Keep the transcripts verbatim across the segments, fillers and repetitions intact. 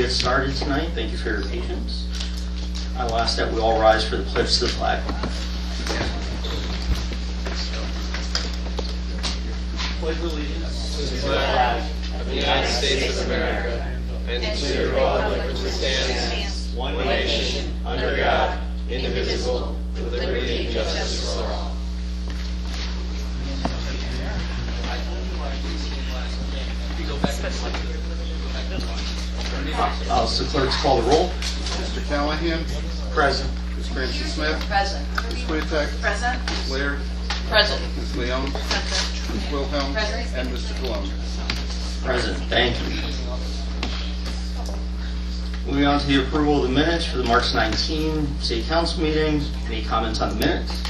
get started tonight. Thank you for your patience. I will ask that we all rise for the pledge to the flag. Pledge allegiance to the flag of the United States of America and to the republic which stands one nation under God, indivisible, with liberty and justice for all. Uh, so clerks call the roll. Mister Callahan. Present. Miz Cranston Smith. Present. Miz Swiatek. Present. Miz Laird. Present. Miz Leon. Present. Miz Wilhelm. Present. And Mister Colon. Present. Thank you. Moving on to the approval of the minutes for the March nineteenth City Council meeting. Any comments on the minutes?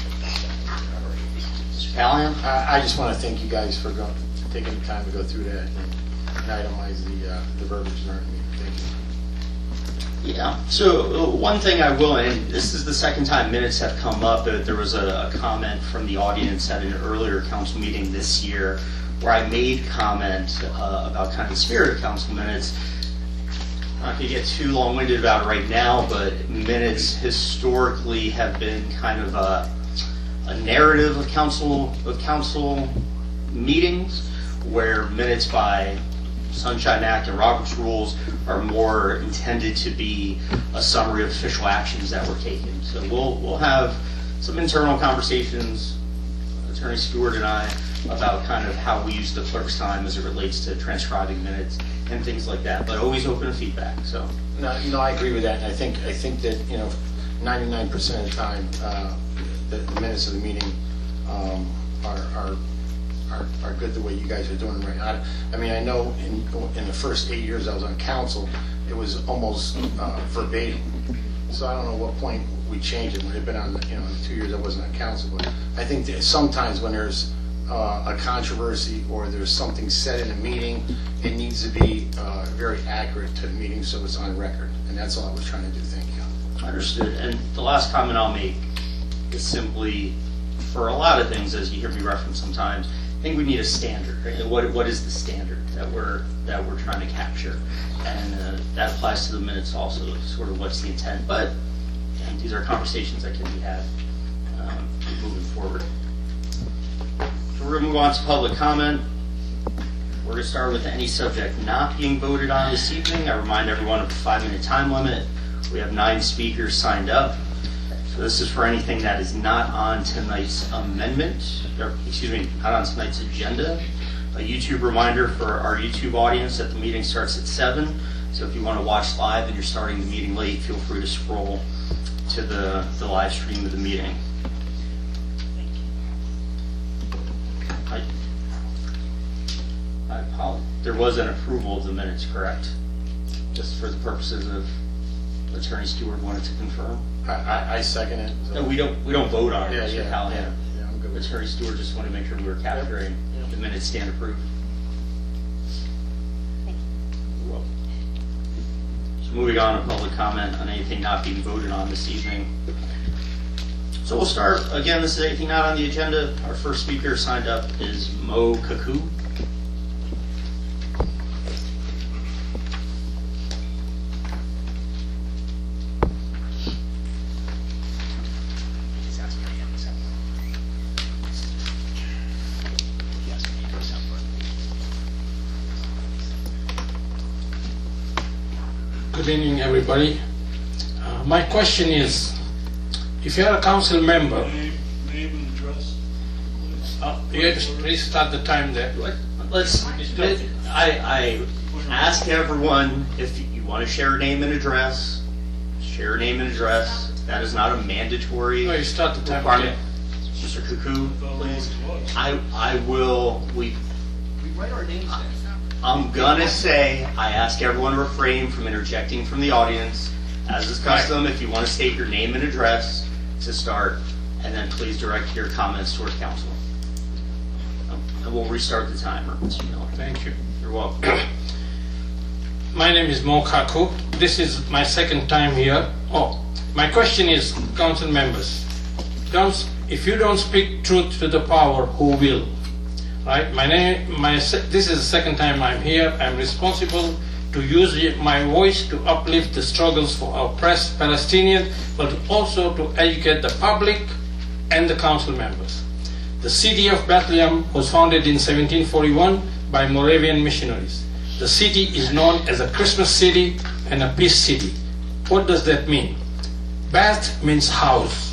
Mister Callahan? I I just want to thank you guys for go, taking the time to go through that and, and itemize the, uh, the verbiage in our meeting. Thank you. Yeah. So uh, one thing I will, and this is the second time minutes have come up, uh, there was a, a comment from the audience at an earlier council meeting this year where I made comment uh, about kind of the spirit of council minutes. I'm not going to get too long-winded about it right now, but minutes historically have been kind of a, a narrative of council of council meetings, where minutes by Sunshine Act and Robert's Rules are more intended to be a summary of official actions that were taken. So we'll we'll have some internal conversations, Attorney Stewart and I, about kind of how we use the clerk's time as it relates to transcribing minutes and things like that, but always open to feedback. So, No, you know, I agree with that, and I think I think that you know, ninety-nine percent of the time, uh, the, the minutes of the meeting um, are, are are are good the way you guys are doing it right now. I, I mean, I know in in the first eight years I was on council, it was almost uh, verbatim. So I don't know what point we changed it. When it had been on, you know, the two years I wasn't on council, but I think that sometimes when there's Uh, a controversy or there's something said in a meeting, it needs to be uh, very accurate to the meeting so it's on record. And that's all I was trying to do. Thank you. understood. And the last comment I'll make is simply, for a lot of things, as you hear me reference sometimes, I think we need a standard. Right? What what is the standard that we're that we're trying to capture? And uh, that applies to the minutes also. Sort of what's the intent? But yeah, these are conversations that can be had um, moving forward. So we're going to move on to public comment. We're going to start with any subject not being voted on this evening. I remind everyone of the five-minute time limit. We have nine speakers signed up. So this is for anything that is not on tonight's amendment, or excuse me, not on tonight's agenda. A YouTube reminder for our YouTube audience that the meeting starts at seven. So if you want to watch live and you're starting the meeting late, feel free to scroll to the, the live stream of the meeting. I, I apologize. There was an approval of the minutes, correct? Just for the purposes of Attorney Stewart wanted to confirm. I, I, I second it. So. No, we don't. We don't vote on it, Yeah, Mister yeah, Callahan. yeah, yeah, I'm good with Attorney Stewart just wanted to make sure we were capturing Yep. the minutes stand approved. You're welcome. So moving on to public comment on anything not being voted on this evening. So we'll start, again, this is anything not on the agenda. Our first speaker signed up is Mo Kaku. Good evening, everybody. Uh, my question is, if you are a council member, Name, name and address. uh, you have to please start the time there. Let's, let, I, I ask everyone if you want to share a name and address, share a name and address. That is not a mandatory No, you start the time requirement. there. Mister Cuckoo, please. I, I will, we, We write our names down. I'm gonna say, I ask everyone to refrain from interjecting from the audience. As is custom, if you want to state your name and address to start, and then please direct your comments towards council. And we'll restart the timer, Mister Miller. Thank you. You're welcome. My name is Mo Kaku. This is my second time here. Oh, my question is, council members, council, if you don't speak truth to the power, who will? Right? My name, my this is the second time I'm here. I'm responsible to to use my voice to uplift the struggles for our oppressed Palestinians, but also to educate the public and the council members. The city of Bethlehem was founded in seventeen forty-one by Moravian missionaries. The city is known as a Christmas city and a peace city. What does that mean? Beth means house.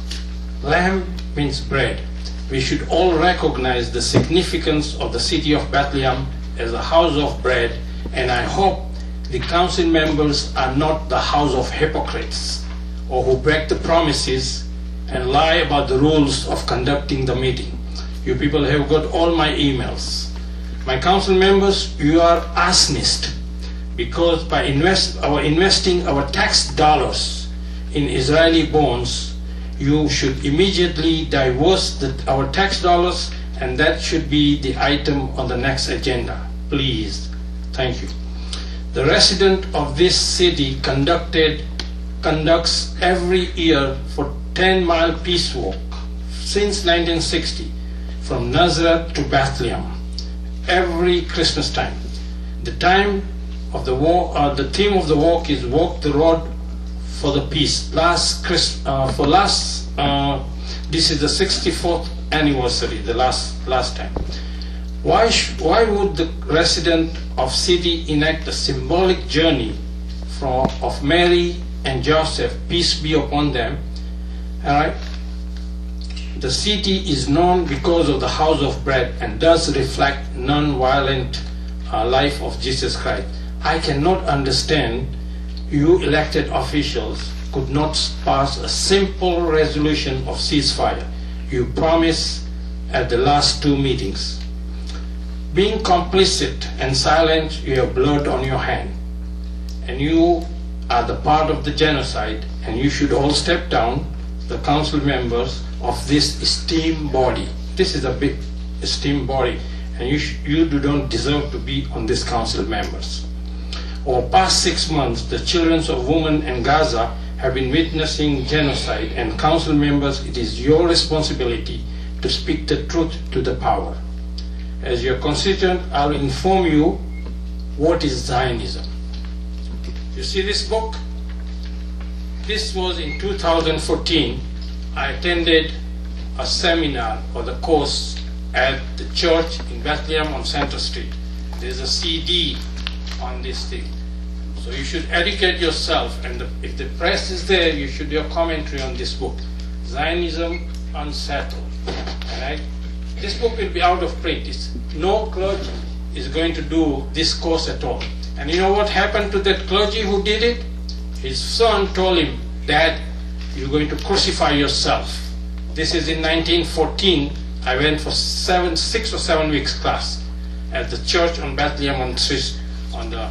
Lamb means bread. We should all recognize the significance of the city of Bethlehem as a house of bread, and I hope the council members are not the house of hypocrites or who break the promises and lie about the rules of conducting the meeting. You people have got all my emails. My council members, you are arsonists, because by invest, our investing our tax dollars in Israeli bonds, you should immediately divorce the, our tax dollars, and that should be the item on the next agenda. Please. Thank you. The resident of this city conducted conducts every year for ten mile peace walk since nineteen sixty from Nazareth to Bethlehem every Christmas time. The time of the walk, uh, the theme of the walk is "Walk the Road for the Peace." Last Christ, uh, for last, uh, this is the sixty-fourth anniversary. The last last time. Why sh why would the resident of city enact a symbolic journey from of Mary and Joseph, peace be upon them? All right. The city is known because of the house of bread and does reflect non-violent uh, life of Jesus Christ. I cannot understand you elected officials could not pass a simple resolution of ceasefire. You promised at the last two meetings. Being complicit and silent, you have blood on your hand. And you are the part of the genocide, and you should all step down, the council members of this esteemed body. This is a big esteemed body, and you, you do not deserve to be on this council members. Over past six months, the children of women in Gaza have been witnessing genocide, and council members, it is your responsibility to speak the truth to the power. As your constituent, I will inform you what is Zionism. You see this book? This was in two thousand fourteen. I attended a seminar or the course at the church in Bethlehem on Center Street. There's a C D on this thing. So you should educate yourself, and the, if the press is there, you should do a commentary on this book, Zionism Unsettled. Alright? This book will be out of print. It's, no clergy is going to do this course at all. And you know what happened to that clergy who did it? His son told him, "Dad, you're going to crucify yourself." This is in nineteen fourteen. I went for seven, six or seven weeks class at the church on Bethlehem on, on the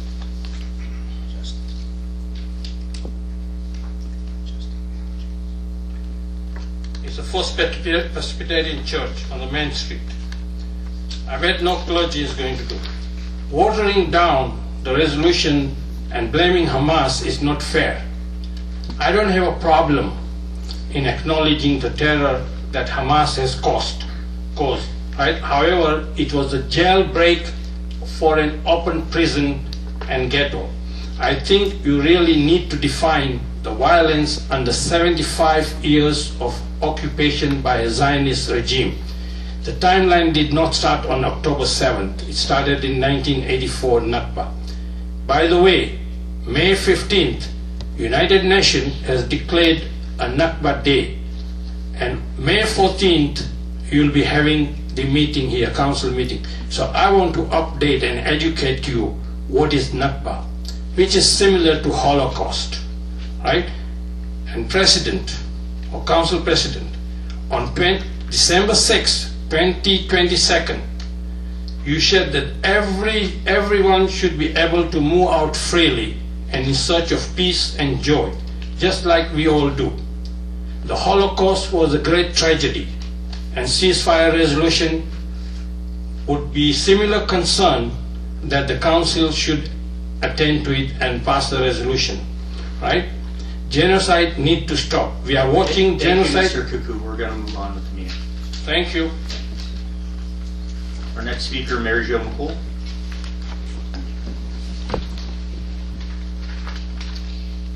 It's the First Presbyterian Church on the main street. I bet no clergy is going to do. Watering down the resolution and blaming Hamas is not fair. I don't have a problem in acknowledging the terror that Hamas has caused. caused right? However, it was a jailbreak for an open prison and ghetto. I think you really need to define the violence under seventy-five years of occupation by a Zionist regime. The timeline did not start on October seventh. It started in nineteen eighty-four Nakba. By the way, May fifteenth, United Nations has declared a Nakba Day. And May fourteenth, you'll be having the meeting here, council meeting. So I want to update and educate you what is Nakba, which is similar to Holocaust, right? And President, or Council President, on December sixth, twenty twenty-two, you said that every everyone should be able to move out freely and in search of peace and joy, just like we all do. The Holocaust was a great tragedy, and ceasefire resolution would be similar concern that the Council should attend to it and pass the resolution, right? Genocide need to stop. We are watching Thank genocide. you, Mister Cuckoo. We're going to move on with the meeting. Thank you. Our next speaker, Mary Jo McCool.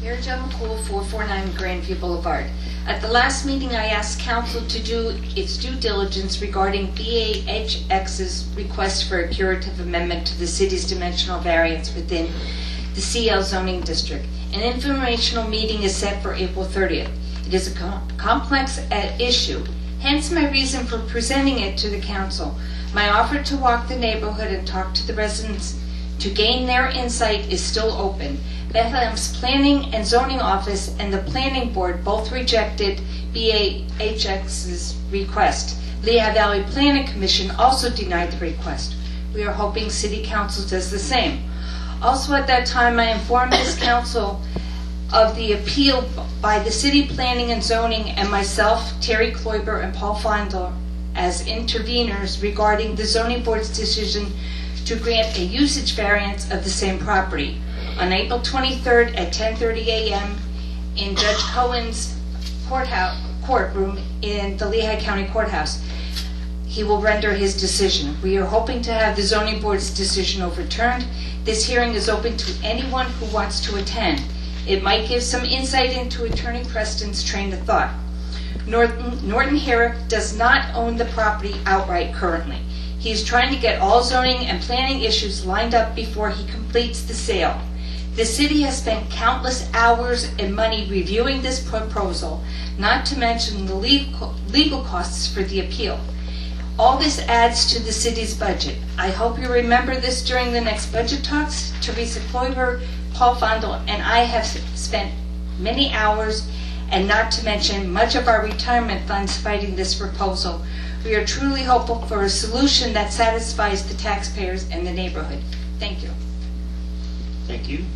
Mary Jo McCool, four forty-nine Grandview Boulevard. At the last meeting, I asked council to do its due diligence regarding B A H X's request for a curative amendment to the city's dimensional variance within the C L zoning district. An informational meeting is set for April thirtieth. It is a com- complex uh, issue, hence my reason for presenting it to the council. My offer to walk the neighborhood and talk to the residents to gain their insight is still open. Bethlehem's Planning and Zoning Office and the Planning Board both rejected B A H X's request. Lehigh Valley Planning Commission also denied the request. We are hoping City Council does the same. Also at that time, I informed this council of the appeal by the City Planning and Zoning and myself, Terry Kloiber, and Paul Fondler as interveners regarding the Zoning Board's decision to grant a usage variance of the same property. On April twenty-third at ten thirty a m in Judge Cohen's courthouse, courtroom in the Lehigh County Courthouse, he will render his decision. We are hoping to have the Zoning Board's decision overturned. This hearing is open to anyone who wants to attend. It might give some insight into Attorney Preston's train of thought. Norton, Norton Herrick does not own the property outright currently. He is trying to get all zoning and planning issues lined up before he completes the sale. The city has spent countless hours and money reviewing this proposal, not to mention the legal, legal costs for the appeal. All this adds to the city's budget. I hope you remember this during the next budget talks. Teresa Kloiber, Paul Fondle, and I have spent many hours, and not to mention much of our retirement funds, fighting this proposal. We are truly hopeful for a solution that satisfies the taxpayers and the neighborhood. Thank you. Thank you.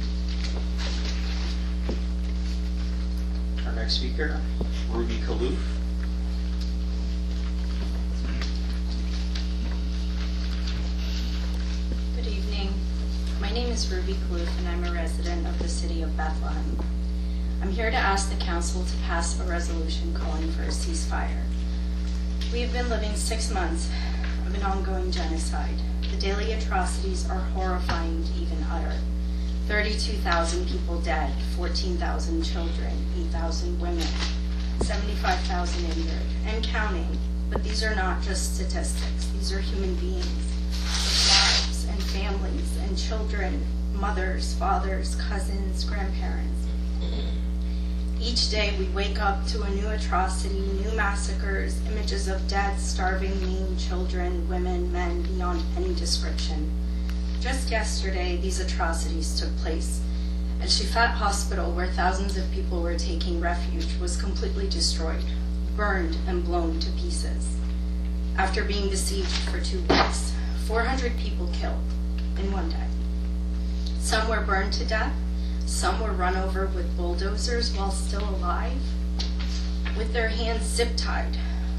Our next speaker, Ruby Kaloof. Good evening. My name is Ruby Kaloof and I'm a resident of the city of Bethlehem. I'm here to ask the council to pass a resolution calling for a ceasefire. We have been living six months of an ongoing genocide. The daily atrocities are horrifying to even utter. thirty-two thousand people dead, fourteen thousand children, eight thousand women, seventy-five thousand injured, and counting. But these are not just statistics. These are human beings with lives and families and children, mothers, fathers, cousins, grandparents. Each day we wake up to a new atrocity, new massacres, images of dead, starving, maimed children, women, men beyond any description. Just yesterday, these atrocities took place. At Shifat Hospital, where thousands of people were taking refuge, was completely destroyed, burned and blown to pieces. After being besieged for two weeks, four hundred people killed in one day. Some were burned to death. Some were run over with bulldozers while still alive, with their hands zip-tied.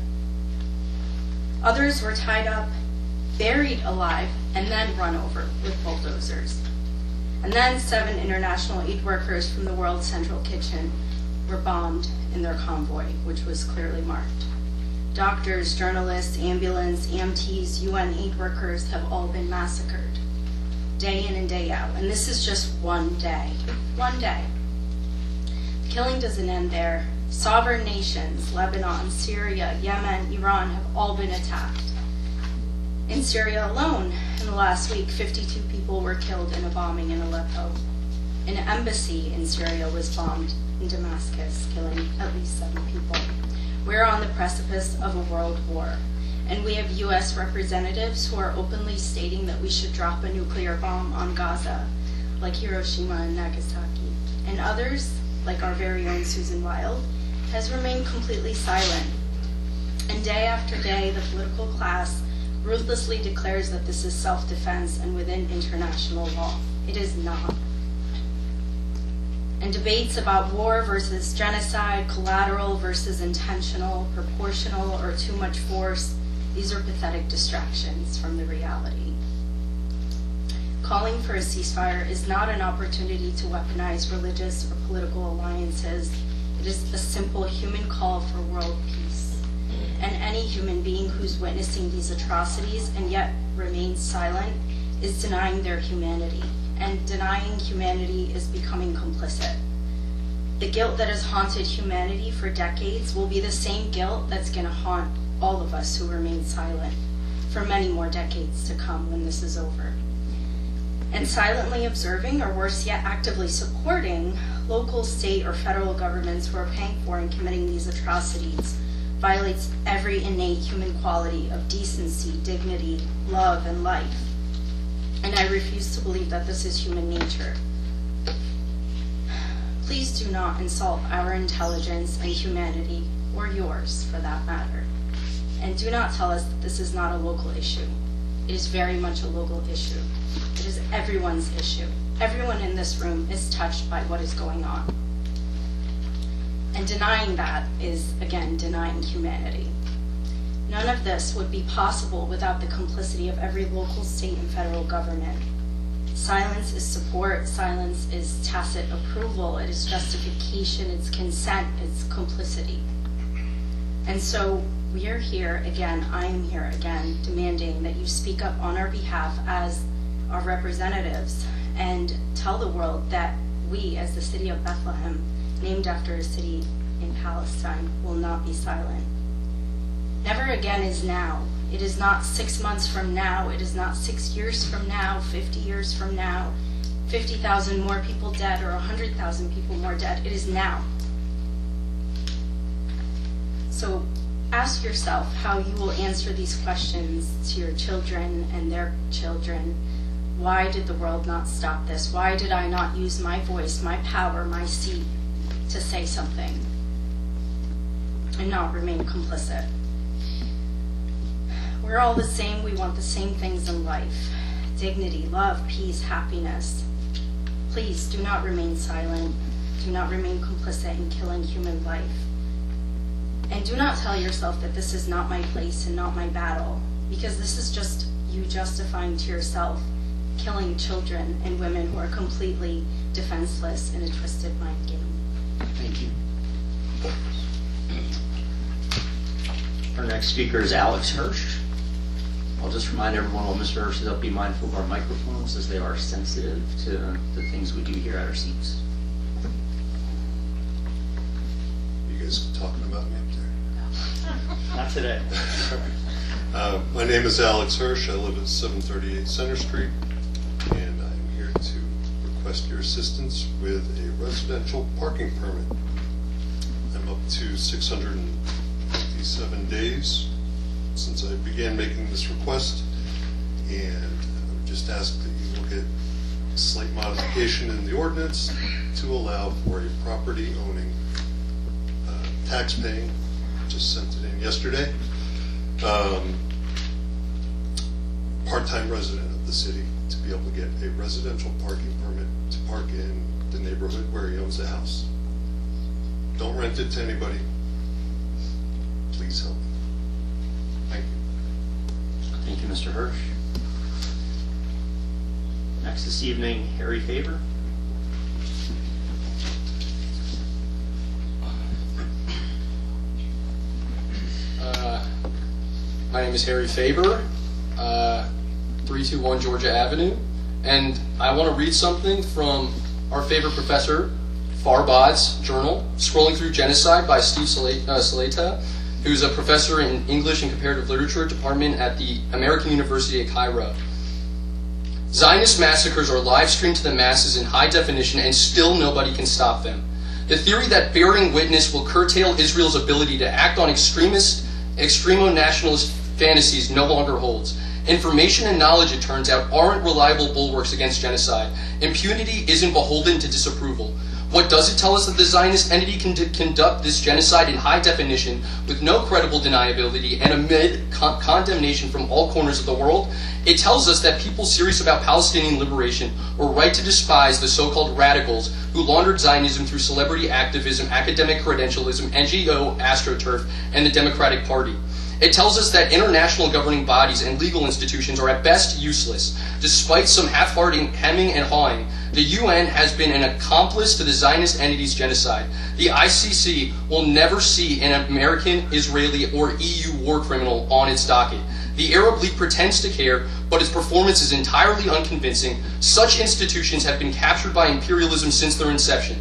Others were tied up, buried alive, and then run over with bulldozers. And then seven international aid workers from the World Central Kitchen were bombed in their convoy, which was clearly marked. Doctors, journalists, ambulance, E M Ts, U N aid workers have all been massacred, day in and day out. And this is just one day. One day. The killing doesn't end there. Sovereign nations, Lebanon, Syria, Yemen, Iran, have all been attacked. In Syria alone, in the last week, fifty-two people were killed in a bombing in Aleppo. An embassy in Syria was bombed in Damascus, killing at least seven people. We're on the precipice of a world war. And we have U S representatives who are openly stating that we should drop a nuclear bomb on Gaza, like Hiroshima and Nagasaki. And others, like our very own Susan Wild, has remained completely silent. And day after day, the political class ruthlessly declares that this is self-defense and within international law. It is not. And debates about war versus genocide, collateral versus intentional, proportional, or too much force, these are pathetic distractions from the reality. Calling for a ceasefire is not an opportunity to weaponize religious or political alliances. It is a simple human call for world peace. And any human being who's witnessing these atrocities and yet remains silent is denying their humanity. And denying humanity is becoming complicit. The guilt that has haunted humanity for decades will be the same guilt that's going to haunt all of us who remain silent for many more decades to come when this is over. And silently observing, or worse yet, actively supporting local, state, or federal governments who are paying for and committing these atrocities violates every innate human quality of decency, dignity, love, and life. And I refuse to believe that this is human nature. Please do not insult our intelligence and humanity, or yours for that matter. And do not tell us that this is not a local issue. It is very much a local issue. It is everyone's issue. Everyone in this room is touched by what is going on. And denying that is, again, denying humanity. None of this would be possible without the complicity of every local, state, and federal government. Silence is support, silence is tacit approval, it is justification, it's consent, it's complicity. And so we are here again, I am here again, demanding that you speak up on our behalf as our representatives and tell the world that we, as the city of Bethlehem, named after a city in Palestine, will not be silent. Never again is now. It is not six months from now. It is not six years from now, fifty years from now, fifty thousand more people dead or one hundred thousand people more dead. It is now. So ask yourself how you will answer these questions to your children and their children. Why did the world not stop this? Why did I not use my voice, my power, my seat to say something and not remain complicit? We're all the same. We want the same things in life: dignity, love, peace, happiness. Please do not remain silent. Do not remain complicit in killing human life. And do not tell yourself that this is not my place and not my battle, because this is just you justifying to yourself killing children and women who are completely defenseless in a twisted mind game. Thank you. Our next speaker is Alex Hirsch. I'll just remind everyone while Mister Hirsch is up, be mindful of our microphones as they are sensitive to the things we do here at our seats. You guys talking about me up there? Not today. Uh, my name is Alex Hirsch. I live at seven thirty-eight Center Street, and I'm here to request your assistance with a residential parking permit. I'm up to six hundred fifty-seven days since I began making this request, and I would just ask that you look at a slight modification in the ordinance to allow for a property owning, uh, tax paying, just sent it in yesterday, um, part-time resident of the city to be able to get a residential parking permit to park in the neighborhood where he owns the house. Don't rent it to anybody. Please help. Thank you. Thank you, Mister Hirsch. Next this evening, Harry Faber. Uh, my name is Harry Faber, uh, three two one Georgia Avenue, and I want to read something from our favorite professor, Farbad's journal, Scrolling Through Genocide by Steve Saleta, who's a professor in English and Comparative Literature department at the American University of Cairo. Zionist massacres are live streamed to the masses in high definition, and still nobody can stop them. The theory that bearing witness will curtail Israel's ability to act on extremist, extremo-nationalist fantasies no longer holds. Information and knowledge, it turns out, aren't reliable bulwarks against genocide. Impunity isn't beholden to disapproval. What does it tell us? That the Zionist entity can conduct this genocide in high definition with no credible deniability and amid con condemnation from all corners of the world? It tells us that people serious about Palestinian liberation were right to despise the so-called radicals who laundered Zionism through celebrity activism, academic credentialism, N G O, AstroTurf, and the Democratic Party. It tells us that international governing bodies and legal institutions are at best useless. Despite some half-hearted hemming and hawing, the U N has been an accomplice to the Zionist entity's genocide. The I C C will never see an American, Israeli, or E U war criminal on its docket. The Arab League pretends to care, but its performance is entirely unconvincing. Such institutions have been captured by imperialism since their inception.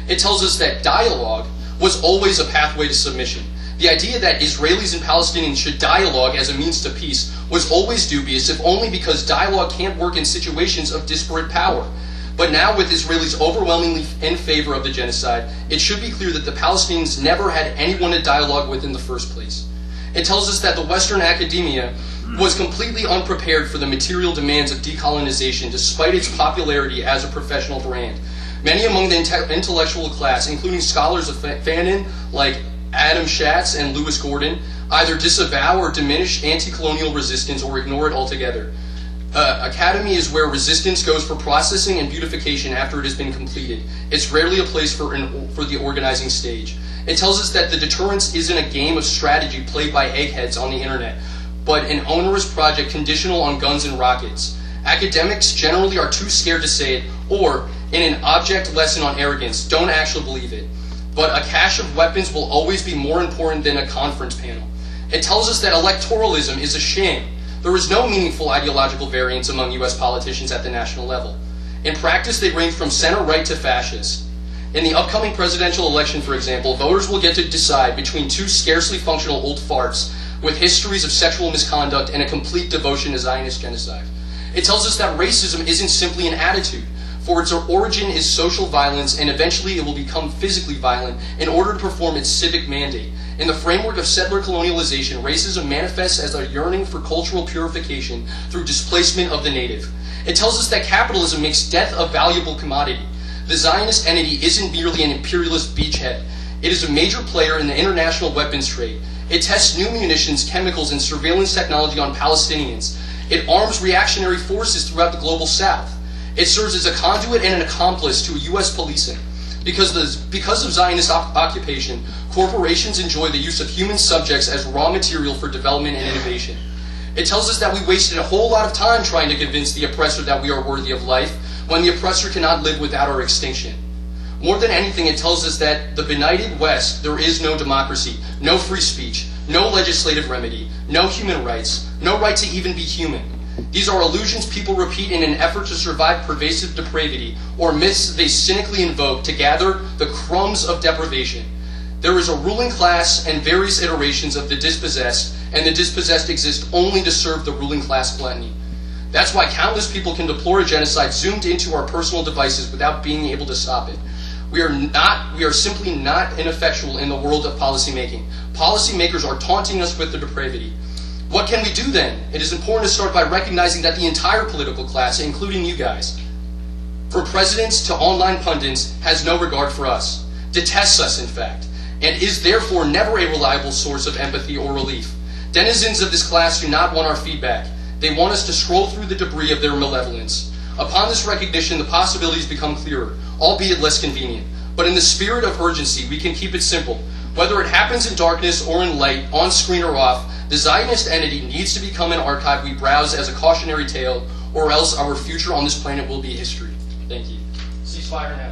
It tells us that dialogue was always a pathway to submission. The idea that Israelis and Palestinians should dialogue as a means to peace was always dubious, if only because dialogue can't work in situations of disparate power. But now, with Israelis overwhelmingly in favor of the genocide, it should be clear that the Palestinians never had anyone to dialogue with in the first place. It tells us that the Western academia was completely unprepared for the material demands of decolonization, despite its popularity as a professional brand. Many among the inte- intellectual class, including scholars of Fanon like Adam Schatz and Lewis Gordon, either disavow or diminish anti-colonial resistance or ignore it altogether. Uh, academy is where resistance goes for processing and beautification after it has been completed. It's rarely a place for, an, for the organizing stage. It tells us that the deterrence isn't a game of strategy played by eggheads on the internet, but an onerous project conditional on guns and rockets. Academics generally are too scared to say it, or, in an object lesson on arrogance, don't actually believe it. But a cache of weapons will always be more important than a conference panel. It tells us that electoralism is a sham. There is no meaningful ideological variance among U S politicians at the national level. In practice, they range from center-right to fascist. In the upcoming presidential election, for example, voters will get to decide between two scarcely functional old farts with histories of sexual misconduct and a complete devotion to Zionist genocide. It tells us that racism isn't simply an attitude, for its origin is social violence, and eventually it will become physically violent in order to perform its civic mandate. In the framework of settler colonialization, racism manifests as a yearning for cultural purification through displacement of the native. It tells us that capitalism makes death a valuable commodity. The Zionist entity isn't merely an imperialist beachhead. It is a major player in the international weapons trade. It tests new munitions, chemicals, and surveillance technology on Palestinians. It arms reactionary forces throughout the global south. It serves as a conduit and an accomplice to U S policing. Because, the, because of Zionist op- occupation, corporations enjoy the use of human subjects as raw material for development and innovation. It tells us that we wasted a whole lot of time trying to convince the oppressor that we are worthy of life, when the oppressor cannot live without our extinction. More than anything, it tells us that the benighted West, there is no democracy, no free speech, no legislative remedy, no human rights, no right to even be human. These are illusions people repeat in an effort to survive pervasive depravity, or myths they cynically invoke to gather the crumbs of deprivation. There is a ruling class and various iterations of the dispossessed, and the dispossessed exist only to serve the ruling class gluttony. That's why countless people can deplore a genocide zoomed into our personal devices without being able to stop it. We are not, we are simply not ineffectual in the world of policymaking. Policymakers are taunting us with their depravity. What can we do then? It is important to start by recognizing that the entire political class, including you guys, from presidents to online pundits, has no regard for us, detests us in fact, and is therefore never a reliable source of empathy or relief. Denizens of this class do not want our feedback. They want us to scroll through the debris of their malevolence. Upon this recognition, the possibilities become clearer, albeit less convenient. But in the spirit of urgency, we can keep it simple. Whether it happens in darkness or in light, on screen or off, the Zionist entity needs to become an archive we browse as a cautionary tale, or else our future on this planet will be history. Thank you. Ceasefire now.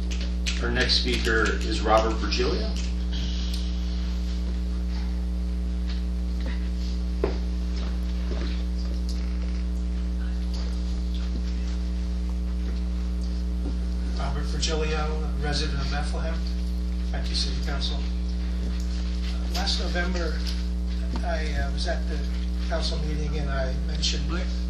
Our next speaker is Robert Virgilio. Robert Virgilio, resident of Bethlehem. Thank you, City Council. Uh, last November, I uh, was at the council meeting and I mentioned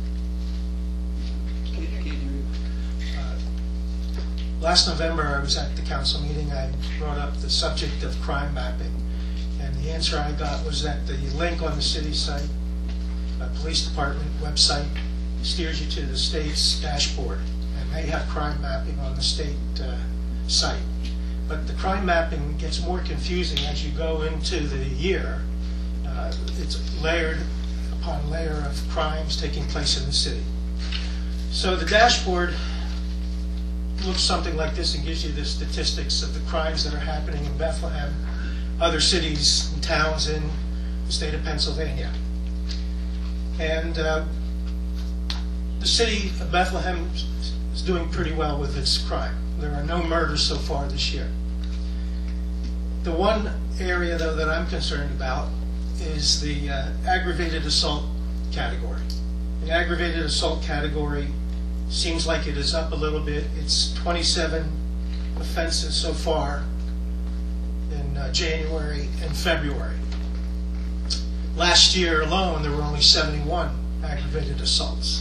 uh, last November I was at the council meeting. I brought up the subject of crime mapping, and the answer I got was that the link on the city site, uh, police department website, steers you to the state's dashboard, and they have crime mapping on the state uh, site. But the crime mapping gets more confusing as you go into the year. Uh, it's layered upon layer of crimes taking place in the city. So the dashboard looks something like this and gives you the statistics of the crimes that are happening in Bethlehem, other cities and towns in the state of Pennsylvania. And uh, the city of Bethlehem is doing pretty well with its crime. There are no murders so far this year. The one area, though, that I'm concerned about is the uh, aggravated assault category. The aggravated assault category seems like it is up a little bit. It's twenty-seven offenses so far in uh, January and February. Last year alone, there were only seventy-one aggravated assaults.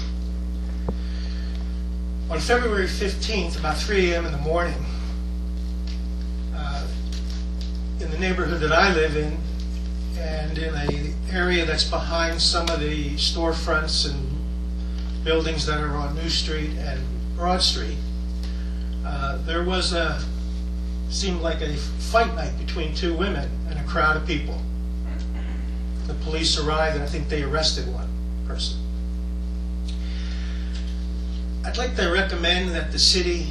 On February fifteenth, about three a m in the morning, uh, in the neighborhood that I live in, and in an area that's behind some of the storefronts and buildings that are on New Street and Broad Street, uh, there was a, seemed like a fight night between two women and a crowd of people. The police arrived, and I think they arrested one person. I'd like to recommend that the city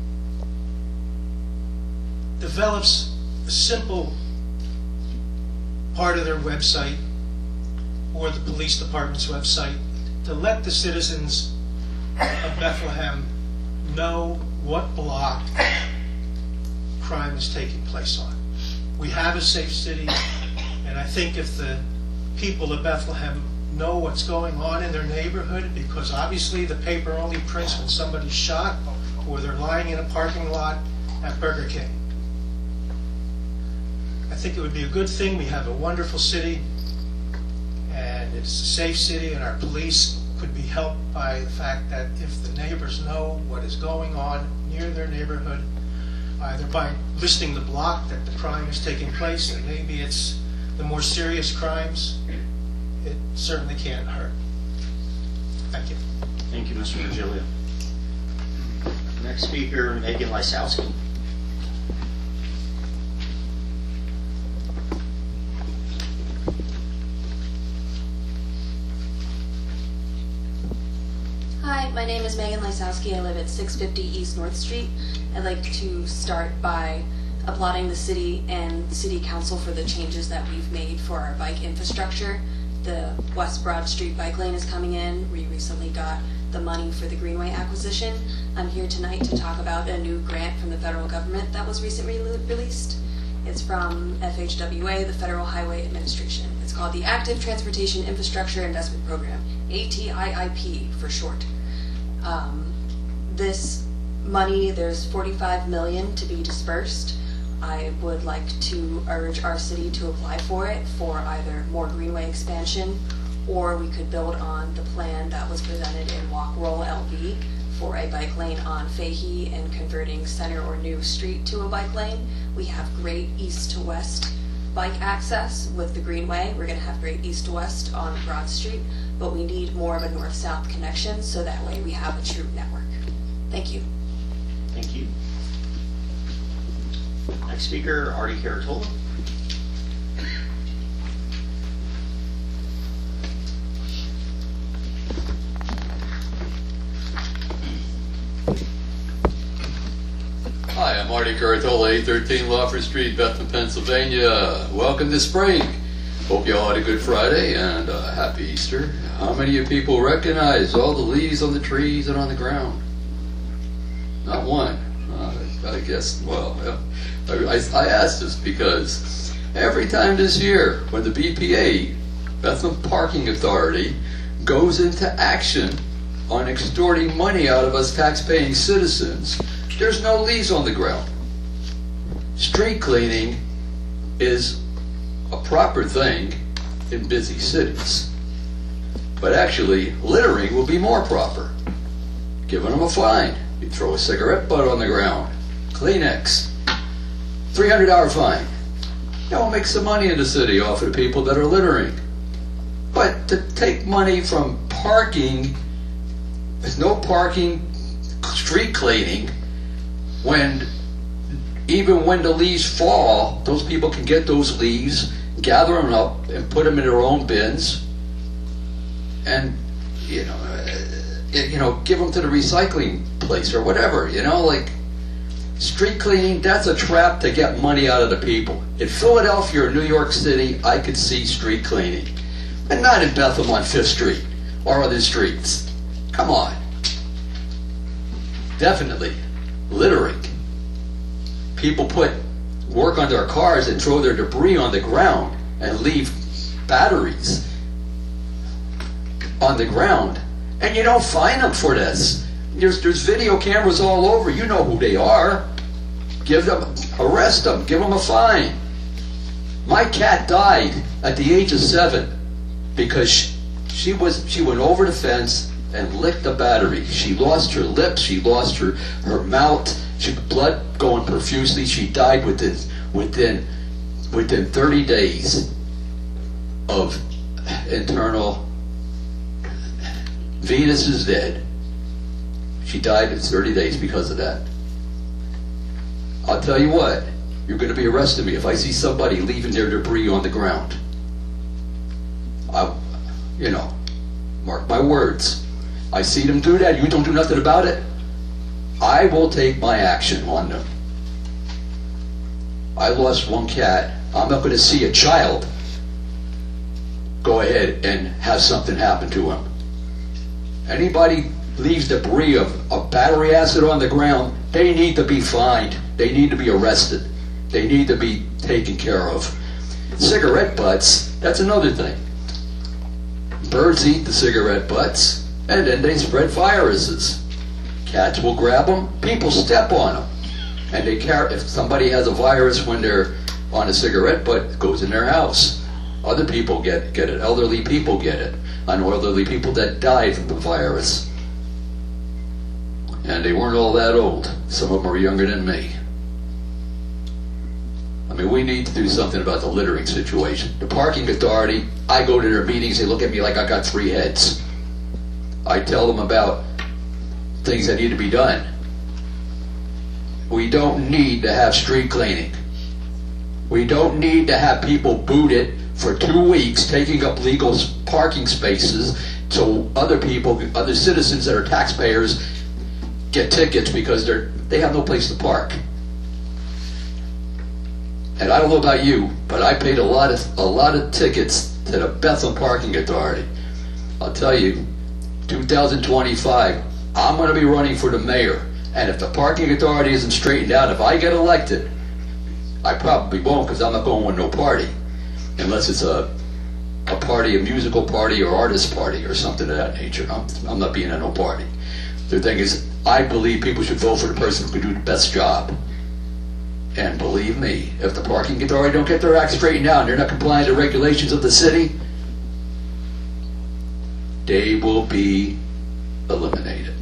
develops a simple part of their website or the police department's website to let the citizens of Bethlehem know what block crime is taking place on. We have a safe city, and I think if the people of Bethlehem know what's going on in their neighborhood, because obviously the paper only prints when somebody's shot or they're lying in a parking lot at Burger King. I think it would be a good thing. We have a wonderful city, and it's a safe city, and our police could be helped by the fact that if the neighbors know what is going on near their neighborhood, either by listing the block that the crime is taking place, and maybe it's the more serious crimes, it certainly can't hurt. Thank you. Thank you, Mister Virgilio. Next speaker, Megan Lysowski. Hi, my name is Megan Lysowski. I live at six fifty East North Street. I'd like to start by applauding the city and the city council for the changes that we've made for our bike infrastructure. The West Broad Street bike lane is coming in. We recently got the money for the Greenway acquisition. I'm here tonight to talk about a new grant from the federal government that was recently released. It's from F H W A, the Federal Highway Administration. It's called the Active Transportation Infrastructure Investment Program, A T I I P for short. Um, this money, there's forty-five million dollars to be dispersed. I would like to urge our city to apply for it for either more greenway expansion, or we could build on the plan that was presented in Walk Roll L V for a bike lane on Fahey and converting Center or New Street to a bike lane. We have great east to west bike access with the greenway. We're going to have great east to west on Broad Street, but we need more of a north-south connection so that way we have a true network. Thank you. Thank you. Next speaker, Artie Caratola. Hi, I'm Artie Caratola, eight thirteen Lawford Street, Bethlehem, Pennsylvania. Welcome to spring. Hope you all had a good Friday and uh, happy Easter. How many of you people recognize all the leaves on the trees and on the ground? Not one. Uh, I guess, well, I, I asked this because every time this year when the B P A, Bethlehem Parking Authority, goes into action on extorting money out of us tax-paying citizens, there's no leaves on the ground. Street cleaning is a proper thing in busy cities. But actually, littering will be more proper. Giving them a fine. You throw a cigarette butt on the ground. Kleenex. three hundred dollar fine. That will make some money in the city off of the people that are littering. But to take money from parking, there's no parking, street cleaning, when even when the leaves fall, those people can get those leaves, gather them up, and put them in their own bins, and you know, uh, you know, give them to the recycling place or whatever. You know, like street cleaning, that's a trap to get money out of the people. In Philadelphia or New York City, I could see street cleaning, and not in Bethlehem on Fifth Street or other streets. Come on, definitely. Littering. People put work on their cars and throw their debris on the ground and leave batteries on the ground, and you don't fine them for this. There's, there's video cameras all over. You know who they are. Give them, arrest them, give them a fine. My cat died at the age of seven because she, she was she went over the fence and licked a battery. She lost her lips, she lost her, her mouth, she blood going profusely. She died within within within thirty days of internal. Venus is dead. She died in thirty days because of that. I'll tell you what, you're going to be arresting me if I see somebody leaving their debris on the ground. I, you know, mark my words. I see them do that, you don't do nothing about it, I will take my action on them. I lost one cat. I'm not going to see a child go ahead and have something happen to him. Anybody leaves debris of, of battery acid on the ground, they need to be fined. They need to be arrested. They need to be taken care of. Cigarette butts, that's another thing. Birds eat the cigarette butts, and then they spread viruses. Cats will grab them, people step on them. And they carry, if somebody has a virus when they're on a cigarette butt, it goes in their house. Other people get, get it, elderly people get it. I know elderly people that died from the virus. And they weren't all that old. Some of them are younger than me. I mean, we need to do something about the littering situation. The parking authority, I go to their meetings, they look at me like I got three heads. I tell them about things that need to be done. We don't need to have street cleaning. We don't need to have people booted for two weeks taking up legal parking spaces so other people, other citizens that are taxpayers get tickets because they're they have no place to park. And I don't know about you, but I paid a lot of a lot of tickets to the Bethlehem Parking Authority. I'll tell you, two thousand twenty-five, I'm going to be running for the mayor. And if the parking authority isn't straightened out, if I get elected, I probably won't because I'm not going with no party. Unless it's a a party, a musical party or artist party or something of that nature. I'm, I'm not being at no party. The thing is, I believe people should vote for the person who can do the best job. And believe me, if the parking authority don't get their act straightened out and they're not complying to regulations of the city, they will be eliminated.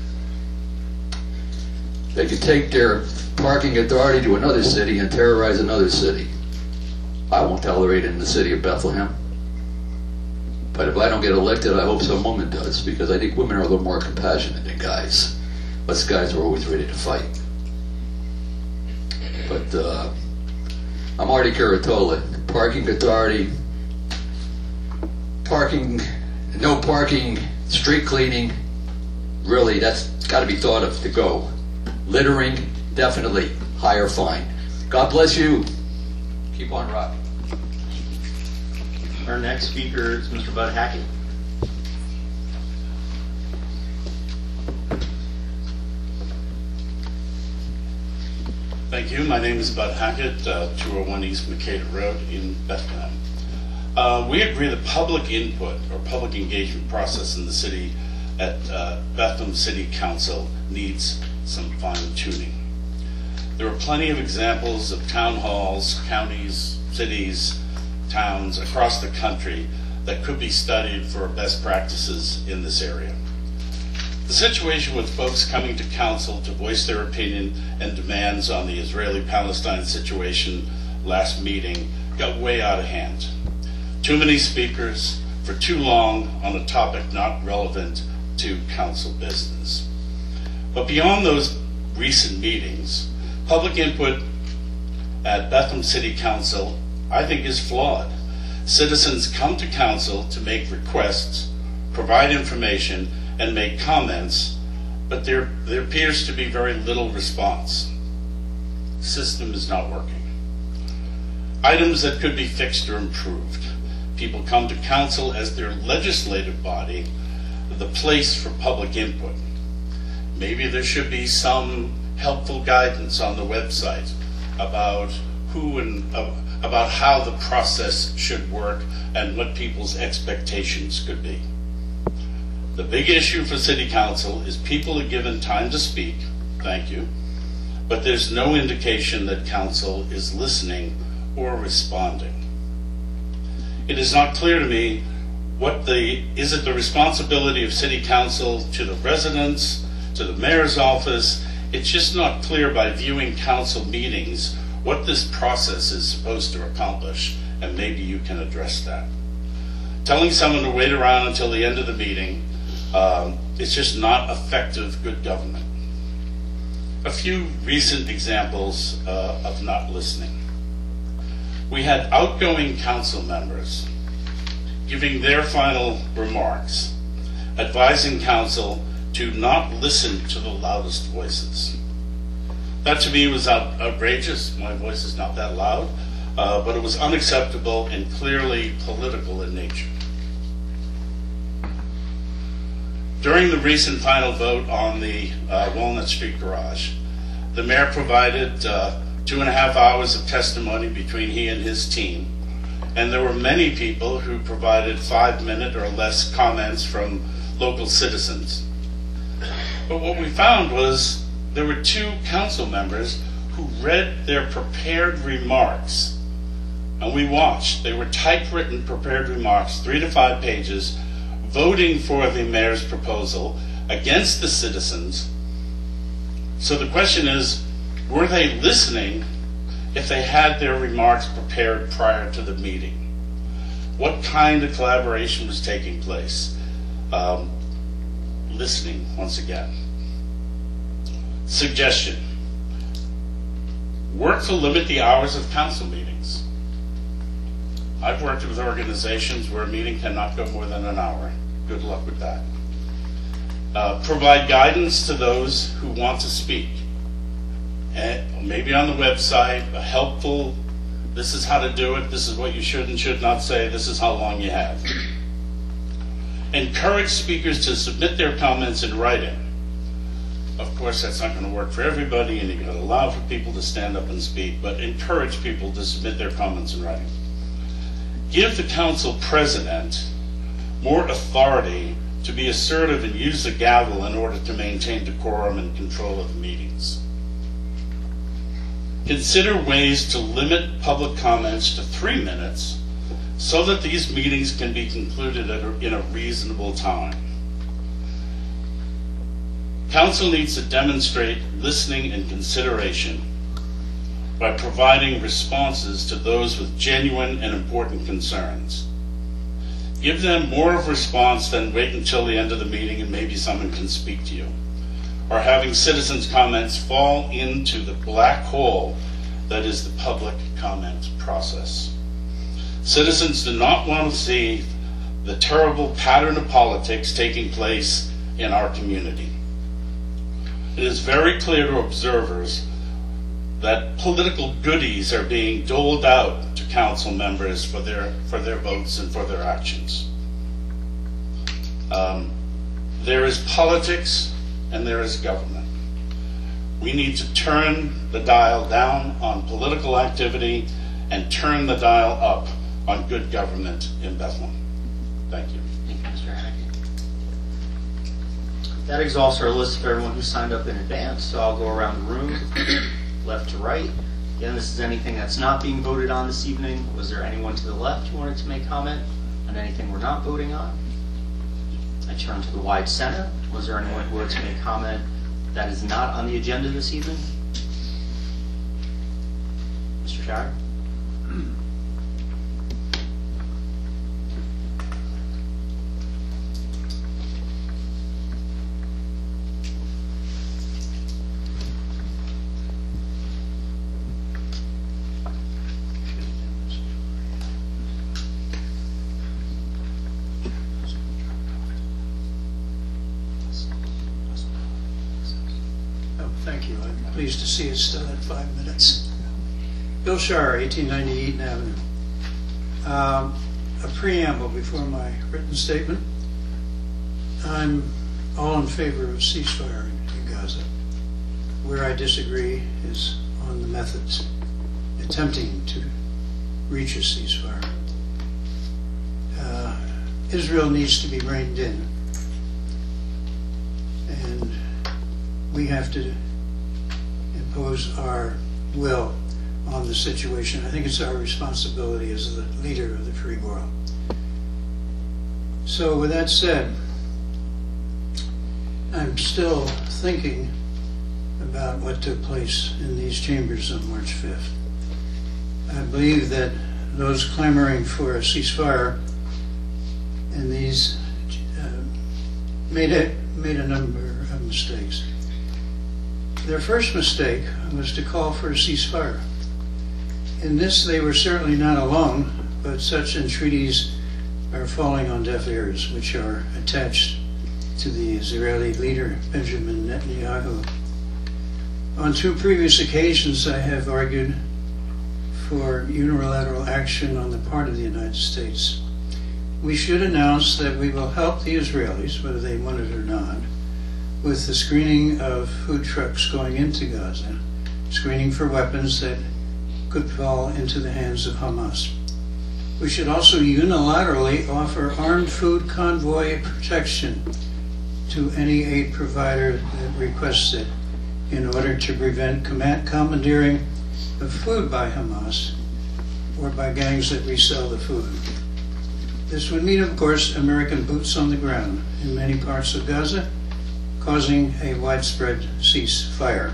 They can take their parking authority to another city and terrorize another city. I won't tolerate it in the city of Bethlehem. But if I don't get elected, I hope some woman does, because I think women are a little more compassionate than guys. Us guys are always ready to fight. But uh, I'm Artie Curatola. Parking authority, parking, no parking, street cleaning, really, that's got to be thought of to go. Littering, definitely, higher fine. God bless you. Keep on rocking. Our next speaker is Mister Bud Hackett. Thank you. My name is Bud Hackett, uh, two oh one East Mercator Road in Bethlehem. Uh, we agree that public input or public engagement process in the city at uh, Bethlehem City Council needs some fine tuning. There are plenty of examples of town halls, counties, cities, towns across the country that could be studied for best practices in this area. The situation with folks coming to council to voice their opinion and demands on the Israeli-Palestine situation last meeting got way out of hand. Too many speakers for too long on a topic not relevant to council business. But beyond those recent meetings, public input at Bethlehem City Council, I think, is flawed. Citizens come to council to make requests, provide information, and make comments, but there, there appears to be very little response. The system is not working. Items that could be fixed or improved. People come to council as their legislative body, the place for public input. Maybe there should be some helpful guidance on the website about who and uh, about how the process should work and what people's expectations could be. The big issue for City Council is people are given time to speak, thank you, but there's no indication that council is listening or responding. It is not clear to me what the, is it the responsibility of city council to the residents, to the mayor's office? It's just not clear by viewing council meetings what this process is supposed to accomplish, and maybe you can address that. Telling someone to wait around until the end of the meeting, um, it's just not effective good government. A few recent examples uh, of not listening. We had outgoing council members giving their final remarks, advising council to not listen to the loudest voices. That to me was out, outrageous. My voice is not that loud, uh, but it was unacceptable and clearly political in nature. During the recent final vote on the uh, Walnut Street garage, the mayor provided uh, two and a half hours of testimony between he and his team, and there were many people who provided five minute or less comments from local citizens. But what we found was there were two council members who read their prepared remarks, and we watched. They were typewritten prepared remarks, three to five pages, voting for the mayor's proposal against the citizens. So the question is, were they listening if they had their remarks prepared prior to the meeting? What kind of collaboration was taking place? Um, listening, once again. Suggestion. Work to limit the hours of council meetings. I've worked with organizations where a meeting cannot go more than an hour. Good luck with that. Uh, provide guidance to those who want to speak. And maybe on the website, a helpful, this is how to do it, this is what you should and should not say, this is how long you have. Encourage speakers to submit their comments in writing. Of course, that's not going to work for everybody, and you're going to allow for people to stand up and speak, but encourage people to submit their comments in writing. Give the council president more authority to be assertive and use the gavel in order to maintain decorum and control of the meetings. Consider ways to limit public comments to three minutes so that these meetings can be concluded at a, in a reasonable time. Council needs to demonstrate listening and consideration by providing responses to those with genuine and important concerns. Give them more of a response than wait until the end of the meeting and maybe someone can speak to you, or having citizens' comments fall into the black hole that is the public comment process. Citizens do not want to see the terrible pattern of politics taking place in our community. It is very clear to observers that political goodies are being doled out to council members for their for their votes and for their actions. Um, there is politics and there is government. We need to turn the dial down on political activity and turn the dial up on good government in Bethlehem. Thank you. Thank you, Mister Haneke. That exhausts our list of everyone who signed up in advance, so I'll go around the room, left to right. Again, this is anything that's not being voted on this evening. Was there anyone to the left who wanted to make comment on anything we're not voting on? I turn to the wide center. Was there anyone who wanted to make comment that is not on the agenda this evening? Mister Shire? Thank you. I'm pleased to see us still at five minutes. Bill Shire, eighteen ninety Eaton Avenue. Um, a preamble before my written statement. I'm all in favor of ceasefire in Gaza. Where I disagree is on the methods, attempting to reach a ceasefire. Uh, Israel needs to be reined in, and we have to impose our will on the situation. I think it's our responsibility as the leader of the free world. So with that said, I'm still thinking about what took place in these chambers on March fifth. I believe that those clamoring for a ceasefire in these uh, made a, made a number of mistakes. Their first mistake was to call for a ceasefire. In this, they were certainly not alone, but such entreaties are falling on deaf ears, which are attached to the Israeli leader, Benjamin Netanyahu. On two previous occasions, I have argued for unilateral action on the part of the United States. We should announce that we will help the Israelis, whether they want it or not, with the screening of food trucks going into Gaza, screening for weapons that could fall into the hands of Hamas. We should also unilaterally offer armed food convoy protection to any aid provider that requests it in order to prevent commandeering of food by Hamas or by gangs that resell the food. This would mean, of course, American boots on the ground in many parts of Gaza, causing a widespread ceasefire.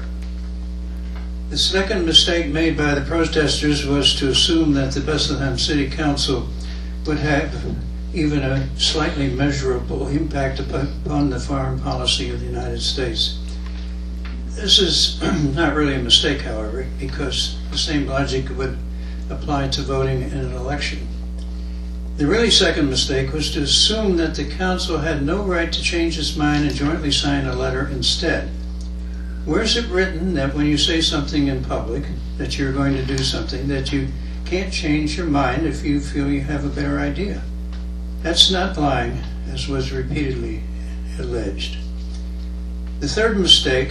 The second mistake made by the protesters was to assume that the Bethlehem City Council would have even a slightly measurable impact upon the foreign policy of the United States. This is not really a mistake, however, because the same logic would apply to voting in an election. The really second mistake was to assume that the Council had no right to change its mind and jointly sign a letter instead. Where's it written that when you say something in public, that you're going to do something, that you can't change your mind if you feel you have a better idea? That's not lying, as was repeatedly alleged. The third mistake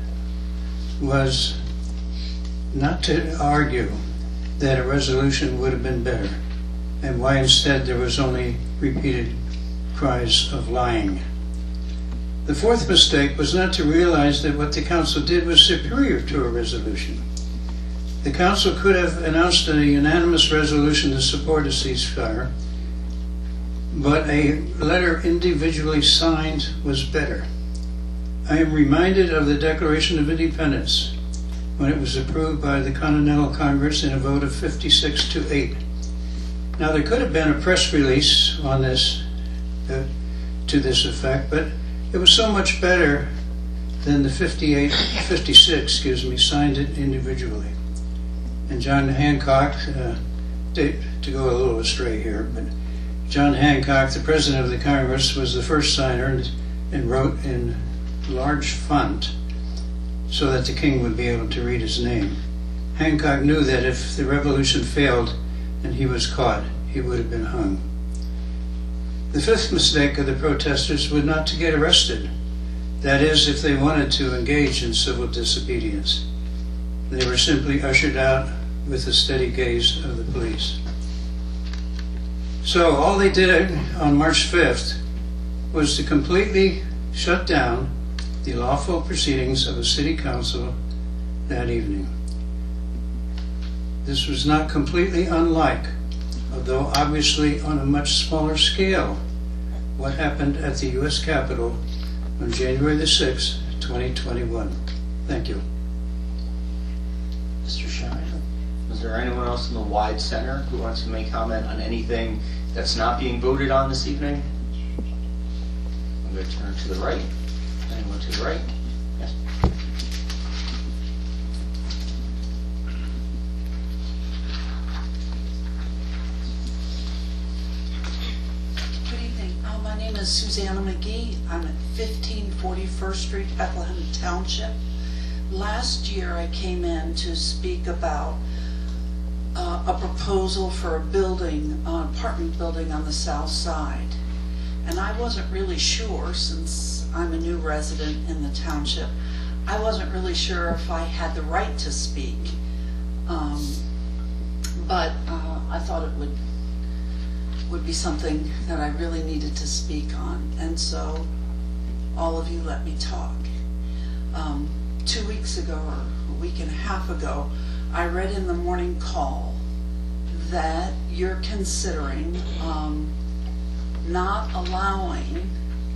was not to argue that a resolution would have been better, and why instead there was only repeated cries of lying. The fourth mistake was not to realize that what the Council did was superior to a resolution. The Council could have announced a unanimous resolution to support a ceasefire, but a letter individually signed was better. I am reminded of the Declaration of Independence when it was approved by the Continental Congress in a vote of fifty-six to eight. Now, there could have been a press release on this, uh, to this effect, but it was so much better than the fifty-eight, fifty-six, excuse me, signed it individually. And John Hancock, uh, to, to go a little astray here, but John Hancock, the President of the Congress, was the first signer and, and wrote in large font so that the king would be able to read his name. Hancock knew that if the revolution failed and he was caught, he would have been hung. The fifth mistake of the protesters was not to get arrested. That is, if they wanted to engage in civil disobedience. They were simply ushered out with the steady gaze of the police. So all they did on March fifth was to completely shut down the lawful proceedings of the City Council that evening. This was not completely unlike, although obviously on a much smaller scale, what happened at the U S Capitol on January the sixth, twenty twenty-one. Thank you. Mister Shine, is there anyone else in the wide center who wants to make comment on anything that's not being voted on this evening? I'm going to turn to the right. Anyone to the right? Yes. Good evening. Uh, my name is Susanna McGee. I'm at fifteen forty-first Street, Bethlehem Township. Last year I came in to speak about uh, a proposal for a building, an apartment building on the south side. And I wasn't really sure, since I'm a new resident in the township, I wasn't really sure if I had the right to speak. Um, but uh, I thought it would would be something that I really needed to speak on. And so all of you let me talk. Um, two weeks ago, or a week and a half ago, I read in the Morning Call that you're considering um, not allowing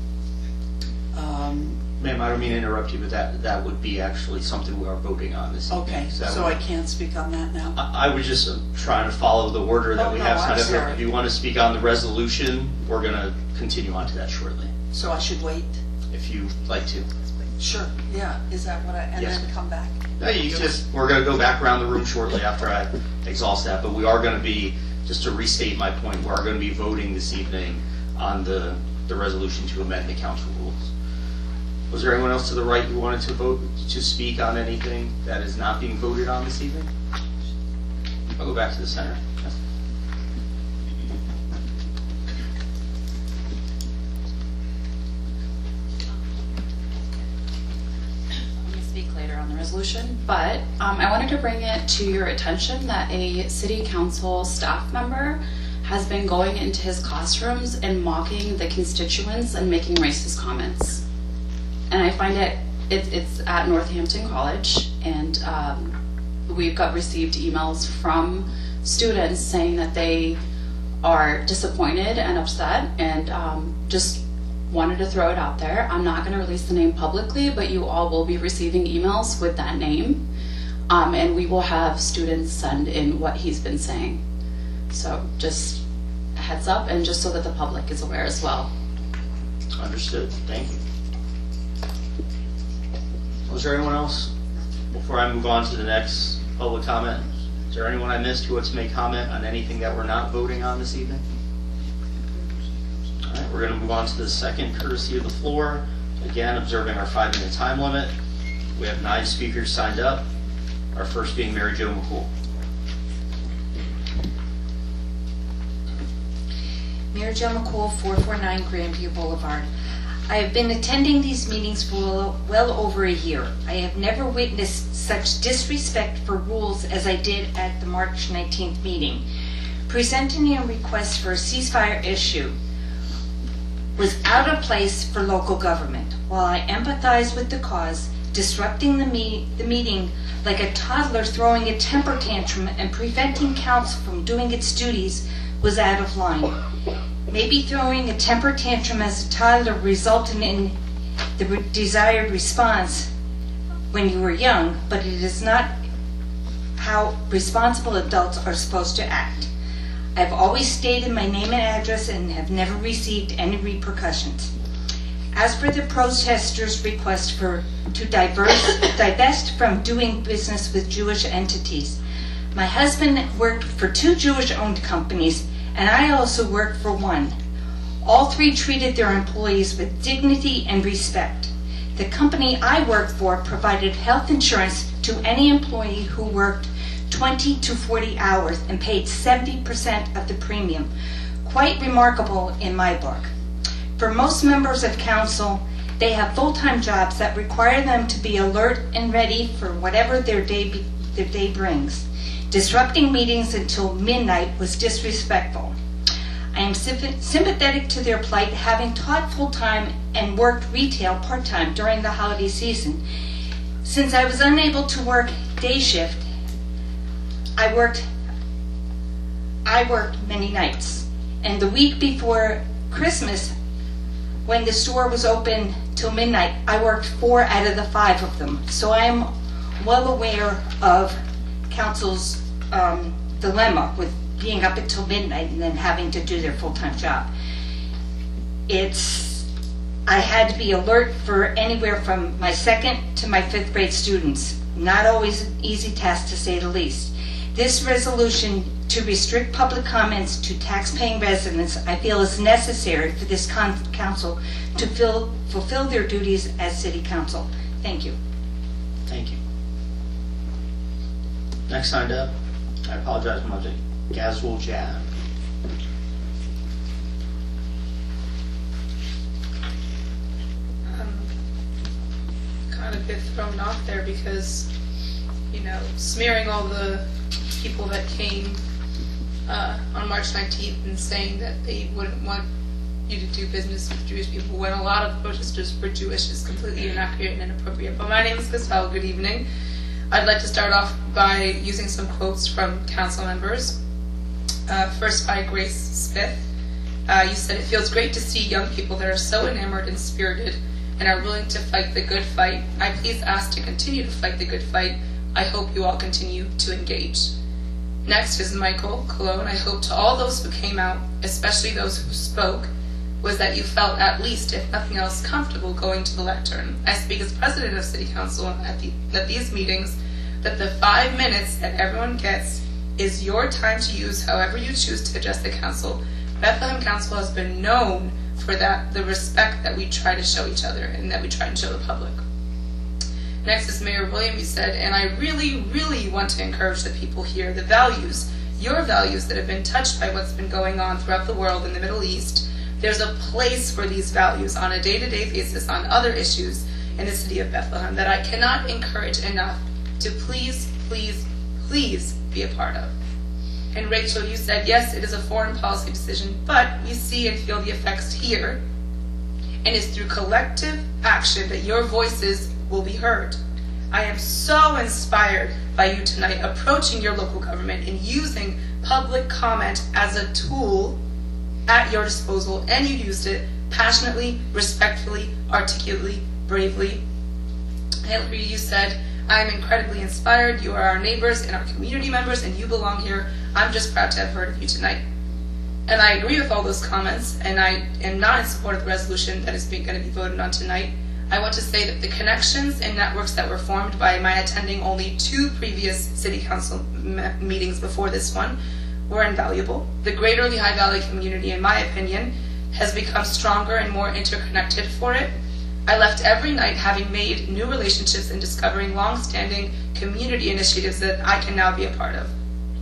um, Ma'am, I don't mean to interrupt you, but that, that would be actually something we are voting on this evening. okay, So that so would- I can't speak on that now? I I was just uh, trying to follow the order that Oh, we no, have I'm signed up here. sorry. If you want to speak on the resolution, we're going to continue on to that shortly, So I should wait? if you'd like to. Sure, yeah, is that what I, and Yes. then come back? No, you just, we're going to go back around the room shortly after I exhaust that, but we are going to be, just to restate my point, we are going to be voting this evening on the, the resolution to amend the council rules. Was there anyone else to the right who wanted to vote, to speak on anything that is not being voted on this evening? I'll go back to the center. Yes. I'm going to speak later on the resolution, but um, I wanted to bring it to your attention that a city council staff member has been going into his classrooms and mocking the constituents and making racist comments. And I find it, it it's at Northampton College, and um, we've got received emails from students saying that they are disappointed and upset, and um, just wanted to throw it out there. I'm not going to release the name publicly, but you all will be receiving emails with that name, um, and we will have students send in what he's been saying. So just a heads up, and just so that the public is aware as well. Understood. Thank you. Was there anyone else, before I move on to the next public comment? Is there anyone I missed who wants to make comment on anything that we're not voting on this evening? All right, we're going to move on to the second courtesy of the floor. Again, observing our five-minute time limit. We have nine speakers signed up. Our first being Mary Jo McCool. Mary Jo McCool, four forty-nine Grandview Boulevard. I have been attending these meetings for well over a year. I have never witnessed such disrespect for rules as I did at the March nineteenth meeting. Presenting a request for a ceasefire issue was out of place for local government. While I empathize with the cause, disrupting the, me- the meeting like a toddler throwing a temper tantrum and preventing council from doing its duties was out of line. Maybe throwing a temper tantrum as a toddler resulted in the re- desired response when you were young, but it is not how responsible adults are supposed to act. I've always stated my name and address and have never received any repercussions. As for the protesters' request for to diverse, divest from doing business with Jewish entities, my husband worked for two Jewish-owned companies, and I also worked for one. All three treated their employees with dignity and respect. The company I worked for provided health insurance to any employee who worked twenty to forty hours and paid seventy percent of the premium. Quite remarkable in my book. For most members of council, they have full-time jobs that require them to be alert and ready for whatever their day, be, their day brings. Disrupting meetings until midnight was disrespectful. I am sympathetic to their plight, having taught full-time and worked retail part-time during the holiday season. Since I was unable to work day shift, I worked I worked many nights. And the week before Christmas, when the store was open till midnight, I worked four out of the five of them. So I am well aware of council's um, dilemma with being up until midnight and then having to do their full-time job. It's, I had to be alert for anywhere from my second to my fifth grade students. Not always an easy task, to say the least. This resolution to restrict public comments to tax-paying residents, I feel, is necessary for this con- council to fill, fulfill their duties as city council. Thank you. Thank you. Next signed up, I apologize, Monty. Gazwell Jab. Um, kind of bit thrown off there because, you know, smearing all the people that came uh, on March nineteenth and saying that they wouldn't want you to do business with Jewish people when a lot of protesters were Jewish is completely inaccurate and inappropriate. But my name is Costell. Good evening. I'd like to start off by using some quotes from council members. Uh, first by Grace Smith. Uh, you said, "It feels great to see young people that are so enamored and spirited and are willing to fight the good fight. I please ask to continue to fight the good fight. I hope you all continue to engage." Next is Michael Cologne. "I hope to all those who came out, especially those who spoke, was that you felt at least, if nothing else, comfortable going to the lectern. I speak as president of City Council at, the, at these meetings that the five minutes that everyone gets is your time to use however you choose to address the council. Bethlehem Council has been known for that, the respect that we try to show each other and that we try to show the public." Next is Mayor William. You said, "And I really, really want to encourage the people here, the values, your values that have been touched by what's been going on throughout the world in the Middle East. There's a place for these values on a day-to-day basis on other issues in the city of Bethlehem that I cannot encourage enough to please, please, please be a part of." And Rachel, you said, "Yes, it is a foreign policy decision, but we see and feel the effects here, and it's through collective action that your voices will be heard. I am so inspired by you tonight approaching your local government and using public comment as a tool at your disposal, and you used it passionately, respectfully, articulately, bravely." Hillary, you said, "I am incredibly inspired. You are our neighbors and our community members, and you belong here. I'm just proud to have heard of you tonight." And I agree with all those comments, and I am not in support of the resolution that is going to be voted on tonight. I want to say that the connections and networks that were formed by my attending only two previous city council me- meetings before this one were invaluable. The greater Lehigh Valley community, in my opinion, has become stronger and more interconnected for it. I left every night having made new relationships and discovering long-standing community initiatives that I can now be a part of.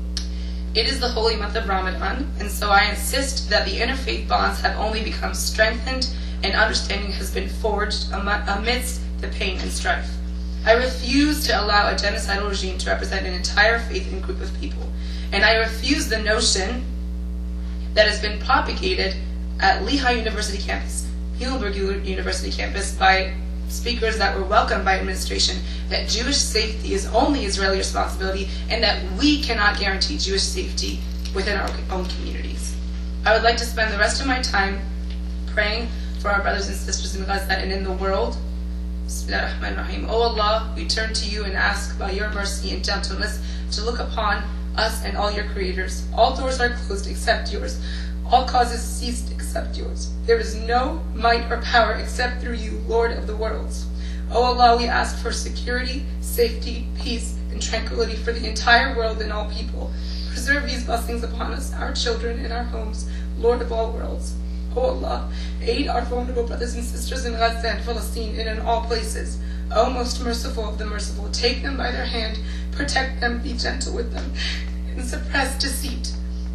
It is the holy month of Ramadan, and so I insist that the interfaith bonds have only become strengthened and understanding has been forged am- amidst the pain and strife. I refuse to allow a genocidal regime to represent an entire faith and group of people, and I refuse the notion that has been propagated at Lehigh University campus, Muhlenberg University campus, by speakers that were welcomed by administration, that Jewish safety is only Israeli responsibility and that we cannot guarantee Jewish safety within our own communities. I would like to spend the rest of my time praying for our brothers and sisters in Gaza and in the world. Bismillah ar-Rahman ar-Rahim. O Allah, we turn to you and ask by your mercy and gentleness to look upon us and all your creators. All doors are closed except yours. All causes ceased except yours. There is no might or power except through you, Lord of the worlds. O Allah, we ask for security, safety, peace, and tranquility for the entire world and all people. Preserve these blessings upon us, our children, and our homes, Lord of all worlds. O Allah, aid our vulnerable brothers and sisters in Gaza and Palestine and in all places. O most merciful of the merciful, take them by their hand, protect them, be gentle with them, and suppress deceit.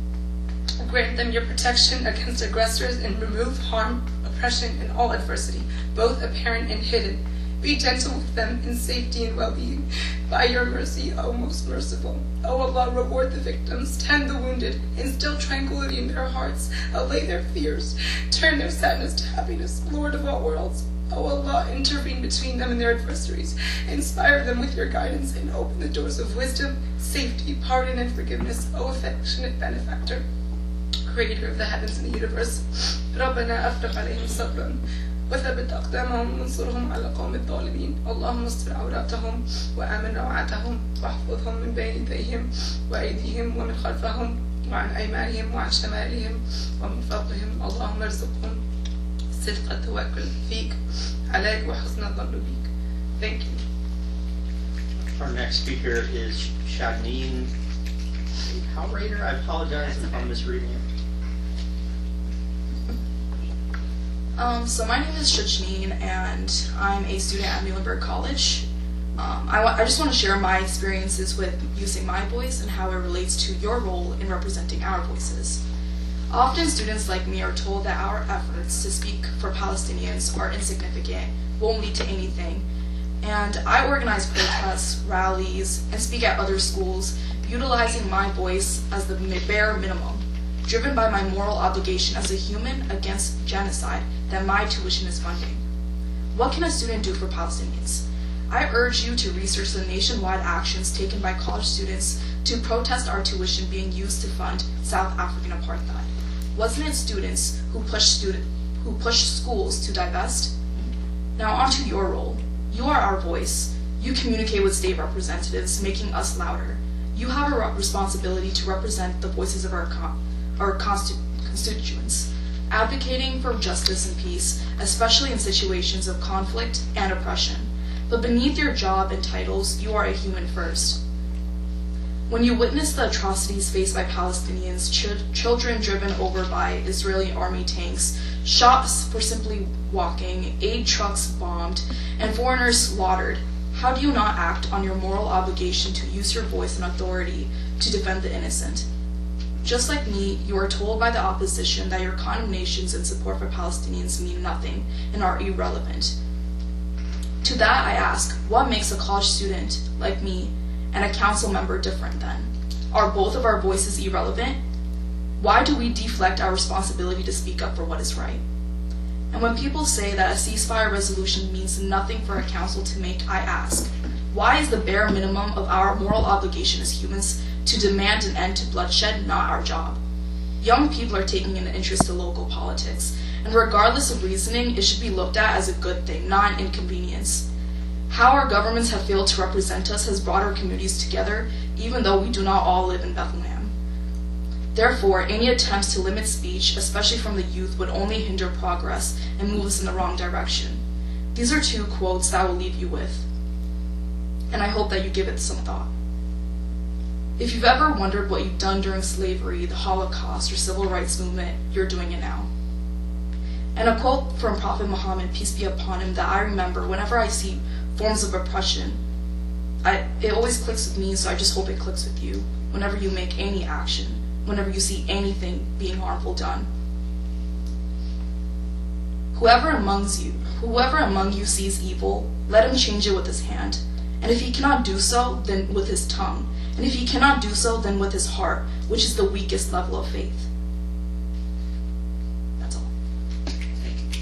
Grant them your protection against aggressors and remove harm, oppression, and all adversity, both apparent and hidden. Be gentle with them in safety and well-being. By your mercy, O most merciful. O Allah, reward the victims, tend the wounded, instill tranquility in their hearts, allay their fears, turn their sadness to happiness, Lord of all worlds. O Allah, intervene between them and their adversaries, inspire them with your guidance, and open the doors of wisdom, safety, pardon, and forgiveness, O affectionate benefactor, creator of the heavens and the universe. ربنا أفرغ عليهم صبرا وثبت أقدامهم وانصرهم على قوم الظالمين. اللهم استر عوراتهم وآمن روعاتهم واحفظهم من بين يديهم وأيديهم ومن خلفهم وعن أيمانهم وعن شمالهم ومن فوقهم. اللهم ارزقهم صدق التوكل فيك عليك وحسن الظن بك. Thank you. Our next speaker is Shadneen Howrader. I apologize if I'm misreading it. Um, so my name is Shadneen, and I'm a student at Muhlenberg College. Um, I, wa- I just want to share my experiences with using my voice and how it relates to your role in representing our voices. Often students like me are told that our efforts to speak for Palestinians are insignificant, won't lead to anything. And I organize protests, rallies, and speak at other schools, utilizing my voice as the mi- bare minimum, driven by my moral obligation as a human against genocide that my tuition is funding. What can a student do for Palestinians? I urge you to research the nationwide actions taken by college students to protest our tuition being used to fund South African apartheid. Wasn't it students who pushed student, who pushed schools to divest? Now onto your role. You are our voice. You communicate with state representatives, making us louder. You have a responsibility to represent the voices of our, con our consti constituents, advocating for justice and peace, especially in situations of conflict and oppression. But beneath your job and titles, you are a human first. When you witness the atrocities faced by Palestinians, ch children driven over by Israeli army tanks, shops for simply walking, aid trucks bombed, and foreigners slaughtered, how do you not act on your moral obligation to use your voice and authority to defend the innocent? Just like me, you are told by the opposition that your condemnations and support for Palestinians mean nothing and are irrelevant. To that I ask, what makes a college student like me and a council member different then? Are both of our voices irrelevant? Why do we deflect our responsibility to speak up for what is right? And when people say that a ceasefire resolution means nothing for a council to make, I ask, why is the bare minimum of our moral obligation as humans to demand an end to bloodshed not our job? Young people are taking an interest to local politics, and regardless of reasoning, it should be looked at as a good thing, not an inconvenience. How our governments have failed to represent us has brought our communities together, even though we do not all live in Bethlehem. Therefore, any attempts to limit speech, especially from the youth, would only hinder progress and move us in the wrong direction. These are two quotes that I will leave you with, and I hope that you give it some thought. If you've ever wondered what you've done during slavery, the Holocaust, or civil rights movement, you're doing it now. And a quote from Prophet Muhammad, peace be upon him, that I remember whenever I see forms of oppression, I, it always clicks with me, so I just hope it clicks with you whenever you make any action, whenever you see anything being harmful done. Whoever amongst you, whoever among you sees evil, let him change it with his hand. And if he cannot do so, then with his tongue. And if he cannot do so, then with his heart, which is the weakest level of faith. That's all. Thank you.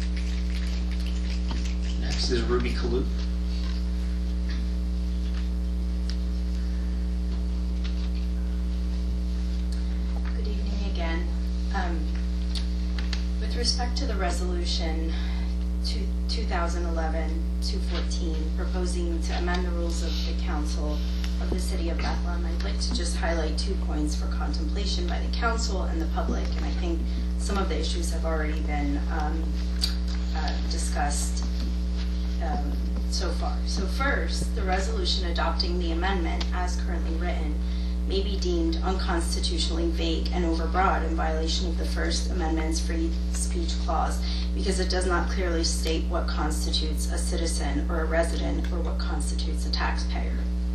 Next is Ruby Kalu. Good evening again. Um, with respect to the resolution two thousand eleven two fourteen proposing to amend the rules of the council of the city of Bethlehem, I'd like to just highlight two points for contemplation by the council and the public, and I think some of the issues have already been um, uh, discussed um, so far. So first, the resolution adopting the amendment as currently written may be deemed unconstitutionally vague and overbroad in violation of the First Amendment's free speech clause, because it does not clearly state what constitutes a citizen or a resident or what constitutes a taxpayer.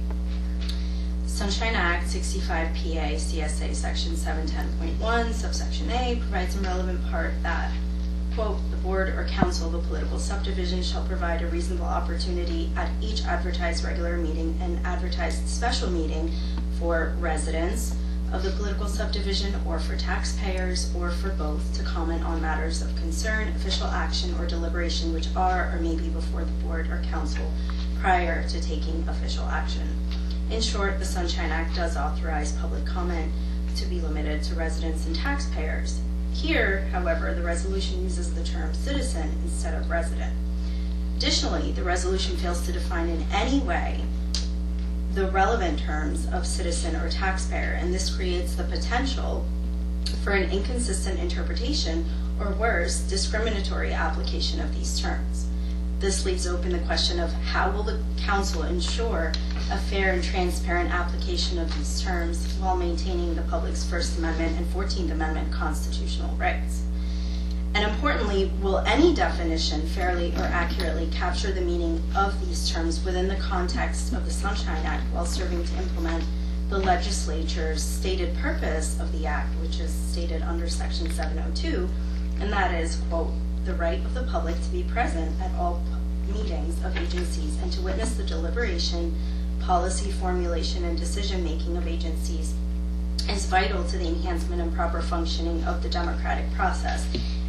Sunshine Act sixty-five P A C S A Section seven ten point one subsection A provides a relevant part that, quote, the board or council of a political subdivision shall provide a reasonable opportunity at each advertised regular meeting and advertised special meeting for residents of the political subdivision or for taxpayers or for both to comment on matters of concern, official action, or deliberation which are or may be before the board or council prior to taking official action. In short, the Sunshine Act does authorize public comment to be limited to residents and taxpayers. Here, however, the resolution uses the term citizen instead of resident. Additionally, the resolution fails to define in any way the relevant terms of citizen or taxpayer, and this creates the potential for an inconsistent interpretation, or worse, discriminatory application of these terms. This leaves open the question of how will the council ensure a fair and transparent application of these terms while maintaining the public's First Amendment and fourteenth Amendment constitutional rights. And importantly, will any definition fairly or accurately capture the meaning of these terms within the context of the Sunshine Act while serving to implement the legislature's stated purpose of the Act, which is stated under Section seven oh two, and that is, quote, the right of the public to be present at all meetings of agencies and to witness the deliberation, policy formulation, and decision-making of agencies is vital to the enhancement and proper functioning of the democratic process,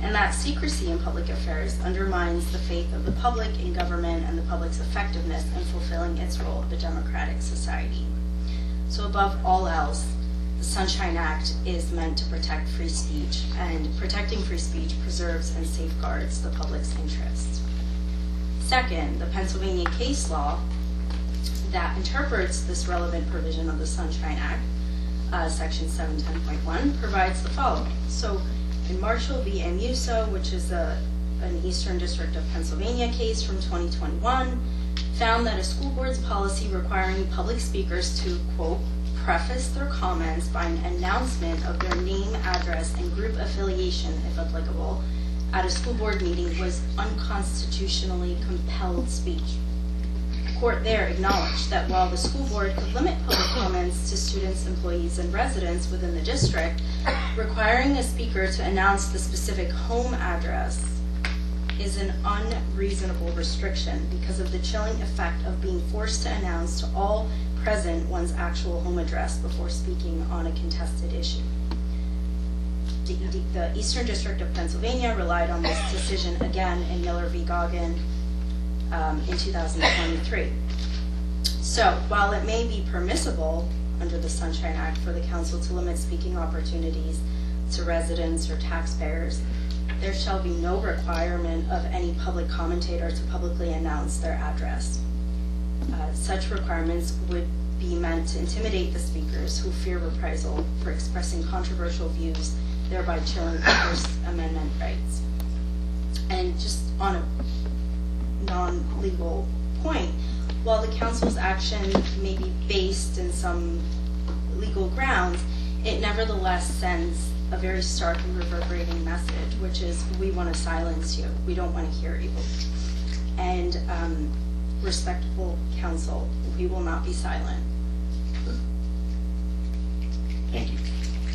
and that secrecy in public affairs undermines the faith of the public in government and the public's effectiveness in fulfilling its role of a democratic society. So above all else, the Sunshine Act is meant to protect free speech, and protecting free speech preserves and safeguards the public's interests. Second, the Pennsylvania case law that interprets this relevant provision of the Sunshine Act, uh, section seven ten point one, provides the following. So in Marshall v. Amuso, which is a, an Eastern District of Pennsylvania case from twenty twenty-one, found that a school board's policy requiring public speakers to, quote, preface their comments by an announcement of their name, address, and group affiliation, if applicable, at a school board meeting was unconstitutionally compelled speech. The court there acknowledged that while the school board could limit public comments to students, employees, and residents within the district, requiring a speaker to announce the specific home address is an unreasonable restriction because of the chilling effect of being forced to announce to all present one's actual home address before speaking on a contested issue. The, the Eastern District of Pennsylvania relied on this decision again in Miller v. Goggin um, in two thousand twenty-three. So while it may be permissible under the Sunshine Act for the council to limit speaking opportunities to residents or taxpayers, there shall be no requirement of any public commentator to publicly announce their address. Uh, such requirements would be meant to intimidate the speakers who fear reprisal for expressing controversial views, thereby chilling First Amendment rights. And just on a non-legal point, while the council's action may be based in some legal grounds, it nevertheless sends a very stark and reverberating message, which is, we want to silence you. We don't want to hear you. And um, respectable council, we will not be silent. Thank you.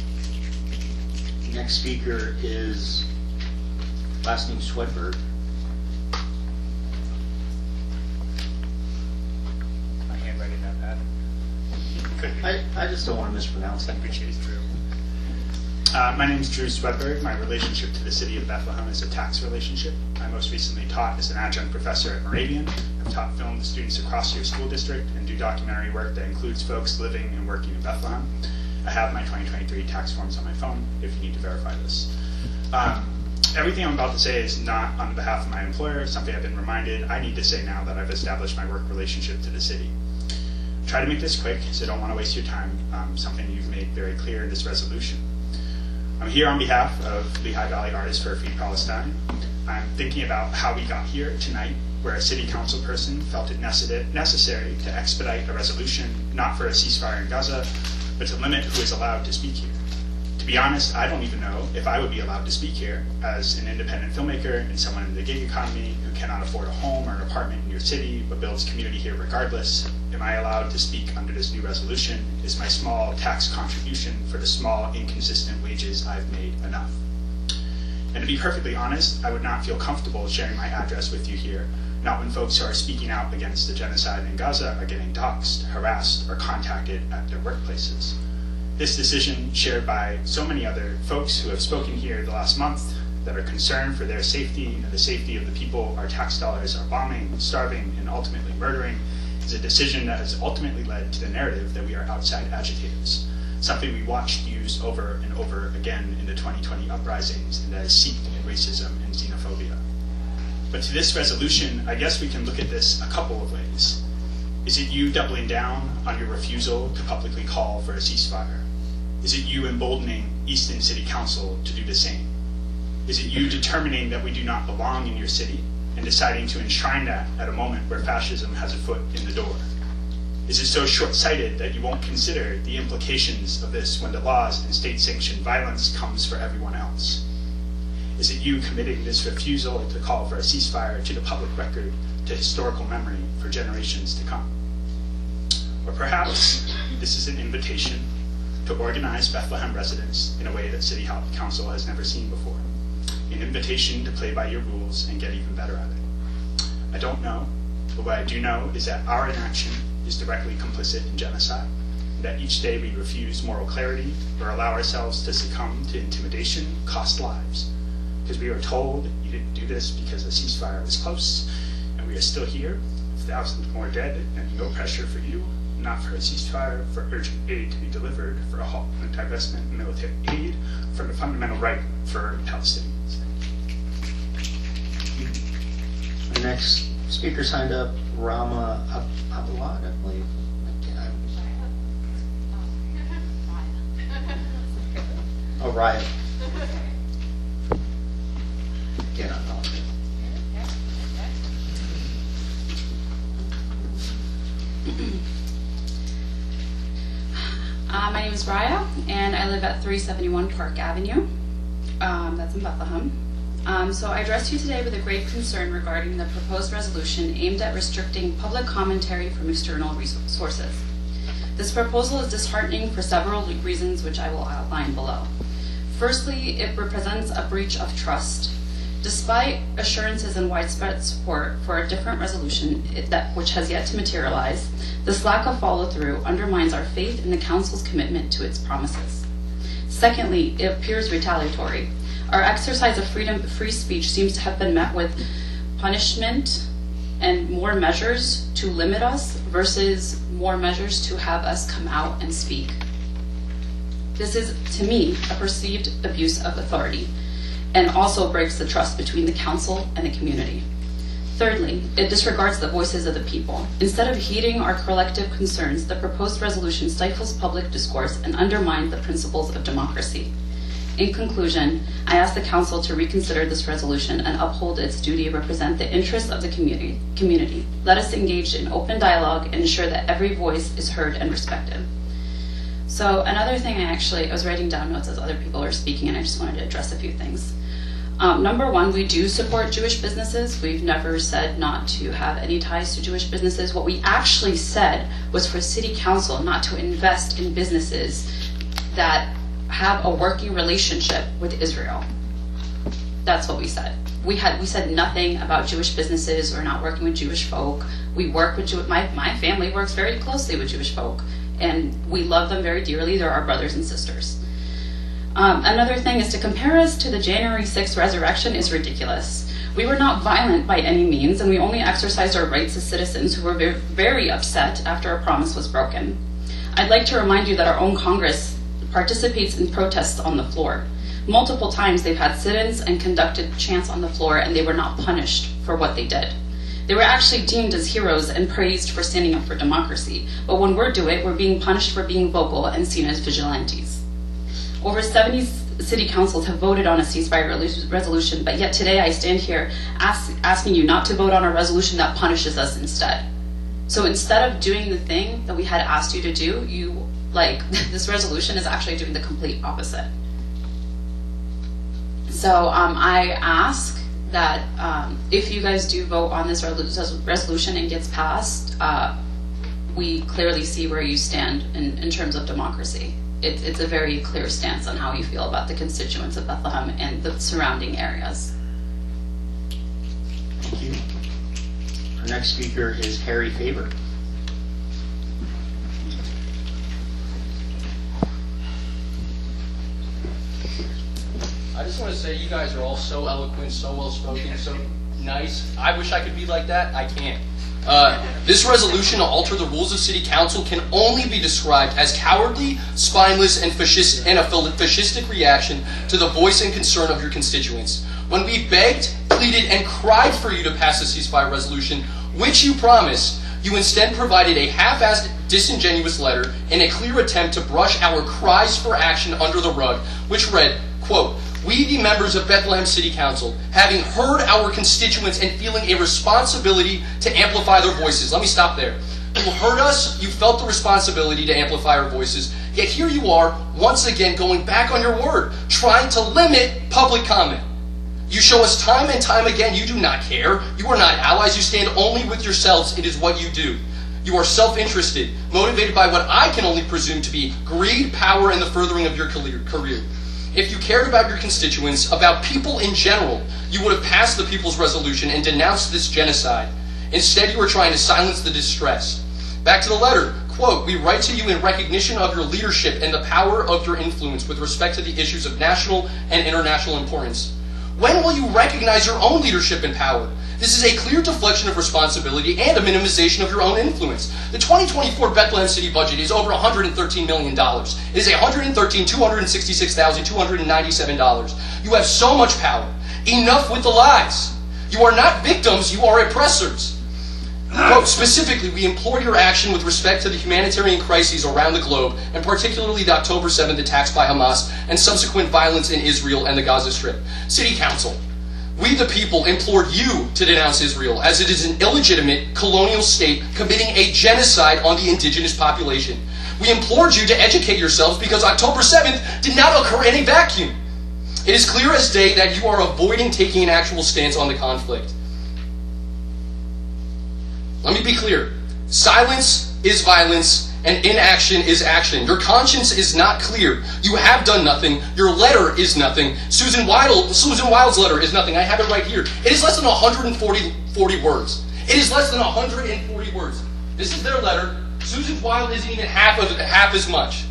Next speaker is last name Swedberg. My handwriting not bad. Could be. I, I just don't want to mispronounce that. Which is true. Uh, my name is Drew Swedberg. My relationship to the city of Bethlehem is a tax relationship. I most recently taught as an adjunct professor at Moravian. I've taught film to students across your school district and do documentary work that includes folks living and working in Bethlehem. I have my twenty twenty-three tax forms on my phone if you need to verify this. Um, everything I'm about to say is not on behalf of my employer, something I've been reminded I need to say now that I've established my work relationship to the city. Try to make this quick, so I don't want to waste your time, um, something you've made very clear in this resolution. I'm here on behalf of Lehigh Valley Artists for a Free Palestine. I'm thinking about how we got here tonight, where a city council person felt it necessary to expedite a resolution, not for a ceasefire in Gaza, but to limit who is allowed to speak here. To be honest, I don't even know if I would be allowed to speak here as an independent filmmaker and someone in the gig economy who cannot afford a home or an apartment in your city, but builds community here regardless. Am I allowed to speak under this new resolution? Is my small tax contribution for the small, inconsistent wages I've made enough? And to be perfectly honest, I would not feel comfortable sharing my address with you here, not when folks who are speaking out against the genocide in Gaza are getting doxxed, harassed, or contacted at their workplaces. This decision, shared by so many other folks who have spoken here the last month that are concerned for their safety and the safety of the people our tax dollars are bombing, starving, and ultimately murdering, is a decision that has ultimately led to the narrative that we are outside agitators, something we watched used over and over again in the twenty twenty uprisings and that is seeped in racism and xenophobia. But to this resolution, I guess we can look at this a couple of ways. Is it you doubling down on your refusal to publicly call for a ceasefire? Is it you emboldening Easton City Council to do the same? Is it you determining that we do not belong in your city and deciding to enshrine that at a moment where fascism has a foot in the door? Is it so short-sighted that you won't consider the implications of this when the laws and state-sanctioned violence comes for everyone else? Is it you committing this refusal to call for a ceasefire to the public record, to historical memory for generations to come? Or perhaps this is an invitation to organize Bethlehem residents in a way that City Council has never seen before. An invitation to play by your rules and get even better at it. I don't know, but what I do know is that our inaction is directly complicit in genocide, and that each day we refuse moral clarity or allow ourselves to succumb to intimidation cost lives. because we were told you didn't do this because the ceasefire was close, and we are still here, thousands more dead, and no pressure for you, not for a ceasefire, for urgent aid to be delivered, for a halt in divestment and military aid, for the fundamental right for Palestinians. The next speaker signed up, Rama Ab- Abawad, I believe. Oh, Ryan. Again, I apologize. Uh, my name is Raya, and I live at three seventy-one Park Avenue. Um, that's in Bethlehem. Um, so I address you today with a grave concern regarding the proposed resolution aimed at restricting public commentary from external sources. This proposal is disheartening for several reasons, which I will outline below. Firstly, it represents a breach of trust. Despite assurances and widespread support for a different resolution it, that, which has yet to materialize, this lack of follow-through undermines our faith in the Council's commitment to its promises. Secondly, it appears retaliatory. Our exercise of freedom of free speech seems to have been met with punishment and more measures to limit us versus more measures to have us come out and speak. This is, to me, a perceived abuse of authority and also breaks the trust between the Council and the community. Thirdly, it disregards the voices of the people. Instead of heeding our collective concerns, the proposed resolution stifles public discourse and undermines the principles of democracy. In conclusion, I ask the Council to reconsider this resolution and uphold its duty to represent the interests of the community. community. Let us engage in open dialogue and ensure that every voice is heard and respected. So another thing I actually, I was writing down notes as other people were speaking, and I just wanted to address a few things. Um, number one, we do support Jewish businesses. We've never said not to have any ties to Jewish businesses. What we actually said was for City Council not to invest in businesses that have a working relationship with Israel. That's what we said. We had we said nothing about Jewish businesses or not working with Jewish folk. We work with Jew- my my family works very closely with Jewish folk, and we love them very dearly. They're our brothers and sisters. Um, another thing is to compare us to the January sixth resurrection is ridiculous. We were not violent by any means, and we only exercised our rights as citizens who were very, very upset after a promise was broken. I'd like to remind you that our own Congress participates in protests on the floor. Multiple times they've had sit-ins and conducted chants on the floor, and they were not punished for what they did. They were actually deemed as heroes and praised for standing up for democracy. But when we're doing it, we're being punished for being vocal and seen as vigilantes. Over seventy city councils have voted on a ceasefire resolution, but yet today I stand here ask, asking you not to vote on a resolution that punishes us instead. So instead of doing the thing that we had asked you to do, you, like, this resolution is actually doing the complete opposite. So um, I ask that um, if you guys do vote on this resolution and gets passed, uh, we clearly see where you stand in, in terms of democracy. It, it's a very clear stance on how you feel about the constituents of Bethlehem and the surrounding areas. Thank you. Our next speaker is Harry Faber. I just want to say you guys are all so eloquent, so well-spoken, so nice. I wish I could be like that. I can't. Uh, this resolution to alter the rules of City Council can only be described as cowardly, spineless, and, fascist, and a fascistic reaction to the voice and concern of your constituents. When we begged, pleaded, and cried for you to pass a ceasefire resolution, which you promised, you instead provided a half-assed, disingenuous letter in a clear attempt to brush our cries for action under the rug, which read, quote, "We, the members of Bethlehem City Council, having heard our constituents and feeling a responsibility to amplify their voices." Let me stop there. You heard us, you felt the responsibility to amplify our voices, yet here you are, once again, going back on your word, trying to limit public comment. You show us time and time again you do not care. You are not allies. You stand only with yourselves. It is what you do. You are self-interested, motivated by what I can only presume to be greed, power, and the furthering of your career. If you cared about your constituents, about people in general, you would have passed the People's Resolution and denounced this genocide. Instead, you are trying to silence the distress. Back to the letter. Quote, "We write to you in recognition of your leadership and the power of your influence with respect to the issues of national and international importance. When will you recognize your own leadership and power? This is a clear deflection of responsibility and a minimization of your own influence. The twenty twenty-four Bethlehem City budget is over one hundred thirteen million dollars. It is one hundred thirteen million, two hundred sixty-six thousand, two hundred ninety-seven dollars. You have so much power. Enough with the lies. You are not victims, you are oppressors. Quote, specifically, we implore your action with respect to the humanitarian crises around the globe, and particularly the October seventh attacks by Hamas and subsequent violence in Israel and the Gaza Strip. City Council, we the people implored you to denounce Israel, as it is an illegitimate colonial state committing a genocide on the indigenous population. We implored you to educate yourselves because October seventh did not occur in a vacuum. It is clear as day that you are avoiding taking an actual stance on the conflict. Let me be clear. Silence is violence, and inaction is action. Your conscience is not clear. You have done nothing. Your letter is nothing. Susan Wild, Susan Wild's letter is nothing. I have it right here. It is less than one hundred forty, forty words. It is less than one hundred forty words. This is their letter. Susan Wild isn't even half of half as much.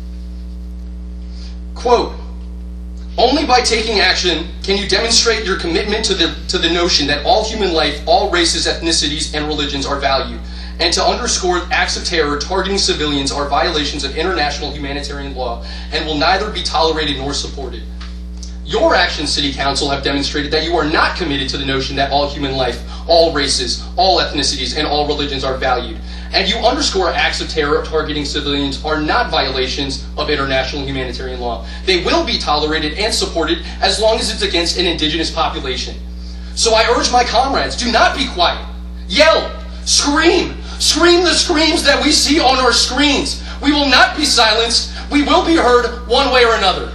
Quote, only by taking action can you demonstrate your commitment to the, to the notion that all human life, all races, ethnicities, and religions are valued, and to underscore acts of terror targeting civilians are violations of international humanitarian law and will neither be tolerated nor supported. Your actions, City Council, have demonstrated that you are not committed to the notion that all human life, all races, all ethnicities, and all religions are valued. And you underscore acts of terror targeting civilians are not violations of international humanitarian law. They will be tolerated and supported as long as it's against an indigenous population. So I urge my comrades, do not be quiet. Yell, scream, scream the screams that we see on our screens. We will not be silenced. We will be heard one way or another.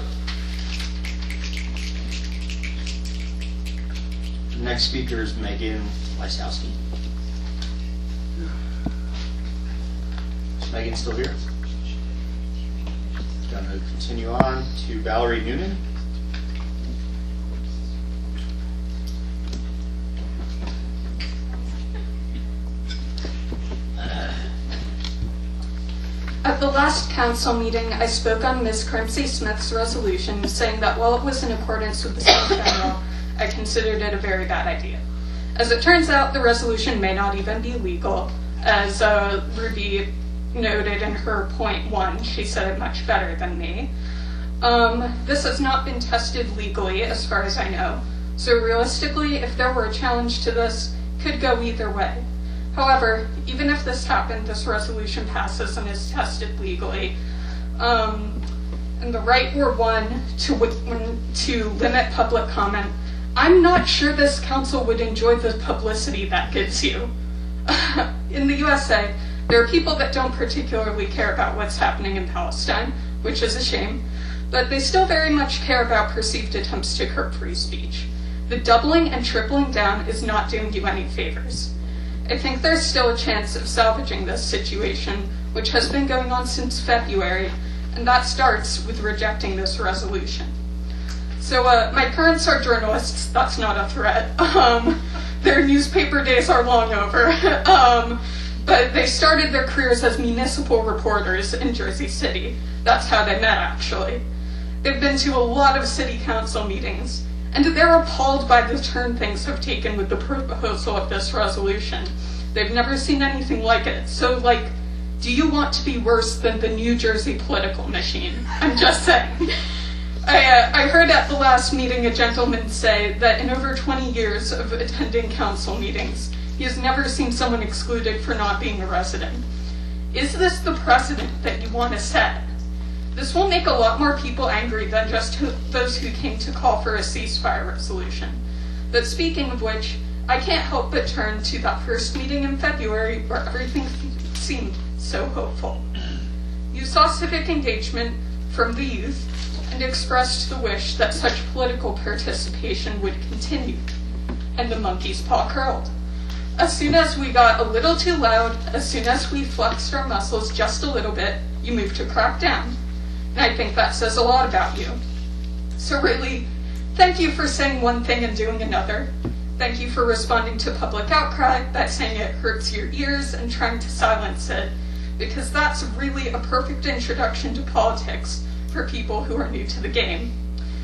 The next speaker is Megan Lysowski. Is Megan still here? Going to continue on to Valerie Noonan. At the last council meeting, I spoke on Miz Crimsey Smith's resolution, saying that while it was in accordance with the state general, I considered it a very bad idea. As it turns out, the resolution may not even be legal. As uh, Ruby noted in her point one, she said it much better than me. Um, this has not been tested legally, as far as I know. So realistically, if there were a challenge to this, it could go either way. However, even if this happened, this resolution passes and is tested legally. Um, and the right were won to, to limit public comment. I'm not sure this council would enjoy the publicity that gives you. In the U S A, there are people that don't particularly care about what's happening in Palestine, which is a shame, but they still very much care about perceived attempts to curb free speech. The doubling and tripling down is not doing you any favors. I think there's still a chance of salvaging this situation, which has been going on since February, and that starts with rejecting this resolution. So uh, my parents are journalists. That's not a threat. Um, their newspaper days are long over. um, but they started their careers as municipal reporters in Jersey City. That's how they met, actually. They've been to a lot of city council meetings, and they're appalled by the turn things have taken with the proposal of this resolution. They've never seen anything like it. So, like, do you want to be worse than the New Jersey political machine? I'm just saying. I, uh, I heard at the last meeting a gentleman say that in over twenty years of attending council meetings, he has never seen someone excluded for not being a resident. Is this the precedent that you want to set? This will make a lot more people angry than just who, those who came to call for a ceasefire resolution. But speaking of which, I can't help but turn to that first meeting in February where everything seemed so hopeful. You saw civic engagement from the youth and expressed the wish that such political participation would continue. And the monkey's paw curled. As soon as we got a little too loud, as soon as we flexed our muscles just a little bit, you moved to crack down. And I think that says a lot about you. So really, thank you for saying one thing and doing another. Thank you for responding to public outcry by saying it hurts your ears and trying to silence it, because that's really a perfect introduction to politics for people who are new to the game.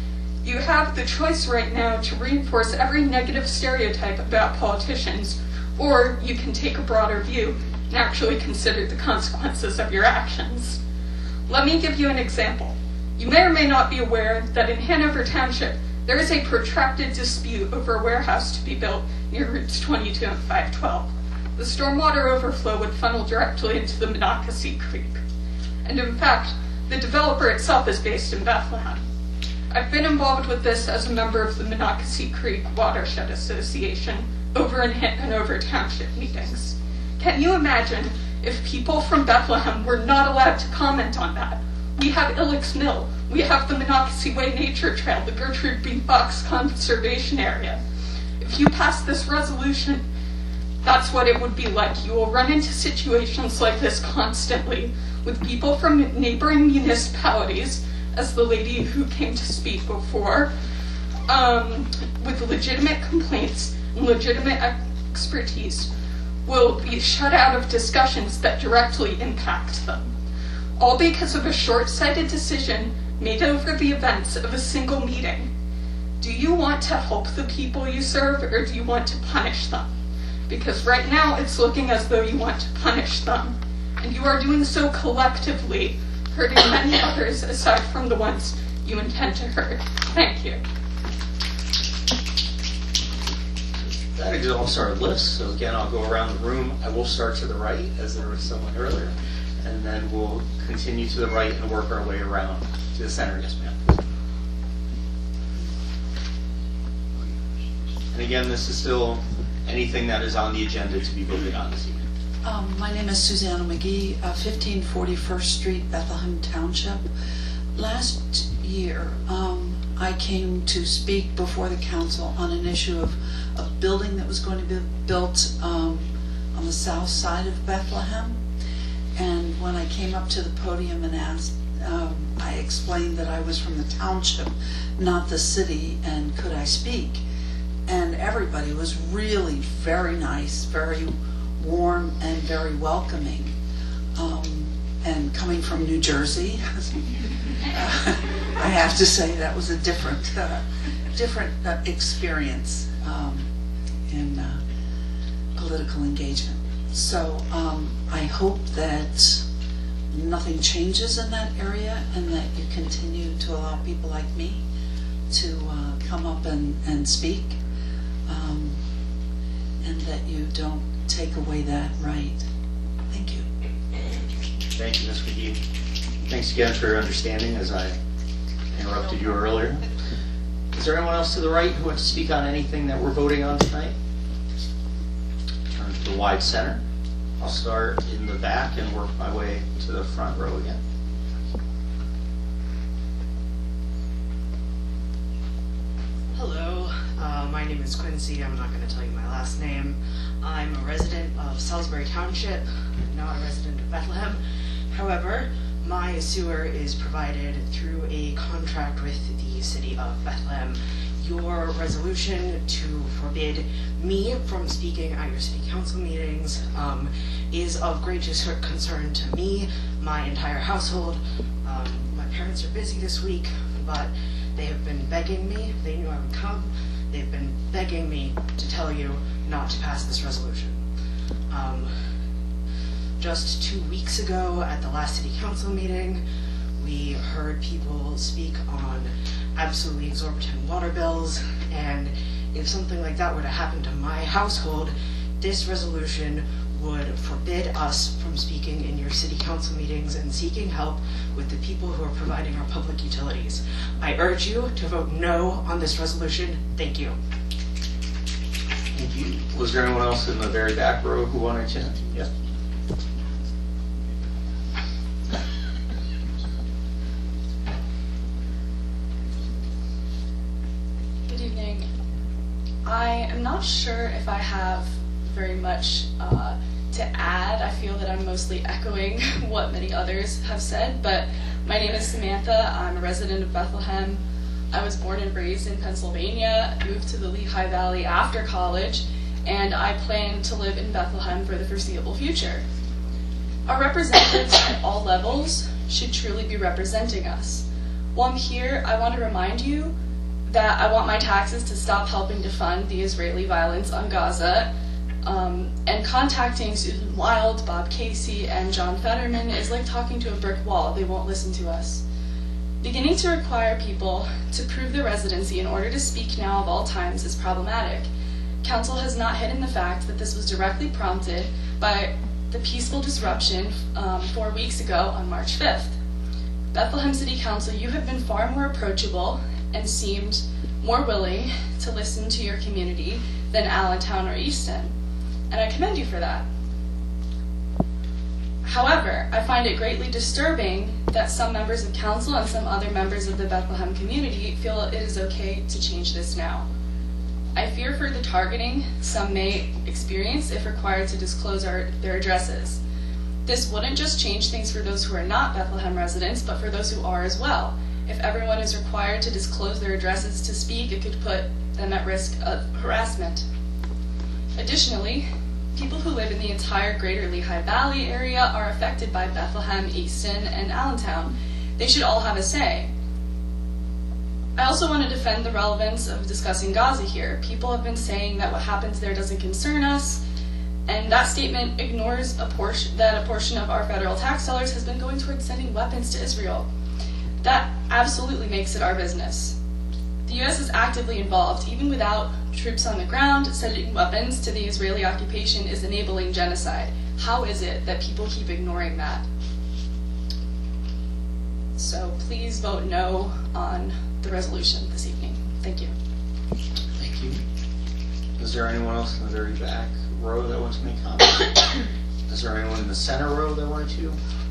You have the choice right now to reinforce every negative stereotype about politicians, or you can take a broader view and actually consider the consequences of your actions. Let me give you an example. You may or may not be aware that in Hanover Township, there is a protracted dispute over a warehouse to be built near routes twenty-two and five twelve. The stormwater overflow would funnel directly into the Monocacy Creek. And in fact, the developer itself is based in Bethlehem. I've been involved with this as a member of the Monocacy Creek Watershed Association over in Hanover Township meetings. Can you imagine if people from Bethlehem were not allowed to comment on that? We have Ilex Mill, we have the Monocacy Way Nature Trail, the Gertrude B. Fox Conservation Area. If you pass this resolution, that's what it would be like. You will run into situations like this constantly with people from neighboring municipalities, as the lady who came to speak before, um, with legitimate complaints and legitimate expertise, will be shut out of discussions that directly impact them. All because of a short-sighted decision made over the events of a single meeting. Do you want to help the people you serve, or do you want to punish them? Because right now it's looking as though you want to punish them, and you are doing so collectively, hurting many others aside from the ones you intend to hurt. Thank you. That exhausts our list, so again, I'll go around the room. I will start to the right, as there was someone earlier, and then we'll continue to the right and work our way around to the center. Yes, ma'am. And again, this is still anything that is on the agenda to be voted on this evening. Um, my name is Susanna McGee, uh, fifteen forty-first Street, Bethlehem Township. Last year, um, I came to speak before the council on an issue of a building that was going to be built um, on the south side of Bethlehem. And when I came up to the podium and asked, um, I explained that I was from the township, not the city, and could I speak? And everybody was really very nice, very warm, and very welcoming. Um, and coming from New Jersey, uh, I have to say that was a different, uh, different uh, experience um, in uh, political engagement. So um, I hope that nothing changes in that area, and that you continue to allow people like me to uh, come up and, and speak. Um, and that you don't take away that right. Thank you. Thank you, Miz McGee. Thanks again for your understanding as I interrupted you earlier. Is there anyone else to the right who wants to speak on anything that we're voting on tonight? Turn to the wide center. I'll start in the back and work my way to the front row again. Hello, uh, my name is Quincy. I'm not going to tell you my last name. I'm a resident of Salisbury Township, not a resident of Bethlehem. However, my sewer is provided through a contract with the city of Bethlehem. Your resolution to forbid me from speaking at your city council meetings um, is of great concern to me, my entire household. Um, my parents are busy this week, but they have been begging me. They knew I would come. They've been begging me to tell you not to pass this resolution. Um, just two weeks ago at the last city council meeting, we heard people speak on absolutely exorbitant water bills, and if something like that were to happen to my household, this resolution would forbid us from speaking in your city council meetings and seeking help with the people who are providing our public utilities. I urge you to vote no on this resolution. Thank you. Thank you. Was there anyone else in the very back row who wanted to? Yes. Good evening. I am not sure if I have very much uh, to add. I feel that I'm mostly echoing what many others have said, but my name is Samantha. I'm a resident of Bethlehem. I was born and raised in Pennsylvania, moved to the Lehigh Valley after college, and I plan to live in Bethlehem for the foreseeable future. Our representatives at all levels should truly be representing us. While I'm here, I want to remind you that I want my taxes to stop helping to fund the Israeli violence on Gaza. Um, and contacting Susan Wild, Bob Casey, and John Fetterman is like talking to a brick wall. They won't listen to us. Beginning to require people to prove their residency in order to speak now of all times is problematic. Council has not hidden the fact that this was directly prompted by the peaceful disruption um, four weeks ago on March fifth. Bethlehem City Council, you have been far more approachable and seemed more willing to listen to your community than Allentown or Easton, and I commend you for that. However, I find it greatly disturbing that some members of council and some other members of the Bethlehem community feel it is okay to change this now. I fear for the targeting some may experience if required to disclose our, their addresses. This wouldn't just change things for those who are not Bethlehem residents, but for those who are as well. If everyone is required to disclose their addresses to speak, it could put them at risk of harassment. Additionally, people who live in the entire greater Lehigh Valley area are affected by Bethlehem, Easton, and Allentown. They should all have a say. I also want to defend the relevance of discussing Gaza here. People have been saying that what happens there doesn't concern us, and that statement ignores a portion, that a portion of our federal tax dollars has been going towards sending weapons to Israel. That absolutely makes it our business. The U S is actively involved. Even without troops on the ground, sending weapons to the Israeli occupation is enabling genocide. How is it that people keep ignoring that? So please vote no on the resolution this evening. Thank you. Thank you. Is there anyone else in the very back row that wants to make comments? Is there anyone in the center row that wanted to?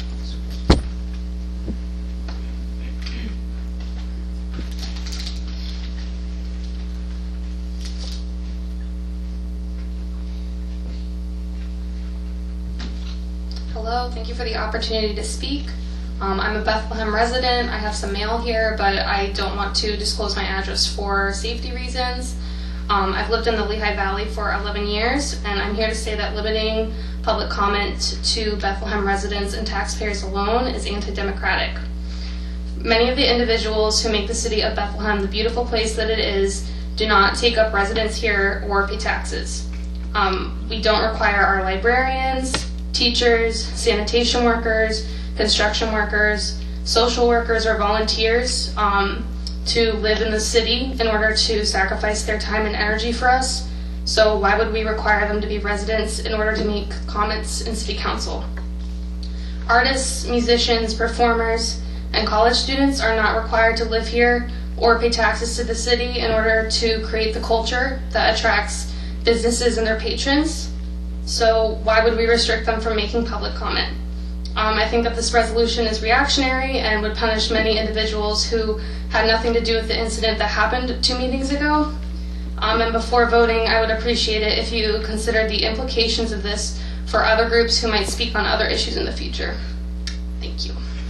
Hello, thank you for the opportunity to speak. Um, I'm a Bethlehem resident. I have some mail here, but I don't want to disclose my address for safety reasons. Um, I've lived in the Lehigh Valley for eleven years, and I'm here to say that limiting public comment to Bethlehem residents and taxpayers alone is anti-democratic. Many of the individuals who make the city of Bethlehem the beautiful place that it is do not take up residence here or pay taxes. Um, we don't require our librarians, teachers, sanitation workers, construction workers, social workers, or volunteers um, to live in the city in order to sacrifice their time and energy for us. So why would we require them to be residents in order to make comments in city council? Artists, musicians, performers, and college students are not required to live here or pay taxes to the city in order to create the culture that attracts businesses and their patrons. So why would we restrict them from making public comment? Um, I think that this resolution is reactionary and would punish many individuals who had nothing to do with the incident that happened two meetings ago. Um, and before voting, I would appreciate it if you considered the implications of this for other groups who might speak on other issues in the future. Thank you.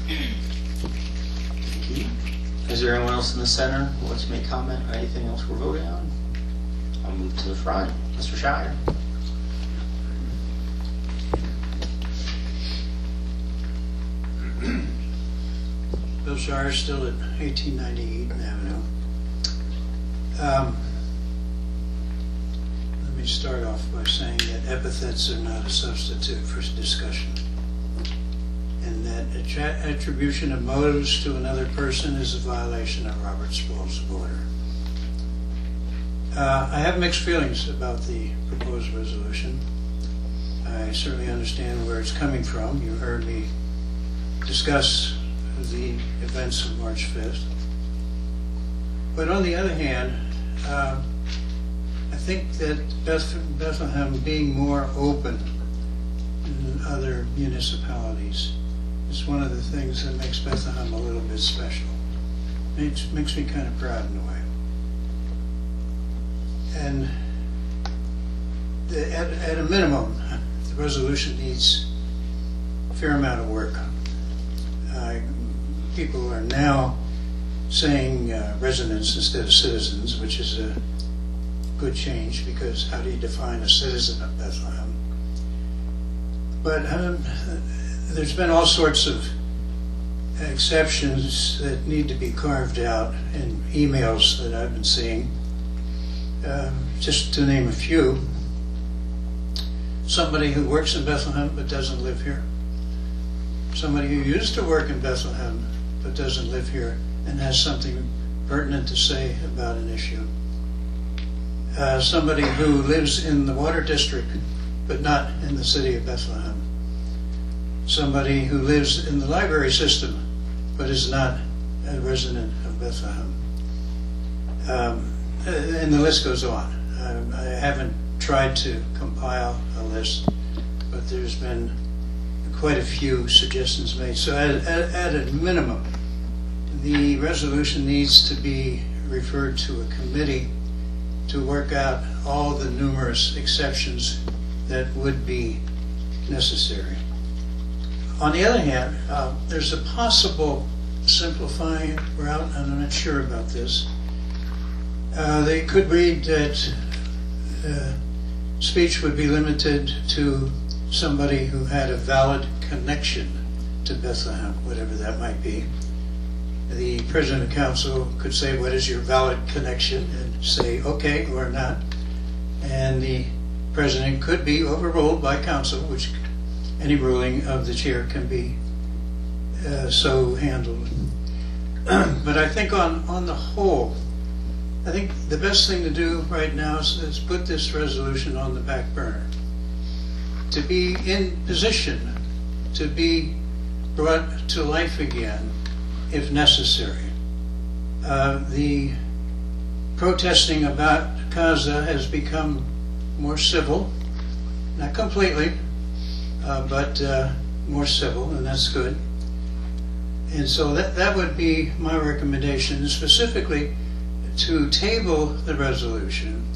Thank you. Is there anyone else in the center who wants to make comment or anything else we're voting on? I'll move to the front. Mister Shire. Bill Shire, still at eighteen ninety Eaton Avenue. Um, let me start off by saying that epithets are not a substitute for discussion, and that attra- attribution of motives to another person is a violation of Robert's Rules of Order. Uh, I have mixed feelings about the proposed resolution. I certainly understand where it's coming from. You heard me discuss the events of March fifth. But on the other hand, uh, I think that Beth- Bethlehem being more open than other municipalities is one of the things that makes Bethlehem a little bit special. It makes me kind of proud in a way. And the, at, at a minimum, the resolution needs a fair amount of work. Uh, people are now saying uh, residents instead of citizens, which is a good change, because how do you define a citizen of Bethlehem? But um, there's been all sorts of exceptions that need to be carved out in emails that I've been seeing. Um, just to name a few. Somebody who works in Bethlehem but doesn't live here. Somebody who used to work in Bethlehem but doesn't live here and has something pertinent to say about an issue. Uh, somebody who lives in the water district but not in the city of Bethlehem. Somebody who lives in the library system but is not a resident of Bethlehem. Um, and the list goes on. I, I haven't tried to compile a list, but there's been quite a few suggestions made. So at, at, at a minimum, the resolution needs to be referred to a committee to work out all the numerous exceptions that would be necessary. On the other hand, uh, there's a possible simplifying route, and I'm not sure about this. Uh, they could read that uh, speech would be limited to somebody who had a valid connection to Bethlehem, whatever that might be. The president of council could say, what is your valid connection? And say, okay or not. And the president could be overruled by council, which any ruling of the chair can be uh, so handled. But I think on, on the whole, I think the best thing to do right now is, is put this resolution on the back burner. To be in position to be brought to life again if necessary. Uh, the protesting about CASA has become more civil, not completely, uh, but uh, more civil, and that's good. And so that, that would be my recommendation, specifically to table the resolution.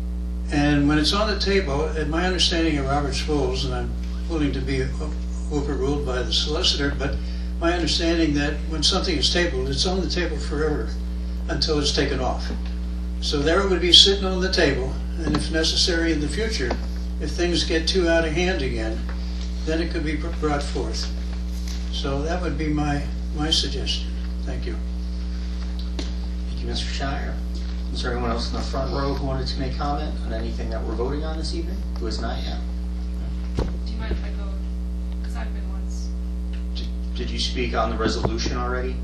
And when it's on the table, and my understanding of Robert's rules, and I'm willing to be overruled by the solicitor, but my understanding that when something is tabled, it's on the table forever until it's taken off. So there it would be sitting on the table, and if necessary in the future, if things get too out of hand again, then it could be brought forth. So that would be my, my suggestion. Thank you. Thank you, Mister Shire. Is there anyone else in the front row who wanted to make comment on anything that we're voting on this evening? Who is not yet? Do you mind if I go? Because I've been once. Did, did you speak on the resolution already?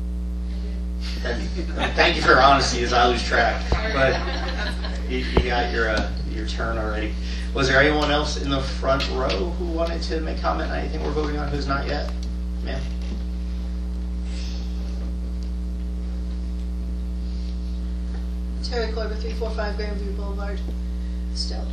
I did. Thank you for your honesty, as I lose track. But you, you got your uh, your turn already. Was there anyone else in the front row who wanted to make comment on anything we're voting on who's not yet? Ma'am? Terry Korber, three forty-five Grandview Boulevard, still.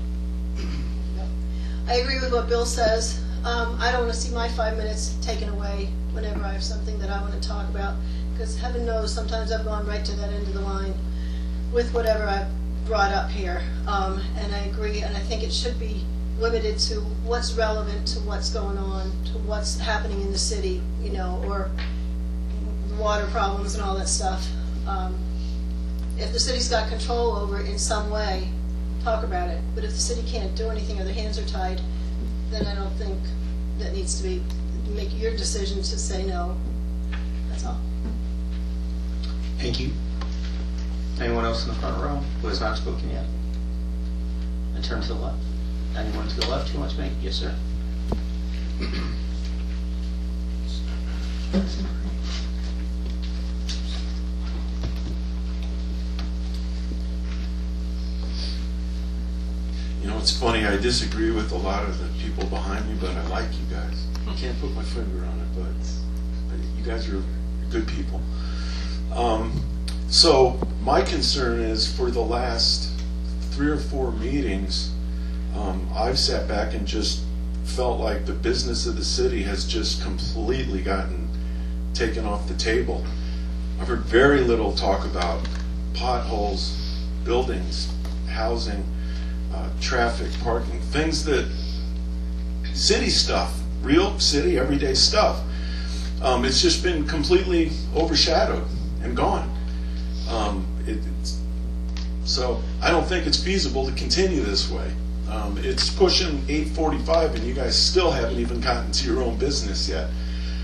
I agree with what Bill says. Um, I don't want to see my five minutes taken away whenever I have something that I want to talk about, because heaven knows sometimes I've gone right to that end of the line with whatever I've brought up here. Um, and I agree, and I think it should be limited to what's relevant to what's going on, to what's happening in the city, you know, or water problems and all that stuff. Um, If the city's got control over it in some way, talk about it. But if the city can't do anything or their hands are tied, then I don't think that needs to be, make your decision to say no. That's all. Thank you. Anyone else in the front row who has not spoken yet? And turn to the left. Anyone to the left who wants to make? Yes, sir. You know, it's funny, I disagree with a lot of the people behind me, but I like you guys. I can't put my finger on it, but, but you guys are good people. Um, so my concern is for the last three or four meetings, um, I've sat back and just felt like the business of the city has just completely gotten taken off the table. I've heard very little talk about potholes, buildings, housing, Uh, traffic, parking, things that, city stuff, real city, everyday stuff. Um, it's just been completely overshadowed and gone. Um, it, it's, so I don't think it's feasible to continue this way. Um, it's pushing eight forty-five and you guys still haven't even gotten to your own business yet.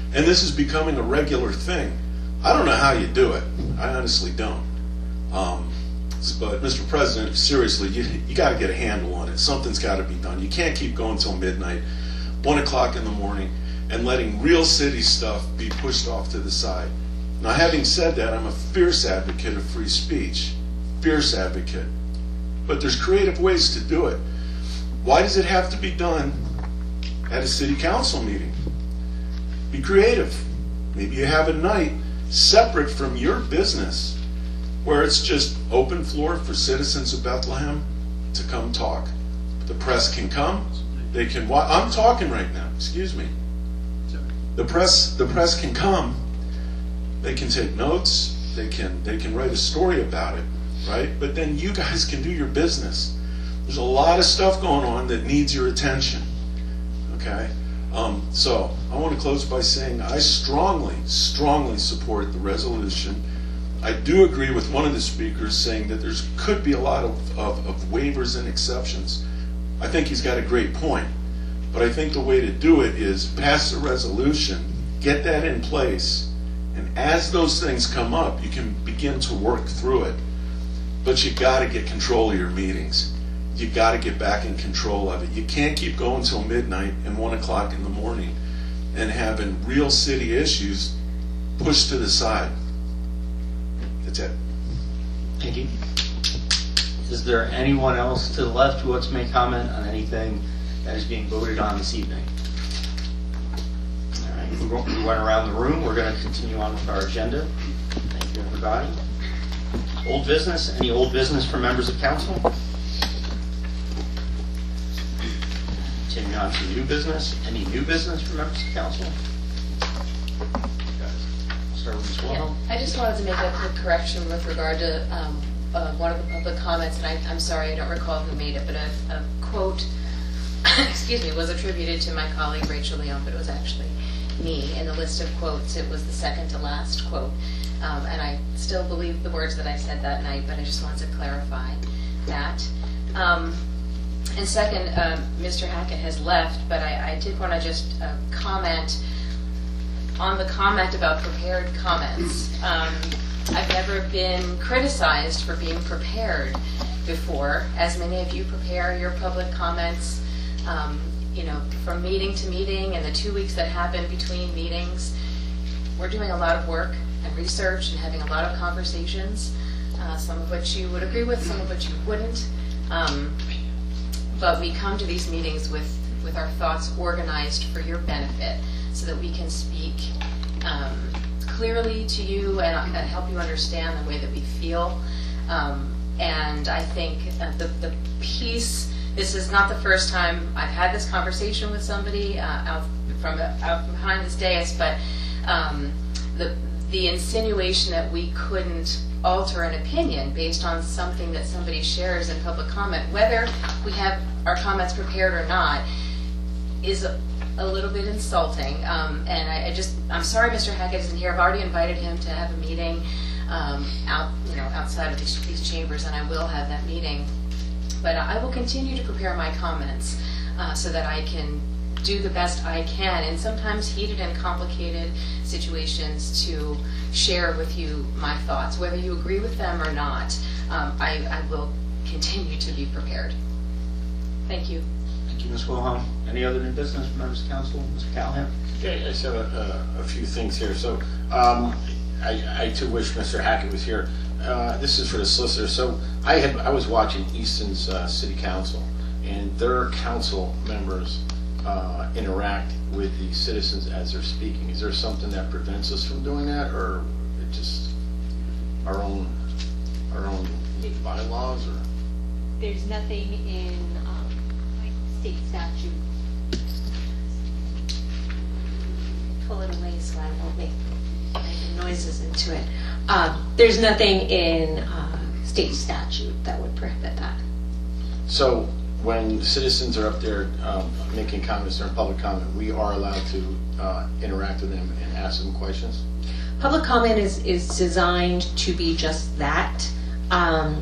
and this is becoming a regular thing. I don't know how you do it. I honestly don't. Um, but Mister President, seriously, you, you got to get a handle on it. Something's got to be done. You can't keep going till midnight, one o'clock in the morning, and letting real city stuff be pushed off to the side. Now, having said that, I'm a fierce advocate of free speech. Fierce advocate. But there's creative ways to do it. Why does it have to be done at a city council meeting? Be creative. Maybe you have a night separate from your business where it's just open floor for citizens of Bethlehem to come talk. The press can come. They can watch. I'm talking right now. Excuse me. The press, the press can come. They can take notes. They can, they can write a story about it, right? But then you guys can do your business. There's a lot of stuff going on that needs your attention. Okay. Um, so I want to close by saying I strongly, strongly support the resolution. I do agree with one of the speakers saying that there's could be a lot of, of, of waivers and exceptions. I think he's got a great point. But I think the way to do it is pass a resolution, get that in place, and as those things come up, you can begin to work through it. But you got to get control of your meetings. You got to get back in control of it. You can't keep going till midnight and one o'clock in the morning and having real city issues pushed to the side. That's it. Thank you. Is there anyone else to the left who wants to make comment on anything that is being voted on this evening? All right, we're going we went around the room. We're going to continue on with our agenda. Thank you, everybody. Old business? Any old business for members of council? Continuing on to new business. Any new business for members of council? Start with Miz Wilhelm. Yeah, I just wanted to make a quick correction with regard to um, uh, one of the public comments, and I, I'm sorry, I don't recall who made it, but a, a quote, excuse me, was attributed to my colleague Rachel Leon, but it was actually me. In the list of quotes, it was the second to last quote, um, and I still believe the words that I said that night, but I just wanted to clarify that. Um, and second, uh, Mister Hackett has left, but I, I did want to just uh, comment on the comment about prepared comments. Um, I've never been criticized for being prepared before, as many of you prepare your public comments, um, you know, from meeting to meeting and the two weeks that happen between meetings. We're doing a lot of work and research and having a lot of conversations, uh, some of which you would agree with, some of which you wouldn't. Um, but we come to these meetings with, with our thoughts organized for your benefit, so that we can speak um, clearly to you and, uh, and help you understand the way that we feel. Um, and I think uh, the, the piece, this is not the first time I've had this conversation with somebody uh, out from out behind this dais, but um, the, the insinuation that we couldn't alter an opinion based on something that somebody shares in public comment, whether we have our comments prepared or not, is a, a little bit insulting, um, and I, I just, I'm sorry Mister Hackett isn't here. I've already invited him to have a meeting um, out, you know, outside of these, these chambers, and I will have that meeting. But I will continue to prepare my comments uh, so that I can do the best I can, in sometimes heated and complicated situations, to share with you my thoughts, whether you agree with them or not. Um, I, I will continue to be prepared. Thank you. Thank you, Miz Wilhelm. Any other new business from members of council? Mister Callahan? Okay, I just have a, a, a few things here. So um, I, I too wish Mister Hackett was here. Uh, this is for the solicitor. So I had I was watching Easton's uh, city council, and their council members uh, interact with the citizens as they're speaking. Is there something that prevents us from doing that, or it just our own our own bylaws? Or there's nothing in um, like state statute. Pull it away so I won't make making noises into it. Um, there's nothing in uh, state statute that would prohibit that. So when citizens are up there um, making comments during public comment, we are allowed to uh, interact with them and ask them questions? Public comment is, is designed to be just that. Um,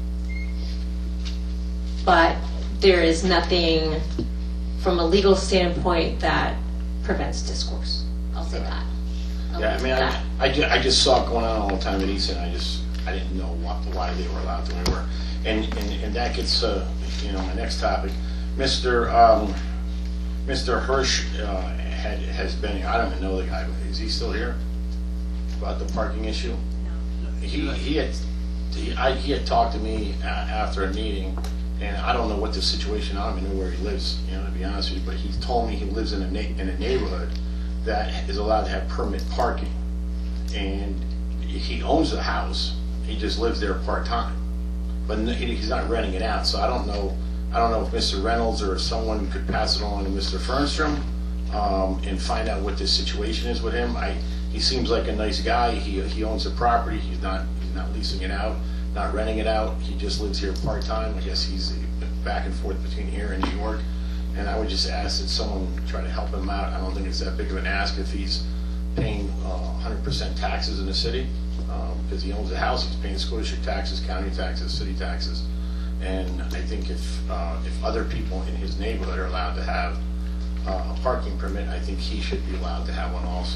but there is nothing from a legal standpoint that prevents discourse. I'll requested that. Yeah, I mean, I, I, ju- I just saw it going on all the time at Easton. I just, I didn't know what, why they were allowed to anywhere. And, and, and that gets, uh, you know, my next topic. Mister Um, Mister Hirsch, uh, had, has been, I don't even know the guy, is he still here? About the parking issue? No. He, he had, he, I, he had talked to me a, after a meeting, and I don't know what the situation, I don't even know where he lives, you know, to be honest with you, but he told me he lives in a, na- in a neighborhood that is allowed to have permit parking. And he owns the house, he just lives there part-time. But n- he- he's not renting it out, so I don't know, I don't know if Mister Reynolds or someone could pass it along to Mister Fernstrom, um, and find out what the situation is with him. I, he seems like a nice guy, he, he owns the property, he's not, he's not leasing it out, not renting it out, he just lives here part-time. I guess he's back and forth between here and New York. And I would just ask that someone try to help him out. I don't think it's that big of an ask if he's paying uh, one hundred percent taxes in the city, because um, he owns the house, he's paying school district taxes, county taxes, city taxes. And I think if uh, if other people in his neighborhood are allowed to have uh, a parking permit, I think he should be allowed to have one also.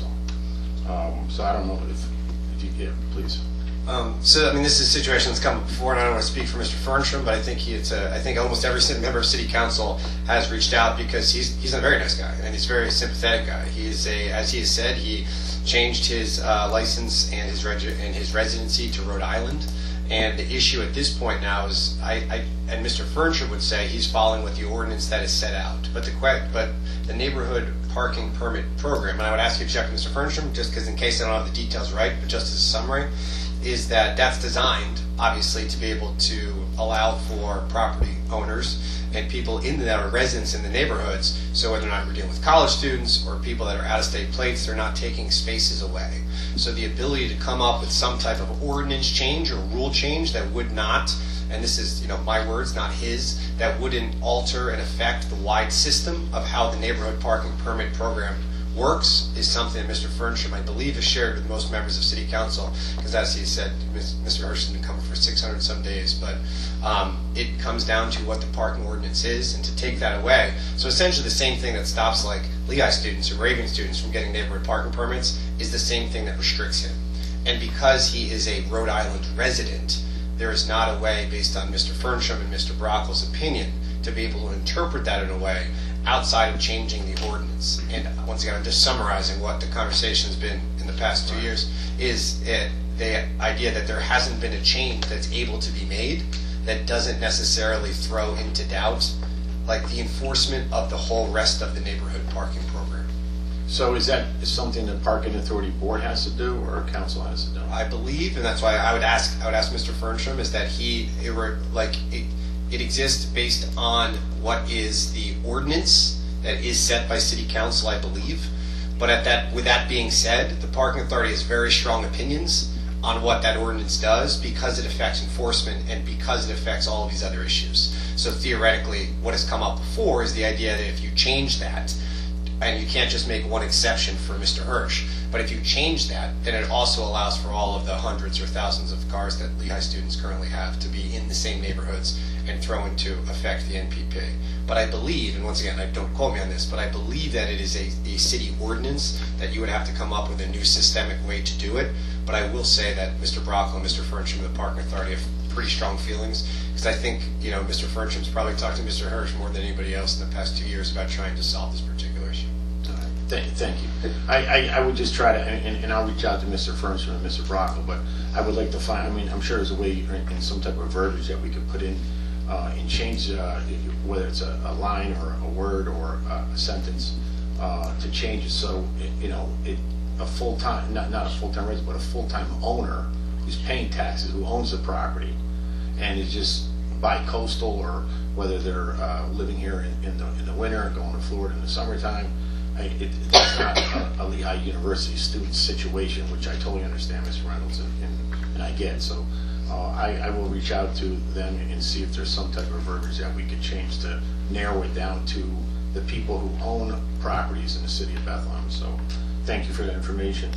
Um, so I don't know if, if you, yeah, please. Um, so, I mean, this is a situation that's come before, and I don't want to speak for Mister Fernstrom, but I think he, it's a, I think almost every member of City Council has reached out because he's he's a very nice guy and he's a very sympathetic guy. He is a, as he has said, he changed his uh, license and his reg- and his residency to Rhode Island. And the issue at this point now is, I, I and Mister Fernstrom would say he's following with the ordinance that is set out, but the que- but the neighborhood parking permit program, and I would ask you to check with Mister Fernstrom just because in case I don't have the details right, but just as a summary, is that that's designed, obviously, to be able to allow for property owners and people in the, that are residents in the neighborhoods, so whether or not we're dealing with college students or people that are out-of-state plates, they're not taking spaces away. So the ability to come up with some type of ordinance change or rule change that would not, and this is, you know, my words, not his, that wouldn't alter and affect the wide system of how the neighborhood parking permit program works is something that Mister Fernstrom, I believe, has shared with most members of City Council, because as he said, Mister Hirsch has been coming for six hundred some days, but um, it comes down to what the parking ordinance is, and to take that away. So essentially the same thing that stops like Lehigh students or Moravian students from getting neighborhood parking permits is the same thing that restricts him. And because he is a Rhode Island resident, there is not a way, based on Mister Fernstrom and Mister Brockle's opinion, to be able to interpret that in a way outside of changing the ordinance. And once again, I'm just summarizing what the conversation has been in the past two years, is it, the idea that there hasn't been a change that's able to be made that doesn't necessarily throw into doubt like the enforcement of the whole rest of the neighborhood parking program. So is that is something the Parking Authority Board has to do or council has to do? I believe, and that's why I would ask I would ask Mister Fernstrom, is that he it were like it, it exists based on what is the ordinance that is set by City Council, I believe. But at that, with that being said, the Parking Authority has very strong opinions on what that ordinance does because it affects enforcement and because it affects all of these other issues. So theoretically, what has come up before is the idea that if you change that, and you can't just make one exception for Mister Hirsch, but if you change that, then it also allows for all of the hundreds or thousands of cars that Lehigh students currently have to be in the same neighborhoods and throw into effect the N P P. But I believe, and once again, I don't quote me on this, but I believe that it is a, a city ordinance that you would have to come up with a new systemic way to do it. But I will say that Mister Brockle and Mister Fernstrom of the Parking Authority have pretty strong feelings, because I think, you know, Mister Fernstrom's probably talked to Mister Hirsch more than anybody else in the past two years about trying to solve this particular issue. Thank, thank you. I, I, I would just try to, and, and I'll reach out to Mister Fernstrom and Mister Brockle, but I would like to find, I mean, I'm sure there's a way in some type of verbiage that we could put in uh, and change, uh, whether it's a, a line or a word or a, a sentence, uh, to change it so, it, you know, it, a full-time, not, not a full-time resident, but a full-time owner who's paying taxes, who owns the property, and is just bi-coastal, or whether they're uh, living here in, in, the, in the winter and going to Florida in the summertime. I, it, that's not a, a Lehigh University student situation, which I totally understand, Mister Reynolds, and, and, and I get. So uh, I, I will reach out to them and see if there's some type of verbiage that we could change to narrow it down to the people who own properties in the city of Bethlehem. So thank you for that information.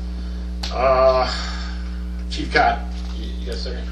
Uh, Chief Cott, you, you got a second?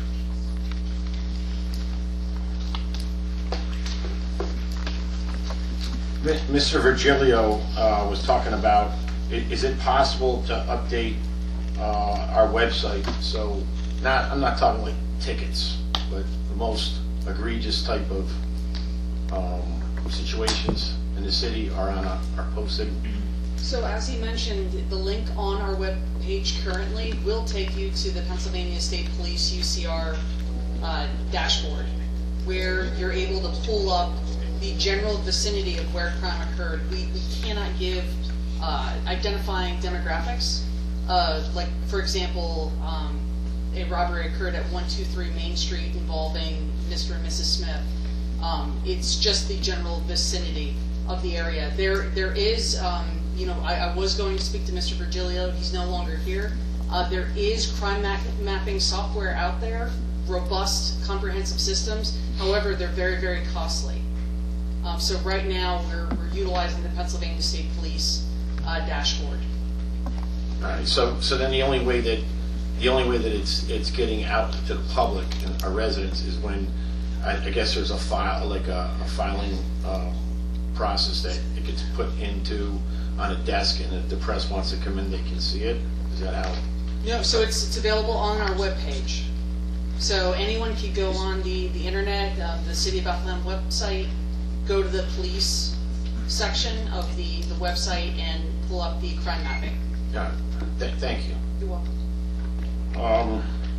Mister Virgilio uh, was talking about i- is it possible to update uh, our website? So, not, I'm not talking like tickets, but the most egregious type of um, situations in the city are on our, our posted. So as he mentioned, the link on our web page currently will take you to the Pennsylvania State Police U C R uh, dashboard, where you're able to pull up the general vicinity of where crime occurred. We, we cannot give uh, identifying demographics. Uh, like, for example, um, a robbery occurred at one two three Main Street involving Mister and Missus Smith. Um, it's just the general vicinity of the area. There, there is, um, you know, I, I was going to speak to Mister Virgilio. He's no longer here. Uh, there is crime map mapping software out there, robust, comprehensive systems. However, they're very, very costly. Um, so right now, we're, we're utilizing the Pennsylvania State Police uh, dashboard. All right, so, so then the only way that, the only way that it's, it's getting out to the public and our residents is when, I, I guess there's a file, like a, a filing um, process that it gets put into on a desk, and if the press wants to come in, they can see it. Is that how? No, so it's, it's available on our webpage. So anyone can go on the, the internet, uh, the City of Bethlehem website, go to the police section of the, the website and pull up the crime mapping. Yeah, th thank you. You're welcome. Um,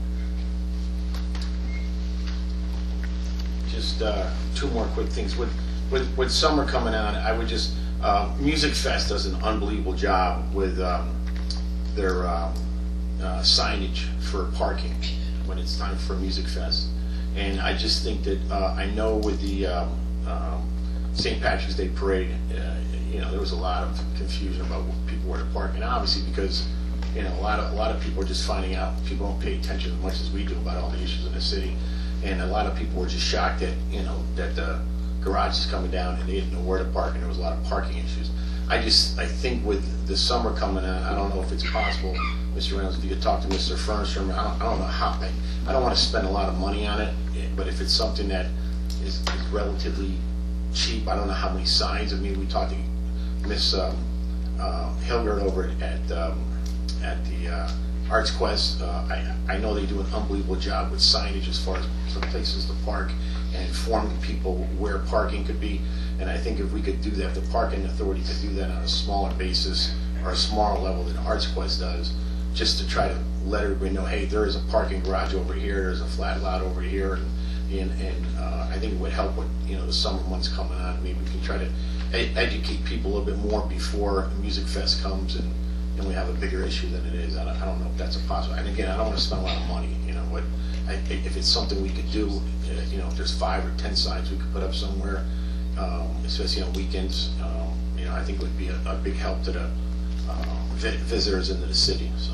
just uh, two more quick things. With, with, with summer coming on, I would just, uh, Music Fest does an unbelievable job with um, their um, uh, signage for parking when it's time for Music Fest. And I just think that, uh, I know with the um, um, Saint Patrick's Day Parade, uh, you know, there was a lot of confusion about what people were to park. And obviously because, you know, a lot of, a lot of people are just finding out, people don't pay attention as much as we do about all the issues in the city. And a lot of people were just shocked that, you know, that the garage is coming down and they didn't know where to park, and there was a lot of parking issues. I just, I think with the summer coming on, I don't know if it's possible, Mister Reynolds, if you could talk to Mister Fernstrom. I don't, I don't know how, I, I don't want to spend a lot of money on it, but if it's something that is, is relatively cheap, I don't know how many signs. I mean, we talked to Miss um, uh, Hilgard over at um, at the uh, Arts Quest. Uh, I, I know they do an unbelievable job with signage as far as some places to park and informing people where parking could be. And I think if we could do that, if the parking authority could do that on a smaller basis or a smaller level than Arts Quest does, just to try to let everybody know, hey, there is a parking garage over here, there's a flat lot over here, and and, and uh, I think it would help with, you know, the summer months coming on. Maybe we can try to ed educate people a little bit more before Music Fest comes and, and we have a bigger issue than it is. I don't, I don't know if that's a possible. And again, I don't want to spend a lot of money. You know, what I, if it's something we could do, uh, you know, if there's five or ten signs we could put up somewhere, um, especially on weekends, um, you know, I think it would be a, a big help to the uh, vi visitors into the city. So.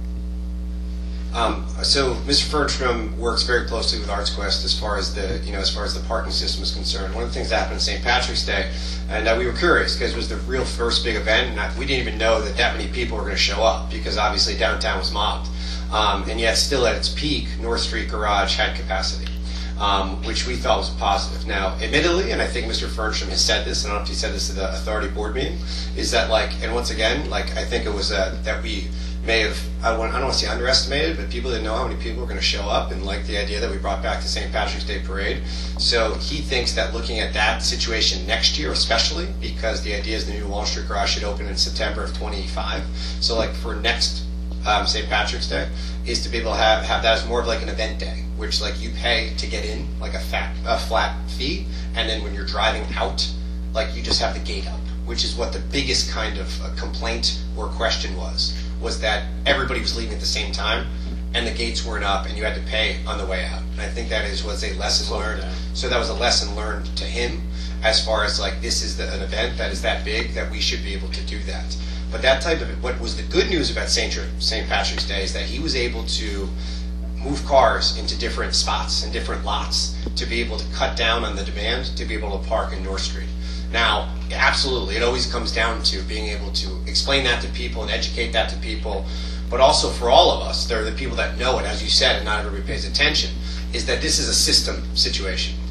Um, so Mister Fernstrom works very closely with Arts Quest as far as the, you know, as far as the parking system is concerned. One of the things that happened on Saint Patrick's Day, and uh, we were curious because it was the real first big event, and I, we didn't even know that that many people were going to show up because obviously downtown was mobbed, um, and yet still at its peak, North Street Garage had capacity, um, which we thought was a positive. Now, admittedly, and I think Mister Fernstrom has said this, I don't know if he said this at the authority board meeting, is that like, and once again, like I think it was uh, that we may have, I, want, I don't want to say underestimated, but people didn't know how many people were going to show up and like the idea that we brought back the Saint Patrick's Day Parade. So he thinks that looking at that situation next year, especially because the idea is the new Wall Street Garage should open in September of twenty-five. So like for next um, Saint Patrick's Day, is to be able to have, have that as more of like an event day, which like you pay to get in, like a, fat, a flat fee, and then when you're driving out, like you just have the gate up, which is what the biggest kind of uh, complaint or question was. was that everybody was leaving at the same time and the gates weren't up and you had to pay on the way out. And I think that is was a lesson learned. So that was a lesson learned to him as far as like this is the, an event that is that big that we should be able to do that. But that type of, what was the good news about Saint Patrick's Day is that he was able to move cars into different spots and different lots to be able to cut down on the demand to be able to park in North Street. Now, absolutely, it always comes down to being able to explain that to people and educate that to people, but also for all of us, there are the people that know it, as you said, and not everybody pays attention, is that this is a system situation.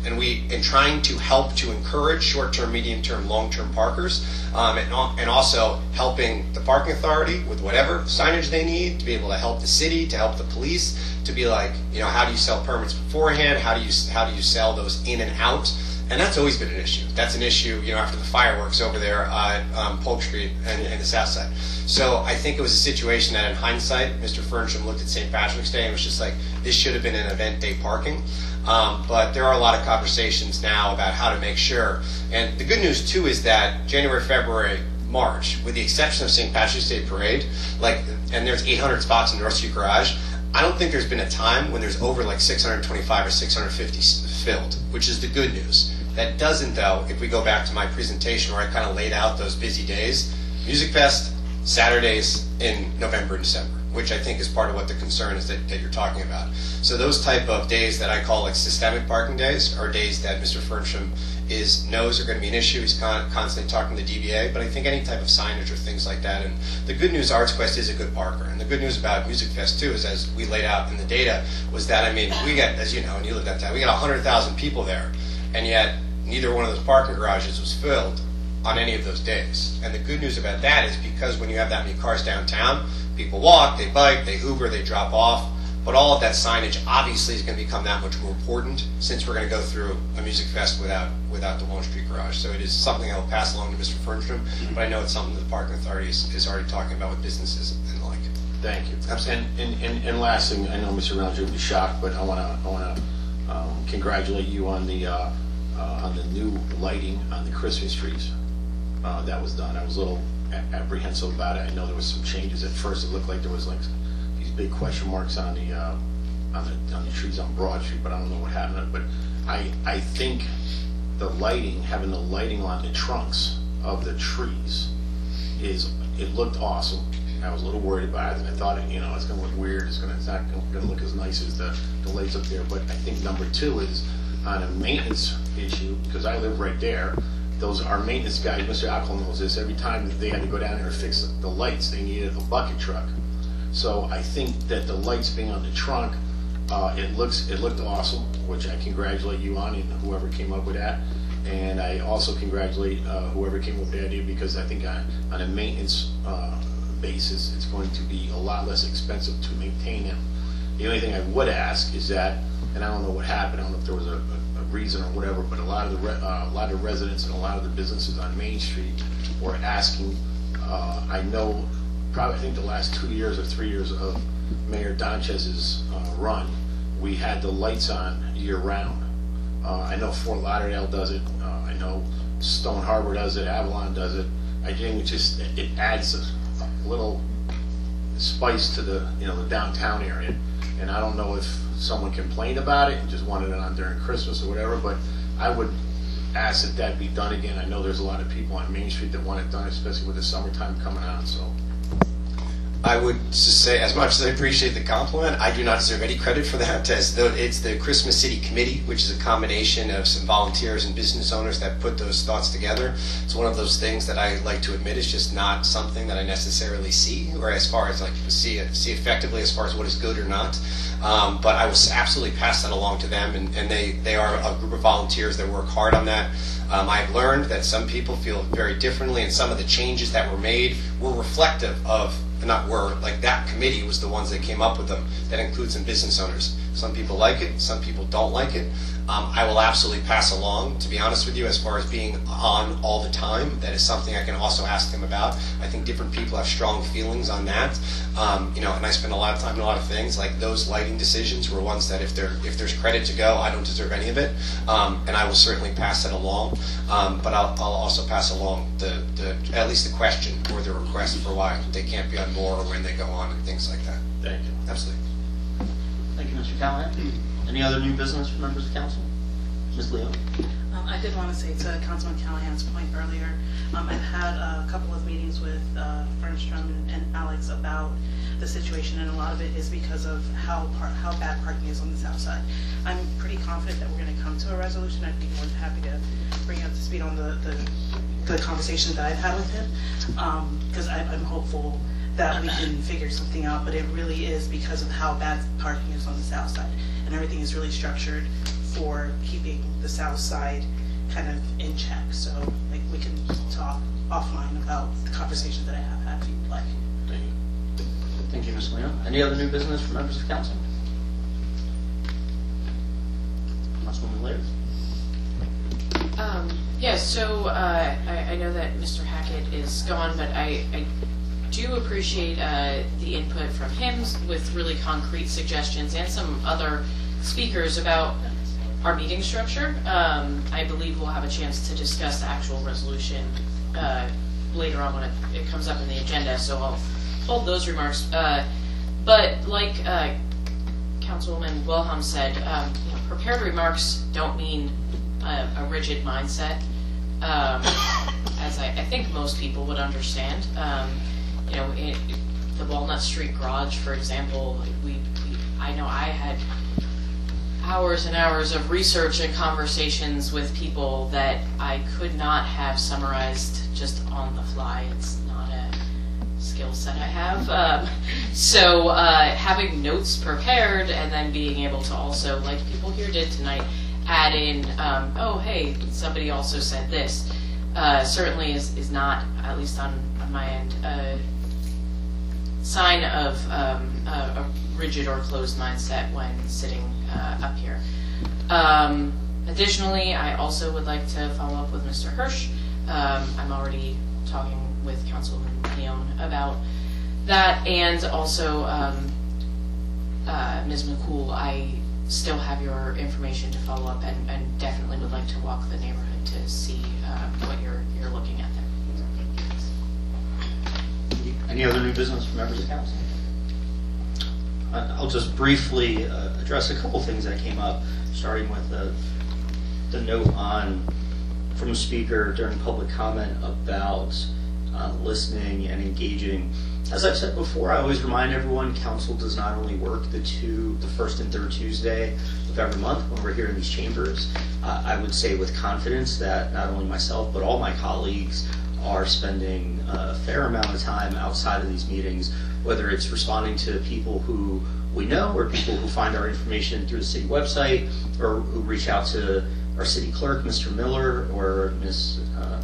and we and trying to help to encourage short-term, medium-term, long-term parkers, um, and, and also helping the parking authority with whatever signage they need to be able to help the city, to help the police, to be like, you know, how do you sell permits beforehand? How do you how do you sell those in and out? And that's always been an issue. That's an issue, you know, after the fireworks over there at um, Polk Street and, and the South Side. So I think it was a situation that, in hindsight, Mister Fernstrom looked at Saint Patrick's Day and was just like, this should have been an event day parking. Um, but there are a lot of conversations now about how to make sure. And the good news too is that January, February, March, with the exception of Saint Patrick's Day Parade, like, and there's eight hundred spots in the North Street Garage. I don't think there's been a time when there's over like six hundred twenty-five or six hundred fifty filled, which is the good news. That doesn't, though, if we go back to my presentation where I kind of laid out those busy days, Music Fest, Saturdays in November and December, which I think is part of what the concern is that, that you're talking about. So those type of days that I call like systemic parking days are days that Mister Fernstrom is knows are going to be an issue. He's con- constantly talking to the D B A, but I think any type of signage or things like that. And the good news, Arts Quest is a good parker. And the good news about Music Fest too is, as we laid out in the data, was that, I mean, we got, as you know, and you looked at that, we got one hundred thousand people there, and yet neither one of those parking garages was filled on any of those days. And the good news about that is because when you have that many cars downtown, people walk, they bike, they Uber, they drop off. But all of that signage obviously is going to become that much more important since we're going to go through a Music Fest without without the Walnut Street Garage. So it is something I will pass along to Mister Fernstrom, but I know it's something that the Parking Authority is, is already talking about with businesses and the like. Thank you. Absolutely. And, and, and, and last thing, I know Mister Reynolds will be shocked, but I want to I want to um, congratulate you on the uh, uh, on the new lighting on the Christmas trees. Uh, that was done. I was a little a- apprehensive about it. I know there was some changes at first. It looked like there was like these big question marks on the uh, on the on the trees on Broad Street, but I don't know what happened. But I I think the lighting, having the lighting on the trunks of the trees, is it looked awesome. I was a little worried about it, and I thought, you know, it's going to look weird. It's going to it's not going to look as nice as the the lights up there. But I think number two is on a maintenance issue, because I live right there. Those our maintenance guys, Mister Ackel knows this. Every time they had to go down there and fix the lights, they needed a bucket truck. So I think that the lights being on the trunk, uh, it looks it looked awesome, which I congratulate you on and whoever came up with that. And I also congratulate uh, whoever came up with the idea, because I think on, on a maintenance uh, basis, it's going to be a lot less expensive to maintain them. The only thing I would ask is that, and I don't know what happened, I don't know if there was a, a, a reason or whatever, but a lot of the re, uh, a lot of residents and a lot of the businesses on Main Street were asking. Uh, I know, probably I think the last two years or three years of Mayor Donchez's uh, run, we had the lights on year round. Uh, I know Fort Lauderdale does it. Uh, I know Stone Harbor does it. Avalon does it. I think it just it adds a, a little spice to the you know the downtown area. And I don't know if someone complained about it and just wanted it on during Christmas or whatever, but I would ask that that be done again. I know there's a lot of people on Main Street that want it done, especially with the summertime coming on. So I would just say, as much as I appreciate the compliment, I do not deserve any credit for that. As though it's the Christmas City Committee, which is a combination of some volunteers and business owners that put those thoughts together. It's one of those things that I like to admit is just not something that I necessarily see, or as far as like see it, see effectively as far as what is good or not. Um, but I will absolutely pass that along to them, and, and they, they are a group of volunteers that work hard on that. Um, I've learned that some people feel very differently, and some of the changes that were made were reflective of, not were, like that committee was the ones that came up with them. That includes some business owners. Some people like it, some people don't like it. Um, I will absolutely pass along, to be honest with you, as far as being on all the time. That is something I can also ask them about. I think different people have strong feelings on that. Um, you know, and I spend a lot of time on a lot of things. Like those lighting decisions were ones that if there if there's credit to go, I don't deserve any of it. Um, and I will certainly pass it along. Um, but I'll, I'll also pass along the, the at least the question or the request for why they can't be on more or when they go on and things like that. Thank you. Absolutely. Thank you, Mister Callahan. Any other new business from members of council? Miz Leo? Um, I did want to say to Councilman Callahan's point earlier, um, I've had a couple of meetings with uh, Fernstrom and, and Alex about the situation, and a lot of it is because of how par how bad parking is on the south side. I'm pretty confident that we're going to come to a resolution. I'd be more than happy to bring you up to speed on the, the, the conversation that I've had with him, because um, I'm hopeful that we can figure something out, but it really is because of how bad parking is on the south side. and everything is really structured for keeping the south side kind of in check. So like we can talk offline about the conversation that I have had if you'd like. Thank you. Thank you, Miz Leon. Any other new business from members of council? Councilwoman Laird. Um, yeah, so uh, I, I know that Mister Hackett is gone, but I, I do appreciate uh, the input from him with really concrete suggestions and some other speakers about our meeting structure. Um, I believe we'll have a chance to discuss the actual resolution uh, later on when it, it comes up in the agenda, so I'll hold those remarks. Uh, but like uh, Councilwoman Wilhelm said, um, you know, prepared remarks don't mean a, a rigid mindset, um, as I, I think most people would understand. Um, you know, it, the Walnut Street Garage, for example, we, we I know I had hours and hours of research and conversations with people that I could not have summarized just on the fly. It's not a skill set I have. Um, so uh, having notes prepared and then being able to also, like people here did tonight, add in, um, oh, hey, somebody also said this, uh, certainly is, is not, at least on, on my end, a sign of um, a, a rigid or closed mindset when sitting uh, up here. Um, additionally, I also would like to follow up with Mister Hirsch. Um, I'm already talking with Councilman Leon about that, and also um, uh, Miz McCool, I still have your information to follow up, and, and definitely would like to walk the neighborhood to see uh, what you're you're looking at there. Any other new business from members of council? I'll just briefly uh, address a couple things that came up, starting with the, the note on from the speaker during public comment about uh, listening and engaging. As I've said before, I always remind everyone council does not only work the two, the first and third Tuesday of every month when we're here in these chambers. Uh, I would say with confidence that not only myself but all my colleagues are spending a fair amount of time outside of these meetings, whether it's responding to people who we know or people who find our information through the city website or who reach out to our city clerk, Mister Miller, or Miz Uh,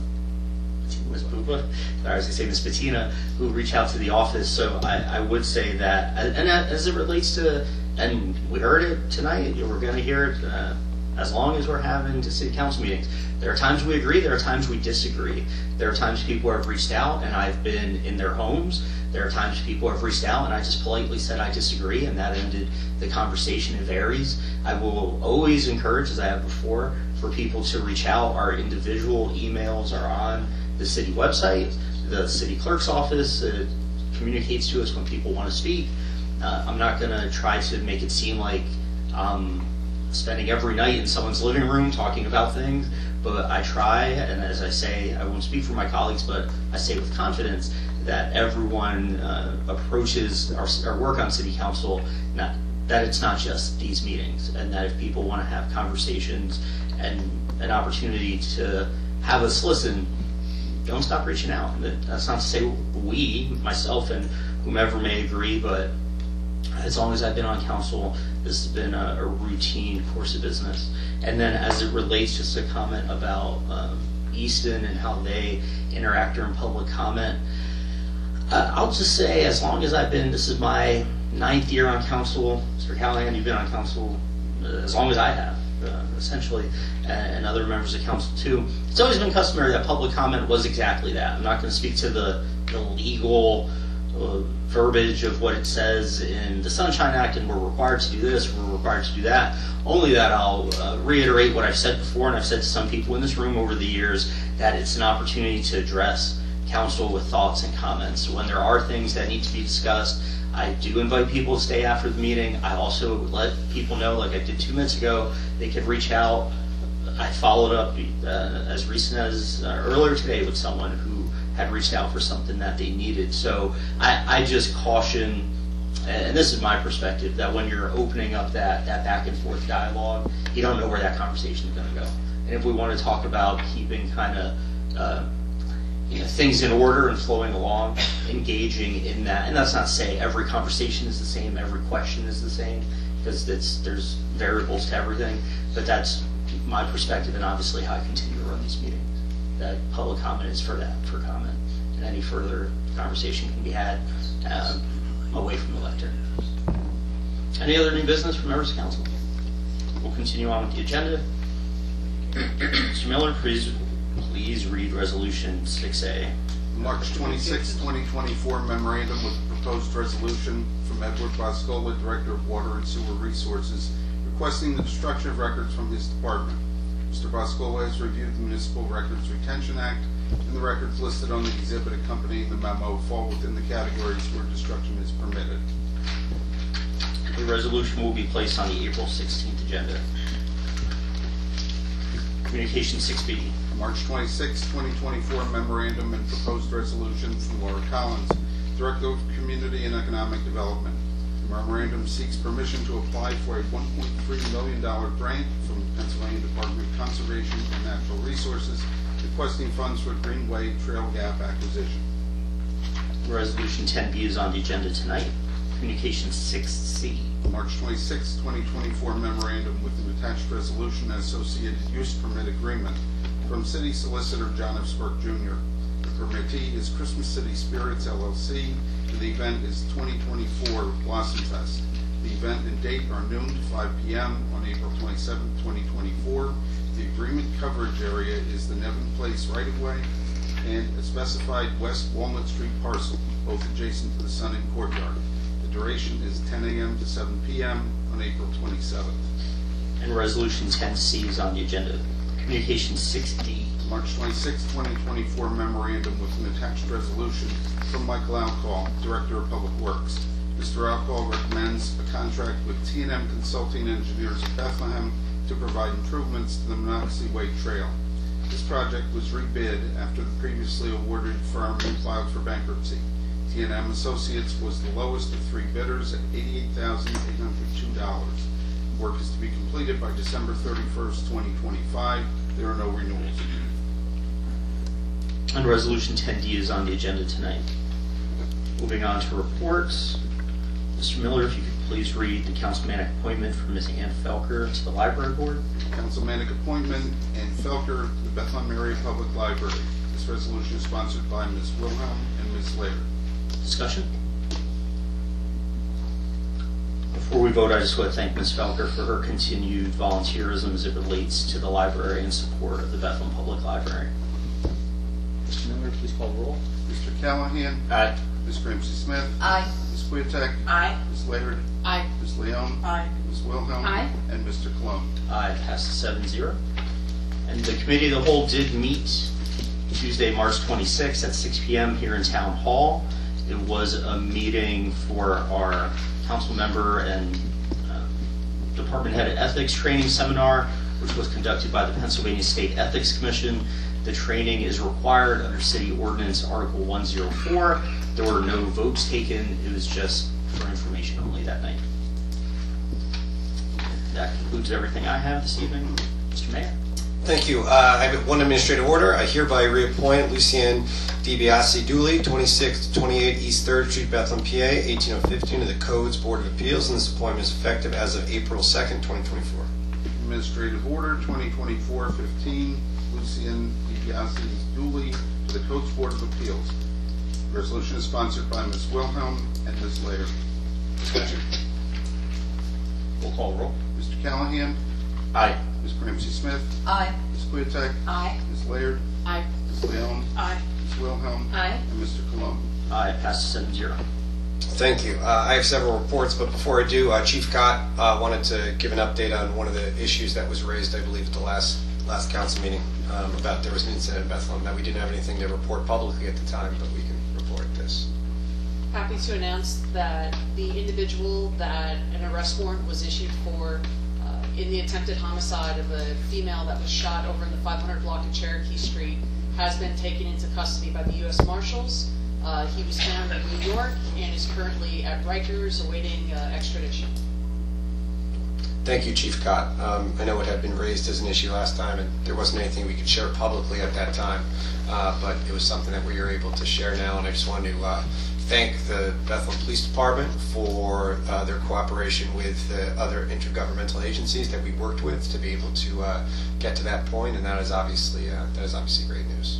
Miz Buba, I was going to say Miz Bettina, who reach out to the office. So I, I would say that, and as it relates to, and we heard it tonight, we're going to hear it uh, as long as we're having to city council meetings. There are times we agree, there are times we disagree. There are times people have reached out and I've been in their homes. There are times people have reached out and I just politely said I disagree, and that ended the conversation. It varies. I will always encourage, as I have before, for people to reach out. Our individual emails are on the city website. The city clerk's office uh, communicates to us when people want to speak. Uh, I'm not going to try to make it seem like um, spending every night in someone's living room talking about things, but I try, and as I say, I won't speak for my colleagues, but I say with confidence that everyone uh, approaches our, our work on city council, not, that it's not just these meetings, and that if people want to have conversations and an opportunity to have us listen, don't stop reaching out. That's not to say we, myself and whomever may agree, but as long as I've been on council, this has been a, a routine course of business. And then as it relates, just a comment about um, Easton and how they interact during public comment, uh, I'll just say as long as I've been, this is my ninth year on council, Mister Callahan, you've been on council uh, as long as I have, uh, essentially, and, and other members of council too. It's always been customary that public comment was exactly that. I'm not going to speak to the, the legal uh, verbiage of what it says in the Sunshine Act, and we're required to do this, we're required to do that. Only that I'll uh, reiterate what I've said before, and I've said to some people in this room over the years, that it's an opportunity to address council with thoughts and comments. When there are things that need to be discussed, I do invite people to stay after the meeting. I also let people know, like I did two minutes ago, they could reach out. I followed up uh, as recent as uh, earlier today with someone who had reached out for something that they needed. So I, I just caution, and this is my perspective, that when you're opening up that, that back and forth dialogue, you don't know where that conversation is going to go. And if we want to talk about keeping kind of uh, you know, things in order and flowing along, engaging in that, and that's not to say every conversation is the same, every question is the same. because it's, there's variables to everything, but that's my perspective and obviously how I continue to run these meetings. That public comment is for that, for comment, and any further conversation can be had um, away from the lectern. Any other new business from members of council? We'll continue on with the agenda. Mister Miller, please, please read resolution six A. March twenty-sixth, twenty twenty-four memorandum with proposed resolution from Edward Boscola, Director of Water and Sewer Resources, requesting the destruction of records from his department. Mister Boscola has reviewed the Municipal Records Retention Act, and the records listed on the exhibit accompanying the memo fall within the categories where destruction is permitted. The resolution will be placed on the April sixteenth agenda. Communication six B. March twenty-sixth, twenty twenty-four memorandum and proposed resolution from Laura Collins, Director of Community and Economic Development. The memorandum seeks permission to apply for a one point three million dollars grant from the Pennsylvania Department of Conservation and Natural Resources, requesting funds for Greenway Trail Gap acquisition. Resolution ten B is on the agenda tonight. Communication six C. March twenty-sixth, twenty twenty-four memorandum with an attached resolution and associated use permit agreement from City Solicitor John F. Spark Junior The permittee is Christmas City Spirits L L C, and the event is twenty twenty-four Blossom Fest. The event and date are noon to five P M on April twenty-seventh, twenty twenty-four. The agreement coverage area is the Nevin Place right-of-way and a specified West Walnut Street parcel, both adjacent to the Sun Inn Courtyard. The duration is ten A M to seven P M on April twenty-seventh. And resolution ten C is on the agenda. Communication six D. March twenty-sixth, twenty twenty-four memorandum with an attached resolution from Michael Alcall, Director of Public Works. Mister Alcall recommends a contract with T and M Consulting Engineers of Bethlehem to provide improvements to the Monocacy Way Trail. This project was rebid after the previously awarded firm filed for bankruptcy. T and M Associates was the lowest of three bidders at eighty-eight thousand eight hundred two dollars. Work is to be completed by December thirty-first, twenty twenty-five. There are no renewals. And resolution ten D is on the agenda tonight. Moving on to reports. Mister Miller, if you could please read the councilmanic appointment for Miz Ann Felker to the library board. Councilmanic appointment, Ann Felker to the Bethlehem Area Public Library. This resolution is sponsored by Miz Wilhelm and Miz Laird. Discussion? Before we vote, I just want to thank Miz Felker for her continued volunteerism as it relates to the library and support of the Bethlehem Public Library. Mister Miller, please call the roll. Mister Callahan. Aye. Miz Ramsey Smith. Aye. Miz Queeteck. Aye. Miz Laird. Aye. Miz Leon. Aye. Miz Wilhelm. Aye. And Mister Cologne. Aye, passes seven zero. And the committee of the whole did meet Tuesday, March twenty-sixth at six P M here in Town Hall. It was a meeting for our council member and uh, department head ethics training seminar, which was conducted by the Pennsylvania State Ethics Commission. The training is required under City Ordinance Article one oh four. There were no votes taken. It was just for information only that night. That concludes everything I have this evening. Mister Mayor. Thank you. Uh, I have one administrative order. I hereby reappoint Lucienne DiBiase Dooley, twenty-six to twenty-eight East third Street, Bethlehem, P A, eighteen oh fifteen, to the Codes Board of Appeals, and this appointment is effective as of April second, twenty twenty-four. Administrative Order twenty twenty-four fifteen, Lucienne DiBiase Dooley to the Codes Board of Appeals. The resolution is sponsored by Miz Wilhelm and Miz Laird. Discussion. We'll call roll. Mister Callahan. Aye. Miz Ramsey Smith. Aye. Miz Queeteck. Aye. Miz Laird. Aye. Miz Leon. Aye. Miz Wilhelm. Aye. And Mister Cologne. Aye, passes seven zero. Thank you. Uh, I have several reports, but before I do, uh, Chief Cott uh, wanted to give an update on one of the issues that was raised, I believe, at the last last council meeting um, about there was an incident in Bethlehem. Now, we didn't have anything to report publicly at the time, but we can report this. Happy to announce that the individual that an arrest warrant was issued for uh, in the attempted homicide of a female that was shot over in the five hundred block of Cherokee Street has been taken into custody by the U S Marshals. Uh, he was found in New York and is currently at Rikers awaiting uh, extradition. Thank you, Chief Cott. Um, I know it had been raised as an issue last time, and there wasn't anything we could share publicly at that time, uh, but it was something that we were able to share now, and I just wanted to uh, thank the Bethlehem Police Department for uh, their cooperation with the other intergovernmental agencies that we worked with to be able to uh, get to that point, and that is obviously uh, that is obviously great news.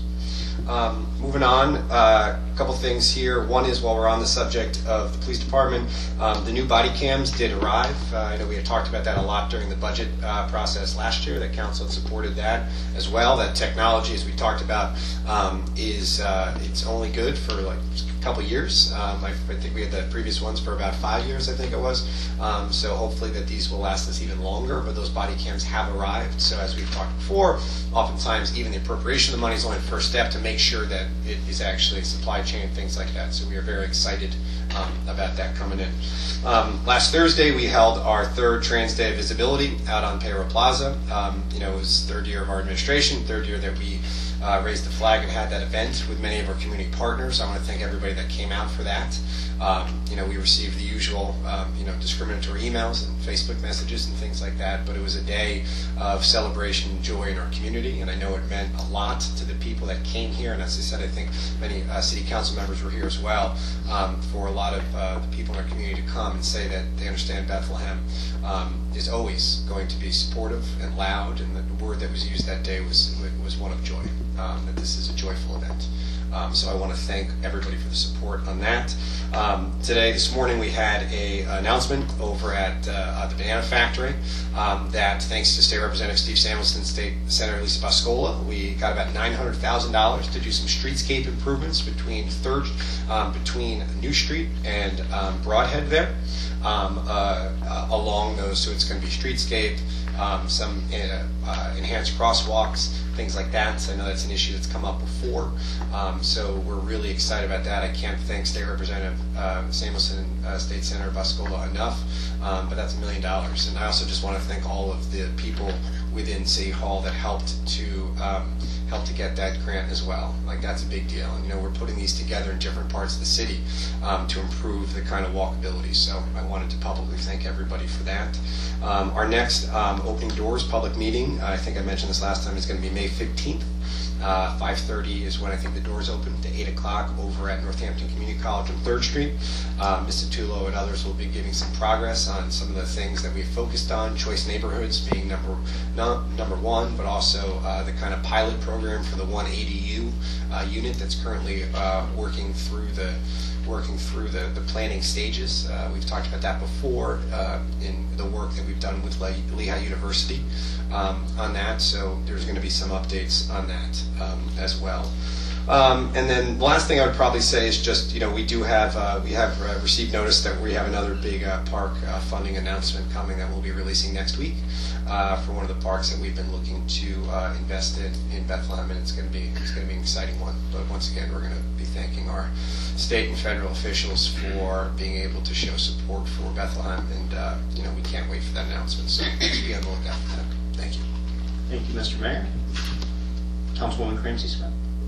Um, moving on, uh, a couple things here. One is, while we're on the subject of the police department, um, the new body cams did arrive. Uh, I know we had talked about that a lot during the budget uh, process last year. That council had supported that as well. That technology, as we talked about, um, is uh, it's only good for like a couple years. Um, I, I think we had the previous ones for about five years, I think it was. Um, so hopefully that these will last us even longer. But those body cams have arrived. So as we've talked before, oftentimes even the appropriation of the money is only the first step to make sure that it is actually supply chain, things like that. So we are very excited um, about that coming in. Um, last Thursday, we held our third Trans Day of Visibility out on Payro Plaza. Um, you know, it was third year of our administration, third year that we uh, raised the flag and had that event with many of our community partners. I want to thank everybody that came out for that. Um, you know, we received the usual, um, you know, discriminatory emails and Facebook messages and things like that, but it was a day of celebration and joy in our community, and I know it meant a lot to the people that came here, and as I said, I think many uh, city council members were here as well, um, for a lot of uh, the people in our community to come and say that they understand Bethlehem um, is always going to be supportive and loud, and the word that was used that day was, was one of joy, um, that this is a joyful event. Um, so I want to thank everybody for the support on that. Um, today, this morning, we had a announcement over at, uh, at the Banana Factory um, that, thanks to State Representative Steve Samuelson, State Senator Lisa Boscola, we got about nine hundred thousand dollars to do some streetscape improvements between Third, um, between New Street and um, Broadhead there, um, uh, uh, along those. So it's going to be streetscape, um, some uh, uh, enhanced crosswalks, things like that. So I know that's an issue that's come up before. Um, so we're really excited about that. I can't thank State Representative uh, Samuelson and uh, State Senator Boscola enough, um, but that's a million dollars. And I also just want to thank all of the people within City Hall that helped to um, help to get that grant as well. Like, that's a big deal. And you know, we're putting these together in different parts of the city um, to improve the kind of walkability. So I wanted to publicly thank everybody for that. Um, our next um, Opening Doors public meeting, I think I mentioned this last time, is going to be May fifteenth. Uh, five thirty is when I think the doors open to eight o'clock over at Northampton Community College on third Street. Um, Mister Tullo and others will be giving some progress on some of the things that we've focused on, choice neighborhoods being number no, number one, but also uh, the kind of pilot program for the one A D U uh, unit that's currently uh, working through the working through the, the planning stages. Uh, we've talked about that before uh, in the work that we've done with Le Lehigh University um, on that, so there's going to be some updates on that um, as well. Um, and then the last thing I would probably say is just, you know, we do have, uh, we have uh, received notice that we have another big uh, park uh, funding announcement coming that we'll be releasing next week uh, for one of the parks that we've been looking to uh, invest in in Bethlehem, and it's going to be it's going to be an exciting one. But once again, we're going to be thanking our state and federal officials for being able to show support for Bethlehem, and uh, you know, we can't wait for that announcement. So be on the lookout for that. Thank you. Thank you, Mister Mayor. Councilwoman Cramsey Smith.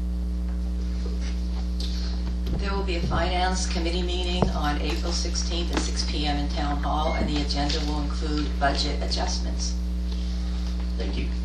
There will be a Finance Committee meeting on April sixteenth at six p m in Town Hall, and the agenda will include budget adjustments. Thank you.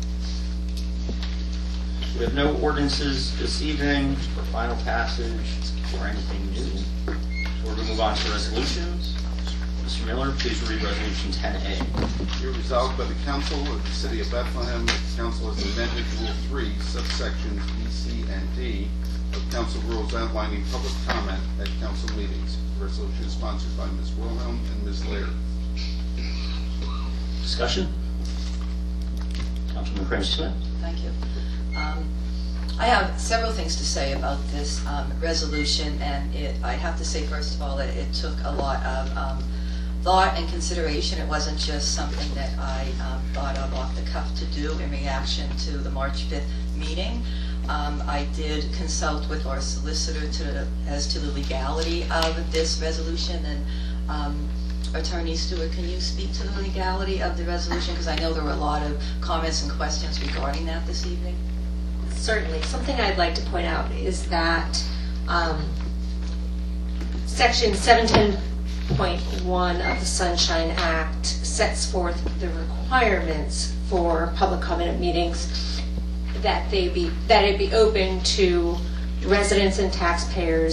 We have no ordinances this evening for final passage or anything new. So we're going to move on to resolutions. Mister Miller, please read Resolution ten A. Be resolved by the Council of the City of Bethlehem that the Council has amended Rule three, subsections B, C, and D of Council rules outlining public comment at council meetings. The resolution is sponsored by Miz Wilhelm and Miz Laird. Discussion? Councilwoman Cramsey Smith. Thank you. Um, I have several things to say about this um, resolution, and it, I have to say, first of all, that it took a lot of um, thought and consideration. It wasn't just something that I um, thought of off the cuff to do in reaction to the March fifth meeting. Um, I did consult with our solicitor to, as to the legality of this resolution, and um, Attorney Stewart, can you speak to the legality of the resolution? Because I know there were a lot of comments and questions regarding that this evening. Certainly. Something I'd like to point out is that um, Section seven ten point one of the Sunshine Act sets forth the requirements for public comment at meetings, that they be that it be open to residents and taxpayers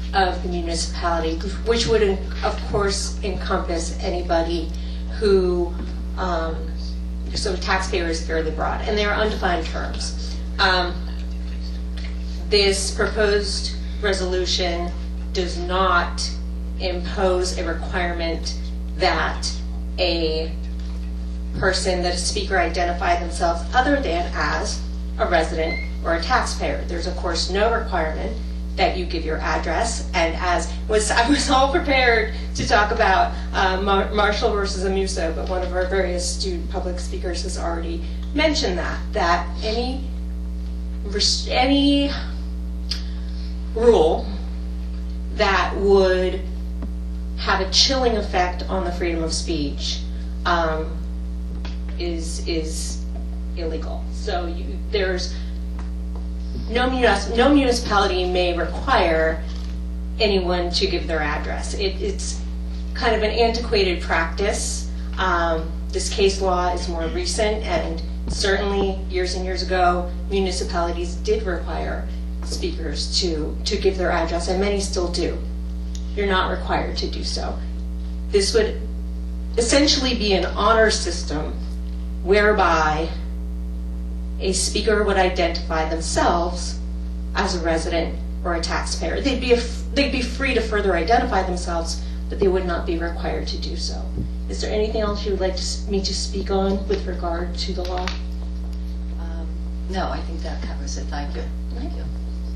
of the municipality, which would, of course, encompass anybody who, um, so taxpayer is fairly broad, and they are undefined terms. Um, this proposed resolution does not impose a requirement that a person, that a speaker identify themselves other than as a resident or a taxpayer. There's, of course, no requirement that you give your address, and as was I was all prepared to talk about uh, Mar- Marshall versus Amuso, but one of our very astute public speakers has already mentioned that, that any, any rule that would have a chilling effect on the freedom of speech um, is is illegal. So you, there's no, munis- no municipality may require anyone to give their address. It, it's kind of an antiquated practice. Um, this case law is more recent, and certainly years and years ago, municipalities did require speakers to, to give their address, and many still do. You're not required to do so. This would essentially be an honor system whereby a speaker would identify themselves as a resident or a taxpayer. They'd be, a, they'd be free to further identify themselves, but they would not be required to do so. Is there anything else you would like to, me to speak on with regard to the law? Um, no, I think that covers it. Thank you. Thank you.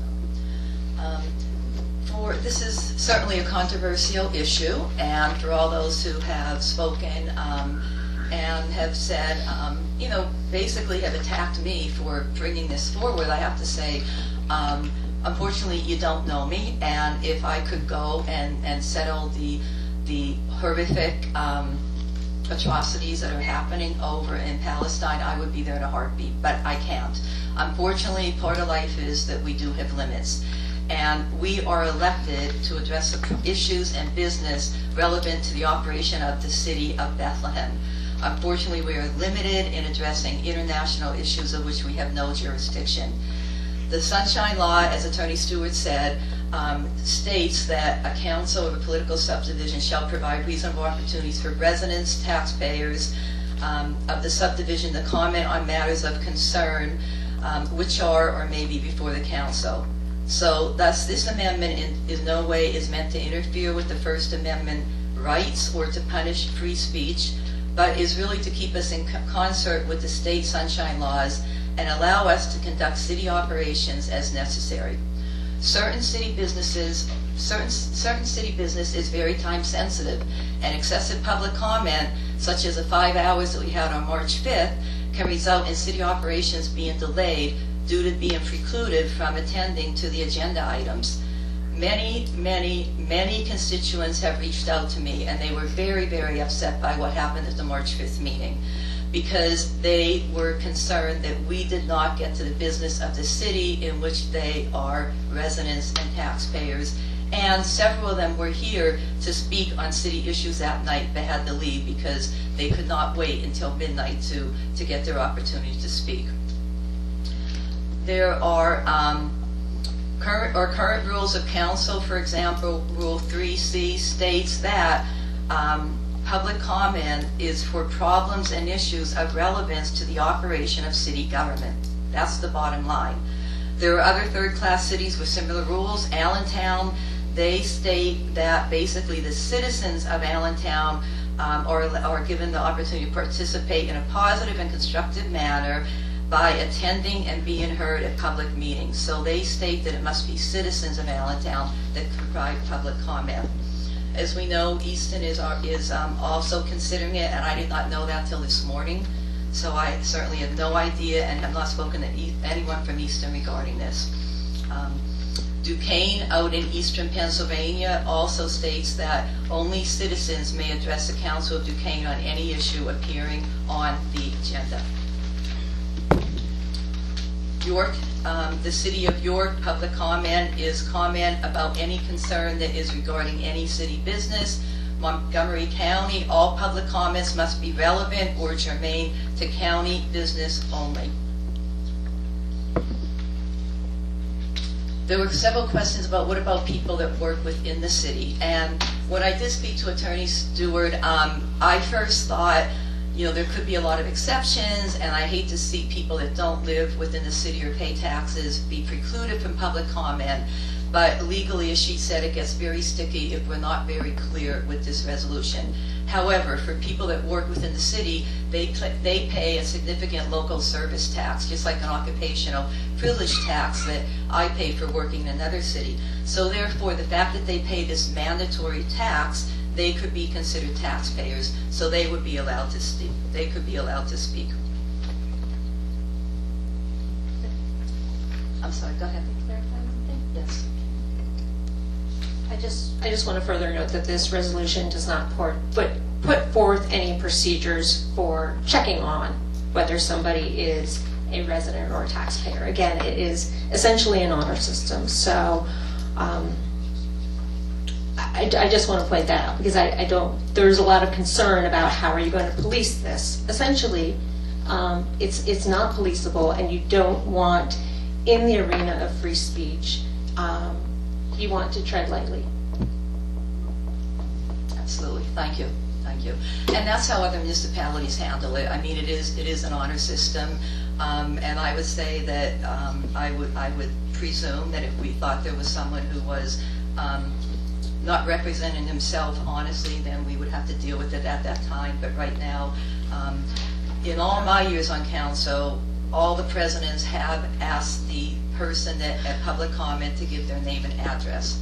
Um, for this is certainly a controversial issue, and for all those who have spoken um, and have said, um, you know, basically have attacked me for bringing this forward, I have to say, um, unfortunately, you don't know me, and if I could go and, and settle the the horrific um, atrocities that are happening over in Palestine, I would be there in a heartbeat, but I can't. Unfortunately, part of life is that we do have limits, and we are elected to address issues and business relevant to the operation of the city of Bethlehem. Unfortunately, we are limited in addressing international issues of which we have no jurisdiction. The Sunshine Law, as Attorney Stewart said, um, states that a council or a political subdivision shall provide reasonable opportunities for residents, taxpayers um, of the subdivision to comment on matters of concern um, which are or may be before the council. So thus this amendment in, in no way is meant to interfere with the First Amendment rights or to punish free speech, but is really to keep us in concert with the state sunshine laws and allow us to conduct city operations as necessary. Certain city businesses, certain, certain city business is very time sensitive, and excessive public comment, such as the five hours that we had on March fifth, can result in city operations being delayed due to being precluded from attending to the agenda items. Many, many, many constituents have reached out to me, and they were very, very upset by what happened at the March fifth meeting, because they were concerned that we did not get to the business of the city in which they are residents and taxpayers. And several of them were here to speak on city issues that night, but had to leave because they could not wait until midnight to, to get their opportunity to speak. There are um, current or current rules of council. For example, Rule three C states that um, public comment is for problems and issues of relevance to the operation of city government. That's the bottom line. There are other third-class cities with similar rules. Allentown, they state that basically the citizens of Allentown um, are, are given the opportunity to participate in a positive and constructive manner by attending and being heard at public meetings. So they state that it must be citizens of Allentown that provide public comment. As we know, Easton is, is um, also considering it, and I did not know that till this morning. So I certainly have no idea and have not spoken to e anyone from Easton regarding this. Um, Duquesne, out in eastern Pennsylvania, also states that only citizens may address the Council of Duquesne on any issue appearing on the agenda. York, um, the City of York, public comment is comment about any concern that is regarding any city business. Montgomery County, all public comments must be relevant or germane to county business only. there were several questions about what about people that work within the city. And when I did speak to Attorney Stewart, um, I first thought, you know, there could be a lot of exceptions, and I hate to see people that don't live within the city or pay taxes be precluded from public comment. But legally, as she said, it gets very sticky if we're not very clear with this resolution. However, for people that work within the city, they pay, they pay a significant local service tax, just like an occupational privilege tax that I pay for working in another city. So therefore, the fact that they pay this mandatory tax, they could be considered taxpayers, so they would be allowed to speak. They could be allowed to speak. I'm sorry, go ahead. Yes. I just, I just want to further note that this resolution does not port, put, put forth any procedures for checking on whether somebody is a resident or a taxpayer. Again, it is essentially an honor system. So um, I, I just want to point that out because I, I don't, there's a lot of concern about how are you going to police this. Essentially, um, it's, it's not policeable, and you don't want in the arena of free speech, um, you want to tread lightly. Absolutely. Thank you. Thank you. And that's how other municipalities handle it. I mean, it is it is an honor system, um, and I would say that um, I would I would presume that if we thought there was someone who was um, not representing himself honestly, then we would have to deal with it at that time. But right now, um, in all my years on council, all the presidents have asked the person that at public comment to give their name and address.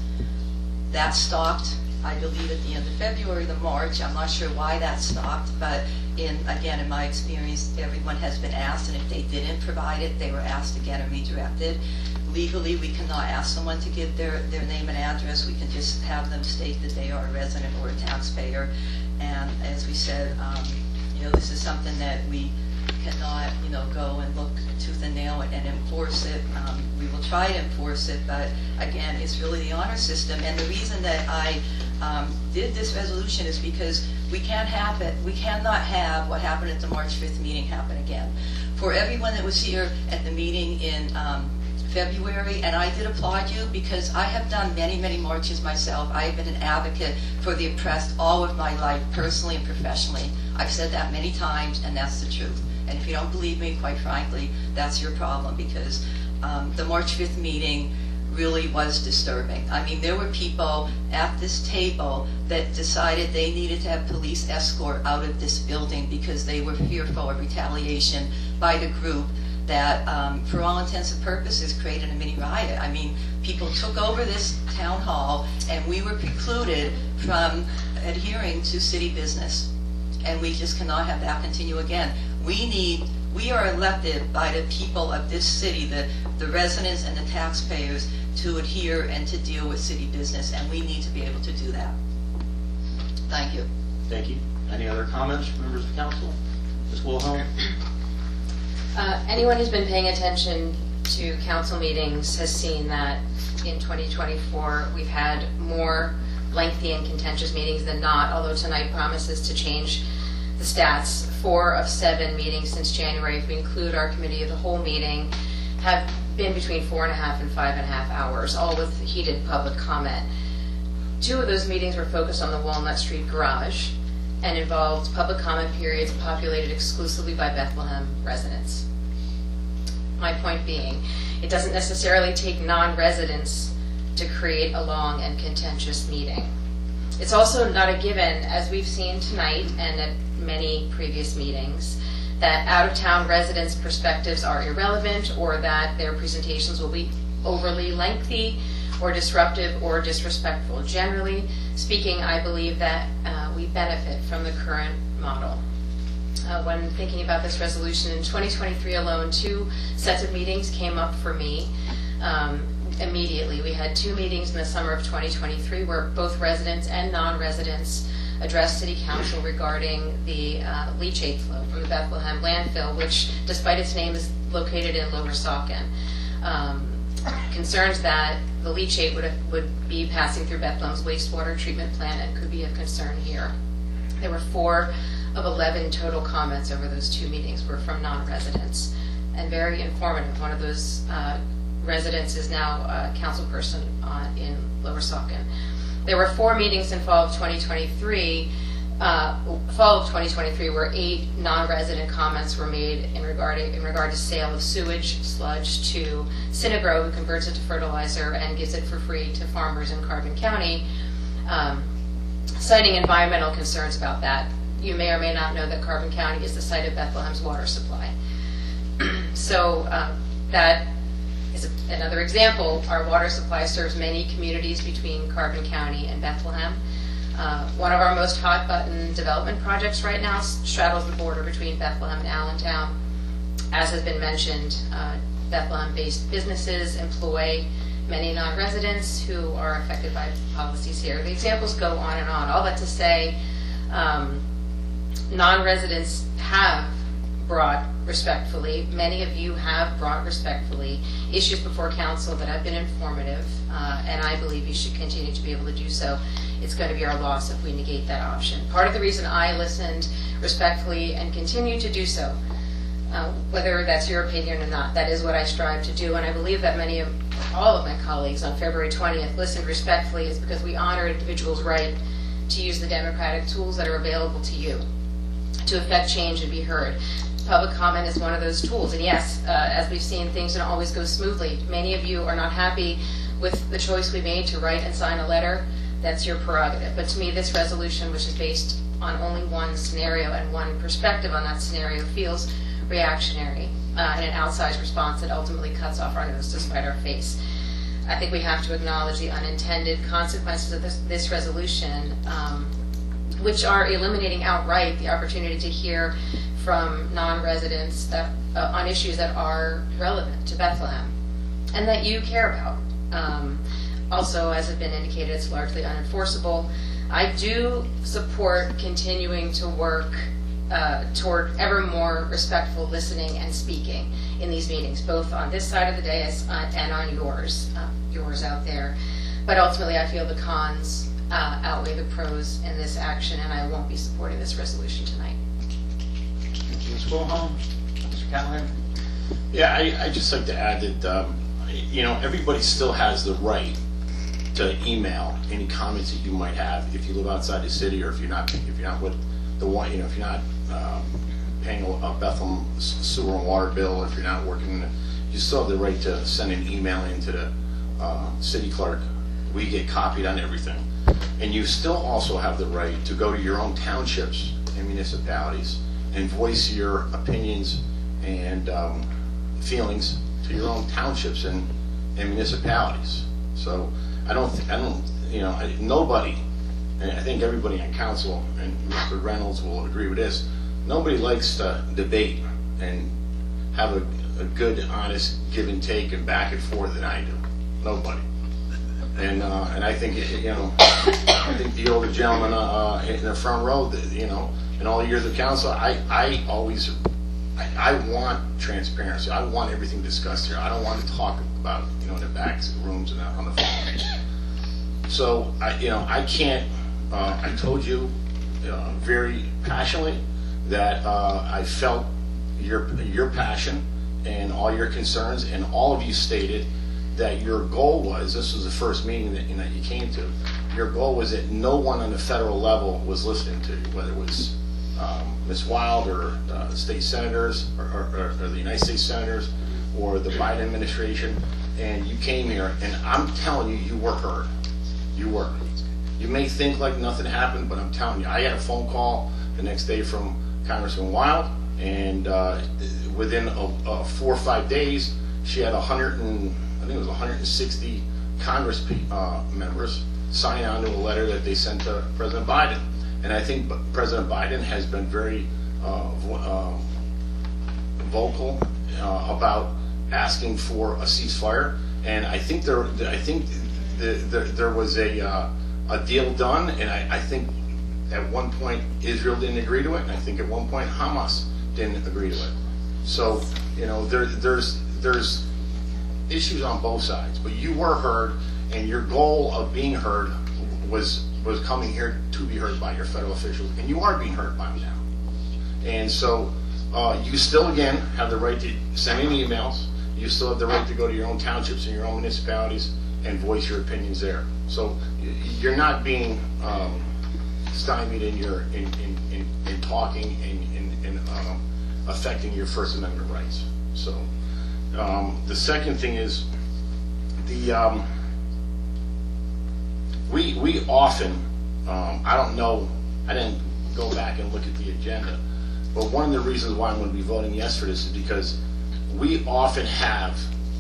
That stopped, I believe, at the end of February, the March. I'm not sure why that stopped, but in again, in my experience, everyone has been asked, and if they didn't provide it, they were asked again and redirected. Legally, we cannot ask someone to give their, their name and address. We can just have them state that they are a resident or a taxpayer. And as we said, um, you know, this is something that we cannot, you know, go and look tooth and nail and, and enforce it. Um, we will try to enforce it, but again, it's really the honor system. And the reason that I um, did this resolution is because we can't have it. We cannot have what happened at the March fifth meeting happen again. For everyone that was here at the meeting in um, February, and I did applaud you because I have done many, many marches myself. I have been an advocate for the oppressed all of my life, personally and professionally. I've said that many times, and that's the truth. And if you don't believe me, quite frankly, that's your problem, because um, the March fifth meeting really was disturbing. I mean, there were people at this table that decided they needed to have police escort out of this building because they were fearful of retaliation by the group that, um, for all intents and purposes, created a mini riot. I mean, people took over this town hall, and we were precluded from adhering to city business. And we just cannot have that continue again. We need, we are elected by the people of this city, the, the residents and the taxpayers, to adhere and to deal with city business, and we need to be able to do that. Thank you. Thank you. Any other comments from members of council? Miz Wilhelm? Uh, anyone who's been paying attention to council meetings has seen that in twenty twenty-four we've had more lengthy and contentious meetings than not, although tonight promises to change the stats. Four of seven meetings since January, if we include our committee of the whole meeting, have been between four and a half and five and a half hours, all with heated public comment. Two of those meetings were focused on the Walnut Street garage and involved public comment periods populated exclusively by Bethlehem residents. My point being, it doesn't necessarily take non-residents to create a long and contentious meeting. It's also not a given, as we've seen tonight and at many previous meetings, that out-of-town residents' perspectives are irrelevant, or that their presentations will be overly lengthy or disruptive or disrespectful. Generally speaking, I believe that uh, we benefit from the current model. Uh, when thinking about this resolution in twenty twenty-three alone, two sets of meetings came up for me um, immediately. We had two meetings in the summer of twenty twenty-three where both residents and non-residents addressed City Council regarding the uh, leachate flow from the Bethlehem landfill, which, despite its name, is located in Lower Saucon. Um, concerns that the leachate would, would be passing through Bethlehem's wastewater treatment plant and could be of concern here. There were four of eleven total comments over those two meetings were from non-residents, and very informative. One of those uh, residence, is now a council person on, in Lower Saucon. There were four meetings in fall of twenty twenty-three, uh, fall of twenty twenty-three, where eight non-resident comments were made in regard to, in regard to sale of sewage sludge to Synagro, who converts it to fertilizer and gives it for free to farmers in Carbon County, um, citing environmental concerns about that. You may or may not know that Carbon County is the site of Bethlehem's water supply. So uh, that is a, another example. Our water supply serves many communities between Carbon County and Bethlehem. Uh, one of our most hot button development projects right now straddles the border between Bethlehem and Allentown. As has been mentioned, uh, Bethlehem-based businesses employ many non-residents who are affected by policies here. The examples go on and on. All that to say, um, non-residents have brought respectfully, many of you have brought respectfully issues before council that have been informative, uh, and I believe you should continue to be able to do so. It's going to be our loss if we negate that option. Part of the reason I listened respectfully and continue to do so, uh, whether that's your opinion or not, that is what I strive to do, and I believe that many of, all of my colleagues on February twentieth listened respectfully is because we honor individuals' right to use the democratic tools that are available to you to affect change and be heard. Public comment is one of those tools, and yes, uh, as we've seen, things don't always go smoothly. Many of you are not happy with the choice we made to write and sign a letter. That's your prerogative. But to me, this resolution, which is based on only one scenario and one perspective on that scenario, feels reactionary uh, and an outsized response that ultimately cuts off our nose to spite our face. I think we have to acknowledge the unintended consequences of this, this resolution, um, which are eliminating outright the opportunity to hear from non-residents that, uh, on issues that are relevant to Bethlehem and that you care about. Um, also, as has been indicated, it's largely unenforceable. I do support continuing to work uh, toward ever more respectful listening and speaking in these meetings, both on this side of the dais uh, and on yours, uh, yours out there. But ultimately, I feel the cons uh, outweigh the pros in this action, and I won't be supporting this resolution tonight. Miz Wilhelm, Mister Callahan. Yeah, I, I just like to add that, um, you know, everybody still has the right to email any comments that you might have if you live outside the city, or if you're not, if you're not with the one, you know, if you're not um, paying a, a Bethlehem sewer and water bill, if you're not working, you still have the right to send an email into the uh, city clerk. We get copied on everything, and you still also have the right to go to your own townships and municipalities and voice your opinions and um, feelings to your own townships and, and municipalities. So I don't, th- I don't, you know, I, nobody, and I think everybody on council, and Mister Reynolds will agree with this, nobody likes to debate and have a, a good, honest give and take and back and forth than I do. Nobody. And uh, and I think, you know, I think the older gentleman uh, in the front row, you know, in all years of council, I, I always, I, I want transparency. I want everything discussed here. I don't want to talk about, you know, in the back rooms and on the phone. So, I, you know, I can't, uh, I told you uh, very passionately that uh, I felt your, your passion and all your concerns, and all of you stated that your goal was, this was the first meeting that, you know, you came to, your goal was that no one on the federal level was listening to you, whether it was um, Miz Wild or uh, state senators or, or, or the United States senators or the Biden administration, and you came here, and I'm telling you, you were heard. You were. You may think like nothing happened, but I'm telling you, I had a phone call the next day from Congressman Wild, and uh, within a, a four or five days, she had a hundred and I think it was one hundred sixty Congress uh, members sign on to a letter that they sent to President Biden. And I think President Biden has been very uh, vo- uh, vocal uh, about asking for a ceasefire. And I think there, I think the, the, there was a uh, a deal done. And I, I think at one point Israel didn't agree to it, and I think at one point Hamas didn't agree to it. So you know, there, there's there's issues on both sides, but you were heard, and your goal of being heard was was coming here to be heard by your federal officials, and you are being heard by them now. And so uh, you still, again, have the right to send in emails, you still have the right to go to your own townships and your own municipalities and voice your opinions there. So y- you're not being um, stymied in your in, in, in, in talking and in, in, um, affecting your First Amendment rights. So um, the second thing is the um, we we often um, I don't know I didn't go back and look at the agenda, but one of the reasons why I'm going to be voting yes for this is because we often have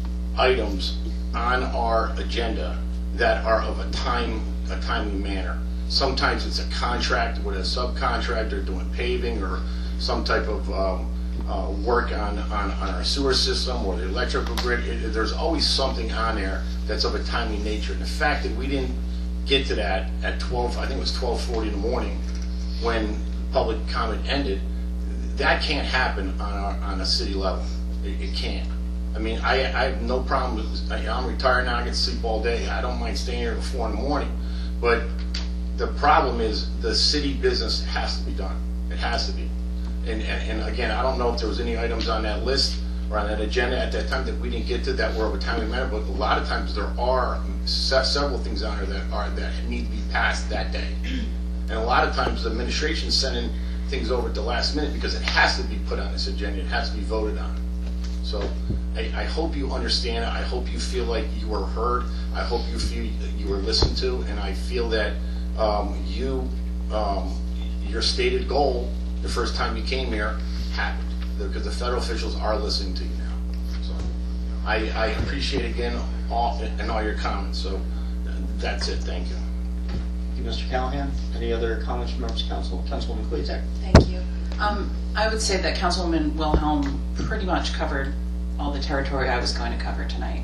items on our agenda that are of a time a timely manner. Sometimes it's a contract with a subcontractor doing paving or some type of um, uh, work on, on, on our sewer system or the electrical grid. It, it, there's always something on there that's of a timely nature. And the fact that we didn't get to that at twelve, I think it was twelve forty in the morning when public comment ended, that can't happen on, our, on a city level. It, it can't. I mean, I, I have no problem with, I'm retired now, I get to sleep all day. I don't mind staying here till four in the morning. But the problem is the city business has to be done. It has to be. And, and, and again, I don't know if there was any items on that list or on that agenda at that time that we didn't get to that were of a timely manner, but a lot of times there are se- several things on there that are that need to be passed that day. And a lot of times the administration's sending things over at the last minute because it has to be put on this agenda, it has to be voted on. So I, I hope you understand it. I hope you feel like you were heard. I hope you feel you were listened to, and I feel that um, you, um, your stated goal the first time you came here happened, because the federal officials are listening to you now. So I, I appreciate again all and all your comments. So that's it. Thank you. Thank you, Mister Callahan. Any other comments from members of council? Councilwoman Kleetek. Thank you. Um, I would say that Councilwoman Wilhelm pretty much covered all the territory I was going to cover tonight,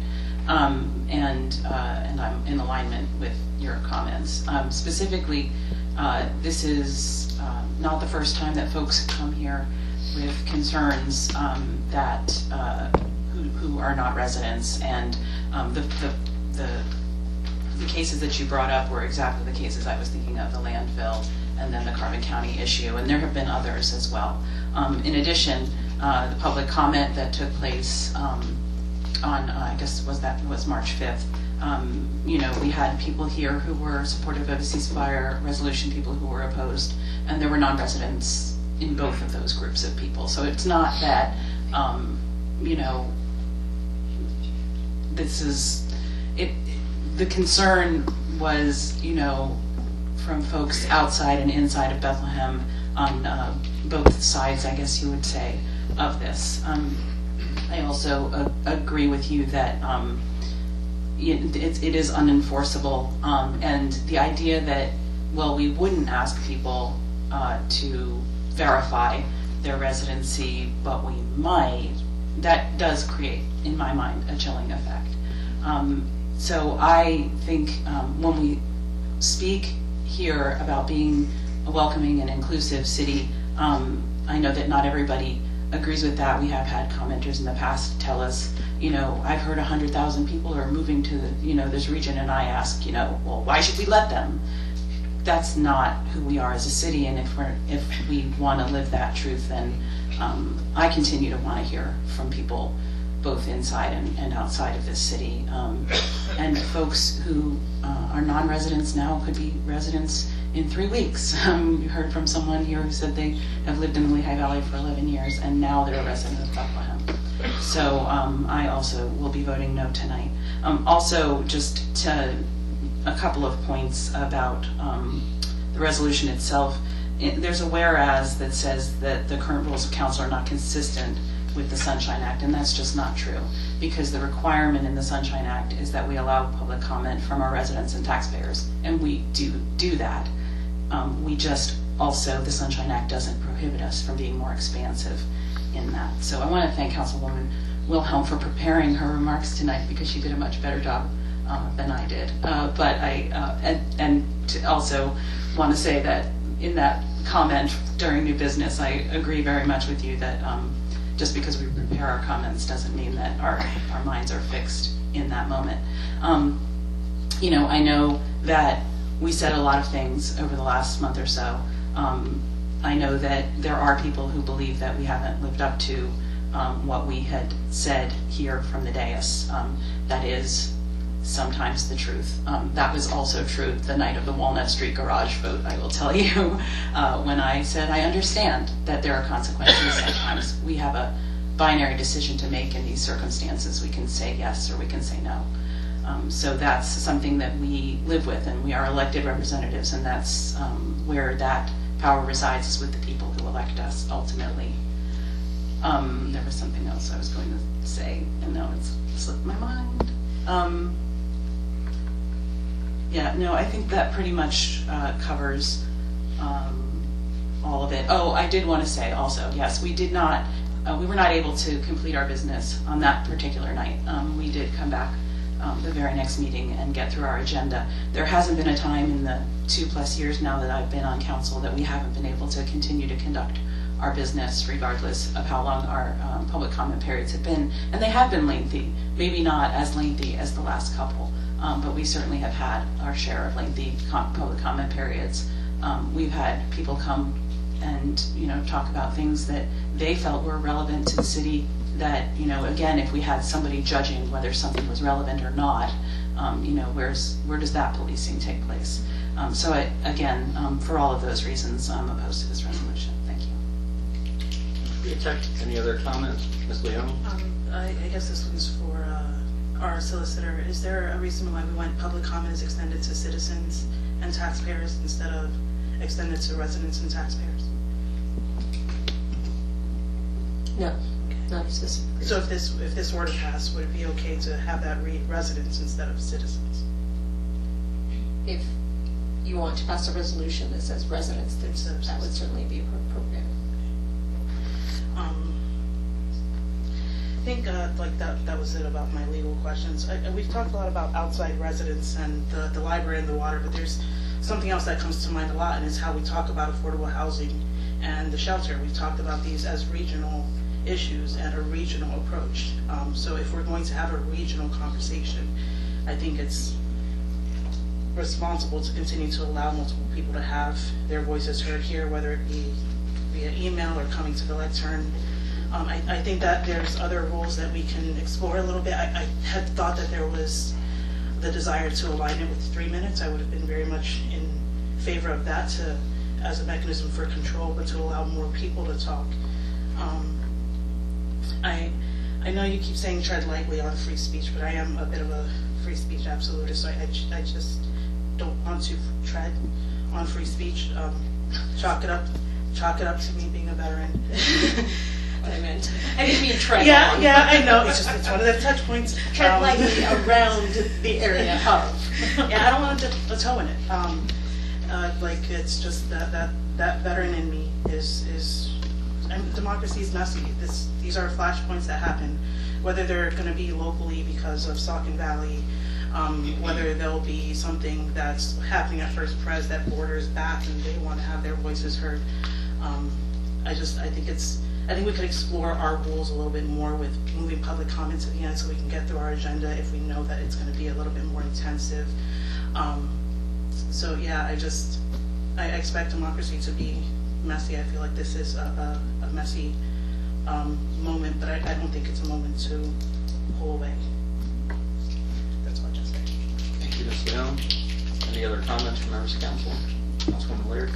um, and uh, and I'm in alignment with your comments. Um, specifically, uh, this is uh, not the first time that folks have come here with concerns um, that uh, who, who are not residents, and um, the, the the the cases that you brought up were exactly the cases I was thinking of: the landfill, and then the Carbon County issue, and there have been others as well. Um, in addition, uh, the public comment that took place um, on, uh, I guess was that was March fifth. Um, you know, we had people here who were supportive of a ceasefire resolution, people who were opposed, and there were non-residents in both of those groups of people. So it's not that, um, you know, this is, it. The concern was, you know, from folks outside and inside of Bethlehem on uh, both sides, I guess you would say, of this. Um, I also uh, agree with you that um, it, it, it is unenforceable, um, and the idea that, well, we wouldn't ask people uh, to verify their residency, but we might, that does create, in my mind, a chilling effect. Um, so I think um, when we speak here about being a welcoming and inclusive city, um, I know that not everybody agrees with that. We have had commenters in the past tell us, you know, I've heard one hundred thousand people are moving to the, you know, this region, and I ask, you know, well, why should we let them? That's not who we are as a city, and if we're if we want to live that truth, then um, I continue to want to hear from people both inside and, and outside of this city. Um, and folks who uh, are non-residents now could be residents in three weeks. Um, you heard from someone here who said they have lived in the Lehigh Valley for eleven years, and now they're a resident of Bethlehem. So um, I also will be voting no tonight. Um, also, just to a couple of points about um, the resolution itself. It, there's a whereas that says that the current rules of council are not consistent with the Sunshine Act, and that's just not true, because the requirement in the Sunshine Act is that we allow public comment from our residents and taxpayers, and we do do that. Um, we just also, the Sunshine Act doesn't prohibit us from being more expansive in that. So I want to thank Councilwoman Wilhelm for preparing her remarks tonight, because she did a much better job uh, than I did. Uh, but I, uh, and, and to also want to say that in that comment during new business, I agree very much with you that um, just because we prepare our comments doesn't mean that our, our minds are fixed in that moment. Um, you know, I know that we said a lot of things over the last month or so. Um, I know that there are people who believe that we haven't lived up to um, what we had said here from the dais. Um, that is sometimes the truth. Um, that was also true the night of the Walnut Street garage vote, I will tell you, uh, when I said I understand that there are consequences. Sometimes we have a binary decision to make in these circumstances. We can say yes or we can say no. Um, so that's something that we live with, and we are elected representatives, and that's um, where that power resides, is with the people who elect us ultimately. Um, there was something else I was going to say, and now it's slipped my mind. Um, yeah, no, I think that pretty much uh, covers um, all of it. Oh, I did want to say also, yes, we did not, uh, we were not able to complete our business on that particular night. Um, we did come back Um, the very next meeting and get through our agenda. There hasn't been a time in the two plus years now that I've been on council that we haven't been able to continue to conduct our business regardless of how long our um, public comment periods have been. And they have been lengthy, maybe not as lengthy as the last couple, um, but we certainly have had our share of lengthy com- public comment periods. Um, we've had people come and, you know, talk about things that they felt were relevant to the city, that, you know, again, if we had somebody judging whether something was relevant or not, um, you know, where's where does that policing take place? Um, so, I, again, um, for all of those reasons, I'm opposed to this resolution. Thank you. Any other comments, Miz Leon? Um, I, I guess this one's for uh, our solicitor. Is there a reason why we went public comment is extended to citizens and taxpayers instead of extended to residents and taxpayers? No. Not specifically. So if this if this were to pass, would it be okay to have that read residents instead of citizens? If you want to pass a resolution that says residents, then that would certainly be appropriate. Um, I think uh, like that that was it about my legal questions. I, we've talked a lot about outside residents and the, the library and the water, but there's something else that comes to mind a lot, and it's how we talk about affordable housing and the shelter. We've talked about these as regional issues and a regional approach. Um, so if we're going to have a regional conversation, I think it's responsible to continue to allow multiple people to have their voices heard here, whether it be via email or coming to the lectern. Um, I, I think that there's other rules that we can explore a little bit. I, I had thought that there was the desire to align it with three minutes. I would have been very much in favor of that to, as a mechanism for control, but to allow more people to talk. Um, I I know you keep saying tread lightly on free speech, but I am a bit of a free speech absolutist, so I, I, I just don't want to tread on free speech. Um, chalk it up, chalk it up to me being a veteran. I meant, I didn't mean tread yeah, on. Yeah, I know, it's just, it's one of the touch points. Tread um, lightly around the area of. Yeah, I don't want to dip a toe in it. Um, uh, like, it's just that, that, that veteran in me is, is, and democracy is messy. This, these are flashpoints that happen, whether they're going to be locally because of Saucon Valley, um, whether there'll be something that's happening at First Pres that borders Bath and they want to have their voices heard. Um, I just, I think it's, I think we could explore our rules a little bit more with moving public comment to the end so we can get through our agenda if we know that it's going to be a little bit more intensive. Um, so yeah, I just, I expect democracy to be messy. I feel like this is a, a, a messy um, moment, but I, I don't think it's a moment to pull away. That's all I just say. Thank you, Miz Leon. Any other comments from members of council? Councilwoman Laird.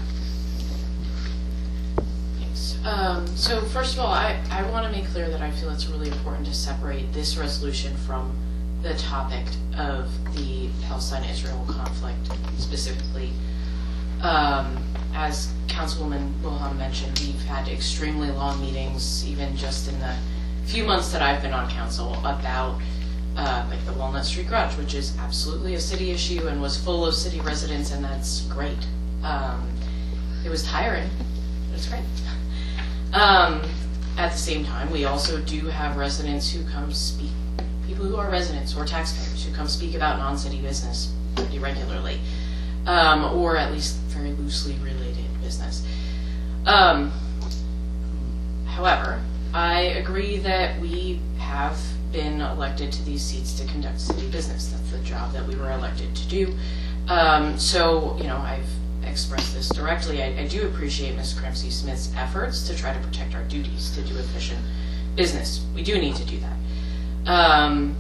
Thanks. Um, so first of all, I, I want to make clear that I feel it's really important to separate this resolution from the topic of the Palestine-Israel conflict specifically. Um, as Councilwoman Wilhelm mentioned, we've had extremely long meetings, even just in the few months that I've been on council, about uh, like the Walnut Street Garage, which is absolutely a city issue and was full of city residents, and that's great. Um, it was tiring, but it's great. Um, at the same time, we also do have residents who come speak, people who are residents or taxpayers who come speak about non-city business pretty regularly, um, or at least very loosely related business. Um, however, I agree that we have been elected to these seats to conduct city business. That's the job that we were elected to do. Um, so, you know, I've expressed this directly. I, I do appreciate Miz Cramsey Smith's efforts to try to protect our duties, to do efficient business. We do need to do that. Um,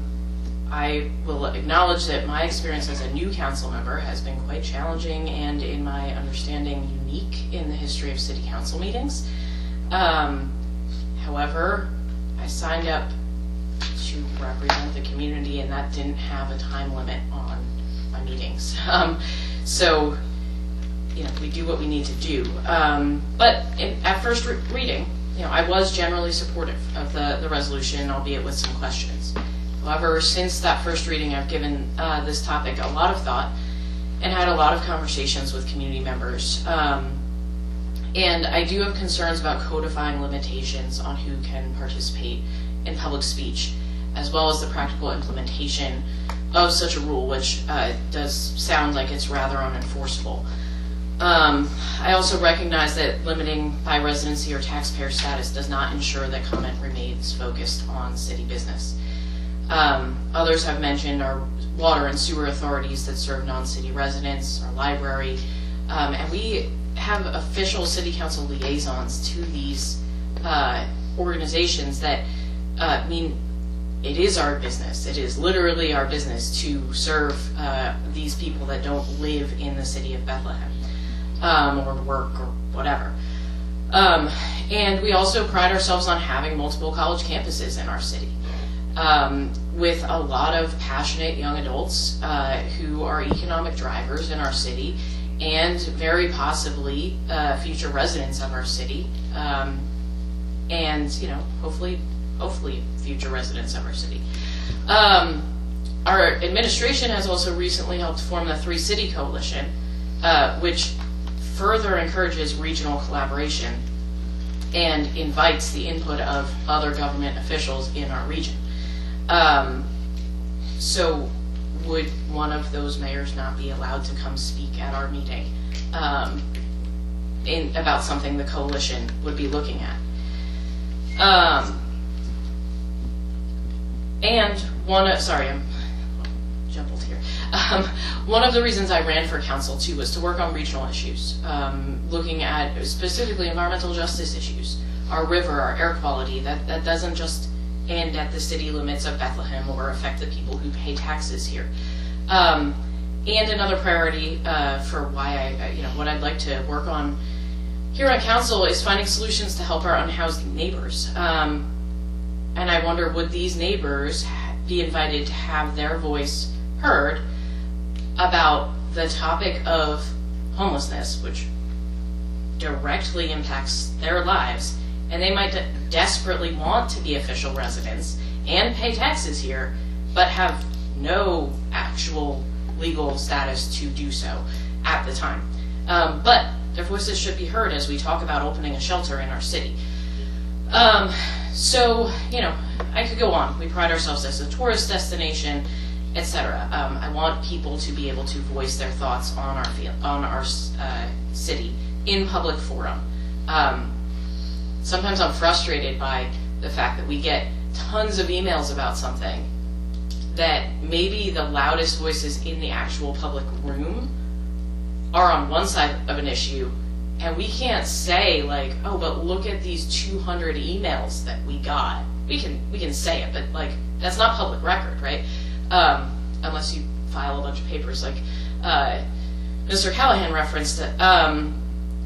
I will acknowledge that my experience as a new council member has been quite challenging and, in my understanding, unique in the history of city council meetings. Um, however, I signed up to represent the community, and that didn't have a time limit on my meetings. Um, so, you know, we do what we need to do. Um, but in, at first re reading, you know, I was generally supportive of the, the resolution, albeit with some questions. However, since that first reading, I've given uh, this topic a lot of thought and had a lot of conversations with community members. Um, and I do have concerns about codifying limitations on who can participate in public speech, as well as the practical implementation of such a rule, which uh, does sound like it's rather unenforceable. Um, I also recognize that limiting by residency or taxpayer status does not ensure that comment remains focused on city business. Um, others have mentioned our water and sewer authorities that serve non-city residents, our library, um, and we have official city council liaisons to these uh, organizations that uh, mean it is our business. It is literally our business to serve uh, these people that don't live in the city of Bethlehem um, or work or whatever. Um, and we also pride ourselves on having multiple college campuses in our city. Um, with a lot of passionate young adults uh, who are economic drivers in our city and very possibly uh, future residents of our city, um, and you know, hopefully, hopefully future residents of our city. Um, our administration has also recently helped form the Three City Coalition, uh, which further encourages regional collaboration and invites the input of other government officials in our region. Um, so would one of those mayors not be allowed to come speak at our meeting um, in, about something the coalition would be looking at? Um, and one, uh, sorry, I'm jumbled here. Um, one of the reasons I ran for council too was to work on regional issues, um, looking at specifically environmental justice issues, our river, our air quality. That that doesn't just end at the city limits of Bethlehem or affect the people who pay taxes here. Um, and another priority uh, for why I, you know, what I'd like to work on here on council is finding solutions to help our unhoused neighbors. Um, and I wonder, would these neighbors be invited to have their voice heard about the topic of homelessness, which directly impacts their lives, and they might de desperately want to be official residents and pay taxes here, but have no actual legal status to do so at the time. Um, but their voices should be heard as we talk about opening a shelter in our city. Um, so, you know, I could go on. We pride ourselves as a tourist destination, et cetera. Um, I want people to be able to voice their thoughts on our field, on our uh, city in public forum. Um, sometimes I'm frustrated by the fact that we get tons of emails about something that maybe the loudest voices in the actual public room are on one side of an issue, and we can't say like, oh, but look at these two hundred emails that we got. We can we can say it, but like that's not public record, right? Um, unless you file a bunch of papers, like uh, Mister Callahan referenced it. Um,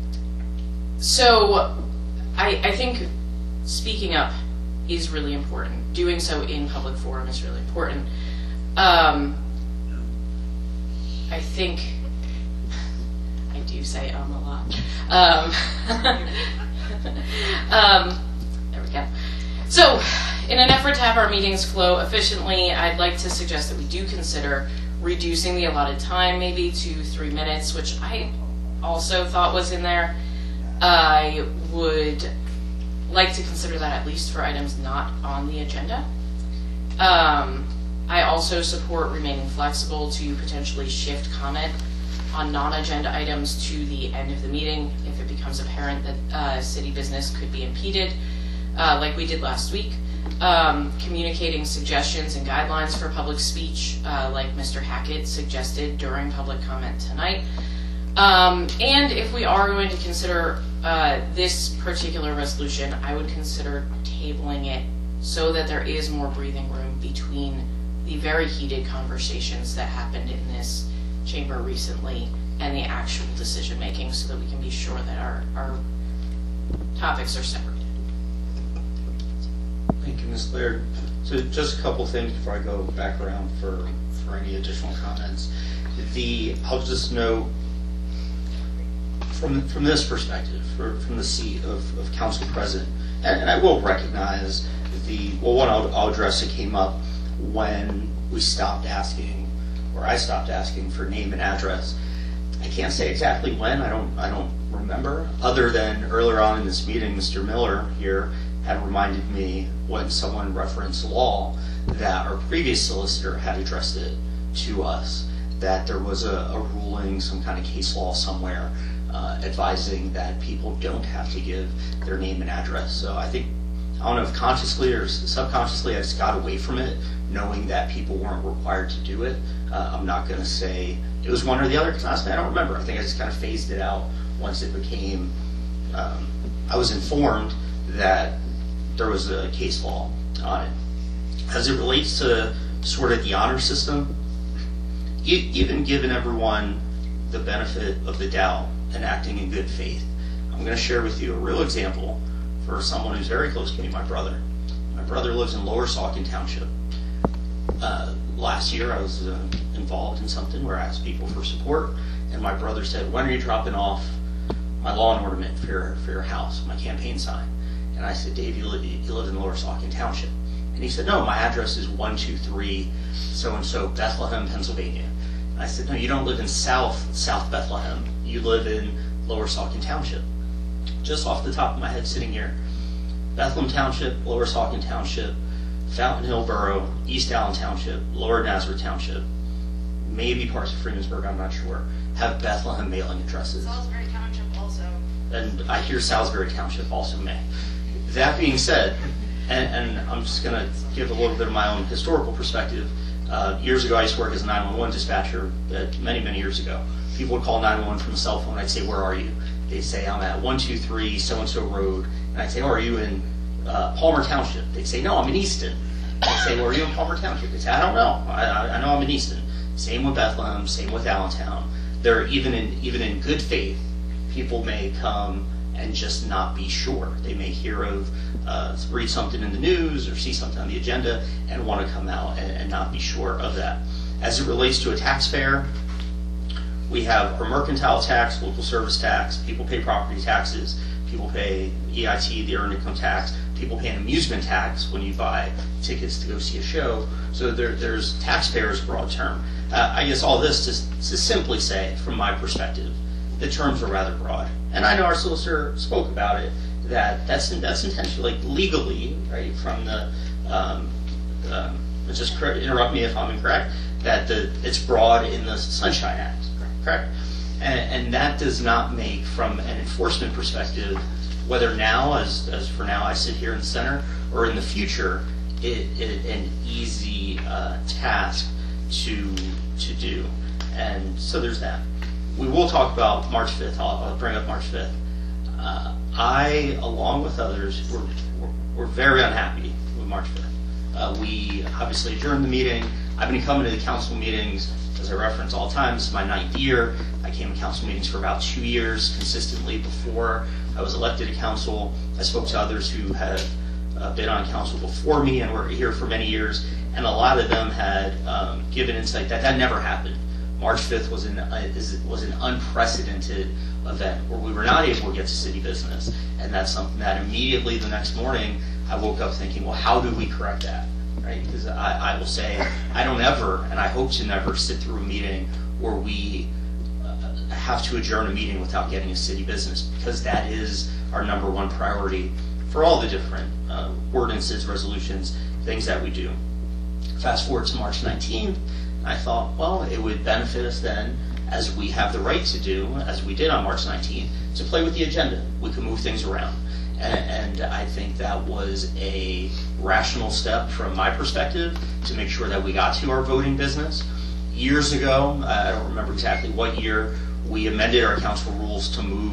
so I, I think speaking up is really important. Doing so in public forum is really important. Um, I think I do say um a lot. Um, um, there we go. So, in an effort to have our meetings flow efficiently, I'd like to suggest that we do consider reducing the allotted time maybe to three minutes, which I also thought was in there. I would like to consider that at least for items not on the agenda. Um, I also support remaining flexible to potentially shift comment on non-agenda items to the end of the meeting if it becomes apparent that uh, city business could be impeded, uh, like we did last week. Um, communicating suggestions and guidelines for public speech, uh, like Mister Hackett suggested during public comment tonight. Um, and if we are going to consider uh, this particular resolution, I would consider tabling it so that there is more breathing room between the very heated conversations that happened in this chamber recently and the actual decision making, so that we can be sure that our, our topics are separated. Thank you, Miz Laird. So just a couple things before I go back around for, for any additional comments. The, I'll just note from, from this perspective, for, from the seat of, of council president, and, and I will recognize the, well, one I'll, I'll address, it came up when we stopped asking, or I stopped asking for name and address. I can't say exactly when, I don't, I don't remember, other than earlier on in this meeting, Mister Miller here had reminded me when someone referenced law that our previous solicitor had addressed it to us, that there was a, a ruling, some kind of case law somewhere uh, advising that people don't have to give their name and address. So I think, I don't know if consciously or subconsciously I just got away from it, knowing that people weren't required to do it. Uh, I'm not going to say it was one or the other, because honestly I don't remember. I think I just kind of phased it out once it became, um, I was informed that there was a case law on it. As it relates to sort of the honor system, e- even given everyone the benefit of the doubt and acting in good faith, I'm going to share with you a real example for someone who's very close to me, my brother. My brother lives in Lower Saucon Township. Uh, last year I was uh, involved in something where I asked people for support, and my brother said, when are you dropping off my lawn ornament for your, for your house, my campaign sign? And I said, Dave, you, li- you live in Lower Saucon Township. And he said, no, my address is one two three so-and-so, Bethlehem, Pennsylvania. And I said, no, you don't live in South, South Bethlehem. You live in Lower Saucon Township. Just off the top of my head sitting here, Bethlehem Township, Lower Saucon Township, Fountain Hill Borough, East Allen Township, Lower Nazareth Township, maybe parts of Freemansburg, I'm not sure, have Bethlehem mailing addresses. Salisbury Township also. And I hear Salisbury Township also may. That being said, and, and I'm just going to give a little bit of my own historical perspective. Uh, years ago, I used to work as a nine one one dispatcher, uh, many, many years ago. People would call nine one one from a cell phone. I'd say, where are you? They'd say, I'm at one two three so-and-so road. And I'd say, oh, are you in uh, Palmer Township? They'd say, no, I'm in Easton. I'd say, well, are you in Palmer Township? They'd say, I don't know. I, I, I know I'm in Easton. Same with Bethlehem, same with Allentown. They're even in, even in good faith, people may come and just not be sure. They may hear of, uh, read something in the news or see something on the agenda and want to come out and, and not be sure of that. As it relates to a taxpayer, we have our mercantile tax, local service tax, people pay property taxes, people pay E I T, the earned income tax, people pay an amusement tax when you buy tickets to go see a show. So there, there's taxpayers, broad term. Uh, I guess all this to, to simply say, from my perspective, the terms are rather broad. And I know our solicitor spoke about it, that that's, that's intentional, like legally, right, from the, um, um, just correct, interrupt me if I'm incorrect, that the it's broad in the Sunshine Act, correct? And, and that does not make, from an enforcement perspective, whether now, as, as for now I sit here in the center, or in the future, it, it an easy uh, task to to do. And so there's that. We will talk about March fifth. I'll, I'll bring up March fifth. Uh, I, along with others, were, were, were very unhappy with March fifth. Uh, we obviously adjourned the meeting. I've been coming to the council meetings, as I reference all the time. This is my ninth year. I came to council meetings for about two years consistently before I was elected to council. I spoke to others who had uh, been on council before me and were here for many years, and a lot of them had um, given insight that that never happened. March fifth was an, uh, is, was an unprecedented event where we were not able to get to city business, and that's something that immediately the next morning I woke up thinking, well, how do we correct that, right? Because I, I will say, I don't ever, and I hope to never, sit through a meeting where we uh, have to adjourn a meeting without getting a city business, because that is our number one priority for all the different uh, ordinances, resolutions, things that we do. Fast forward to March nineteenth, I thought, well, it would benefit us then, as we have the right to do, as we did on March nineteenth, to play with the agenda. We could move things around. And, and I think that was a rational step from my perspective to make sure that we got to our voting business. Years ago, I don't remember exactly what year, we amended our council rules to move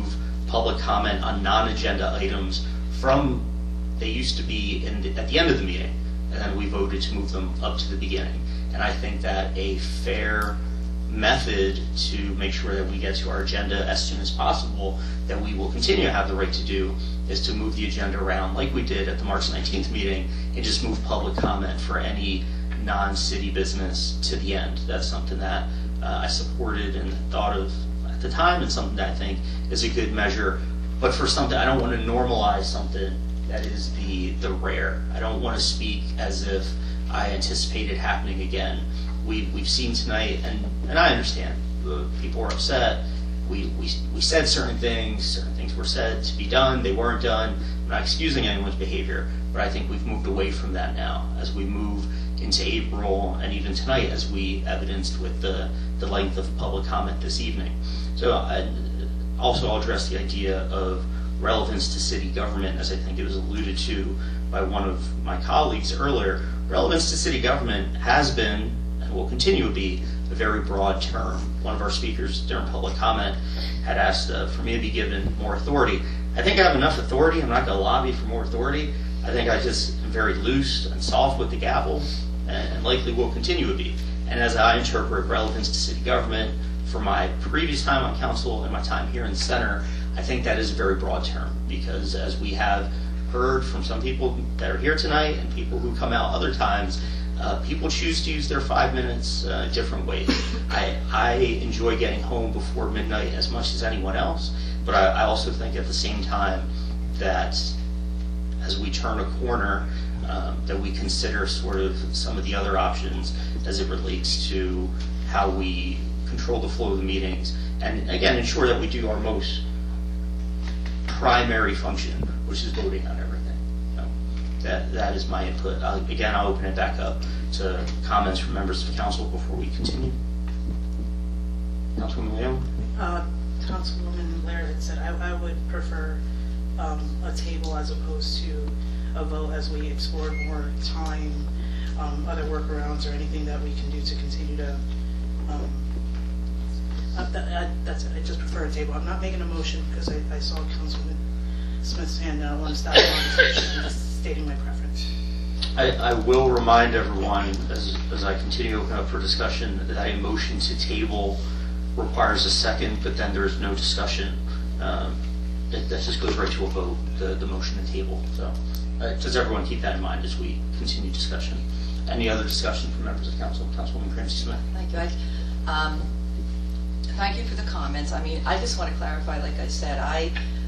public comment on non-agenda items from, they used to be in the, at the end of the meeting, and then we voted to move them up to the beginning. And I think that a fair method to make sure that we get to our agenda as soon as possible, that we will continue to have the right to do, is to move the agenda around like we did at the March nineteenth meeting and just move public comment for any non-city business to the end. That's something that uh, I supported and thought of at the time, and something that I think is a good measure. But for something, I don't want to normalize something that is the, the rare. I don't want to speak as if I anticipate it happening again. We, we've seen tonight, and, and I understand, uh, people are upset. We, we, we said certain things, certain things were said to be done, they weren't done. I'm not excusing anyone's behavior, but I think we've moved away from that now as we move into April, and even tonight as we evidenced with the, the length of public comment this evening. So I, also I'll address the idea of relevance to city government, as I think it was alluded to by one of my colleagues earlier. Relevance to city government has been, and will continue to be, a very broad term. One of our speakers during public comment had asked uh, for me to be given more authority. I think I have enough authority. I'm not going to lobby for more authority. I think I just am very loose and soft with the gavel, and, and likely will continue to be. And as I interpret relevance to city government for my previous time on council and my time here in the center, I think that is a very broad term, because as we have heard from some people that are here tonight and people who come out other times, Uh, people choose to use their five minutes uh, different ways. I, I enjoy getting home before midnight as much as anyone else, but I, I also think at the same time that as we turn a corner, um, that we consider sort of some of the other options as it relates to how we control the flow of the meetings, and again, ensure that we do our most primary function, which is voting on everything. That, that is my input. I'll, again, I'll open it back up to comments from members of council before we continue. Councilwoman Leon? Uh, Councilwoman Laird had said I, I would prefer um, a table as opposed to a vote as we explore more time, um, other workarounds, or anything that we can do to continue to. Um, uh, that, I, that's it. I just prefer a table. I'm not making a motion because I, I saw Councilman Smith's hand and I want to stop the conversation. I'm just stating my preference. I, I will remind everyone, as, as I continue to open up for discussion, that a motion to table requires a second, but then there is no discussion. Um, it, that just goes right to a vote, the, the motion to table. So, uh, does everyone keep that in mind as we continue discussion? Any other discussion from members of council? Councilwoman Cramsey-Smith. Thank you. I, um, thank you for the comments. I mean, I just want to clarify, like I said, I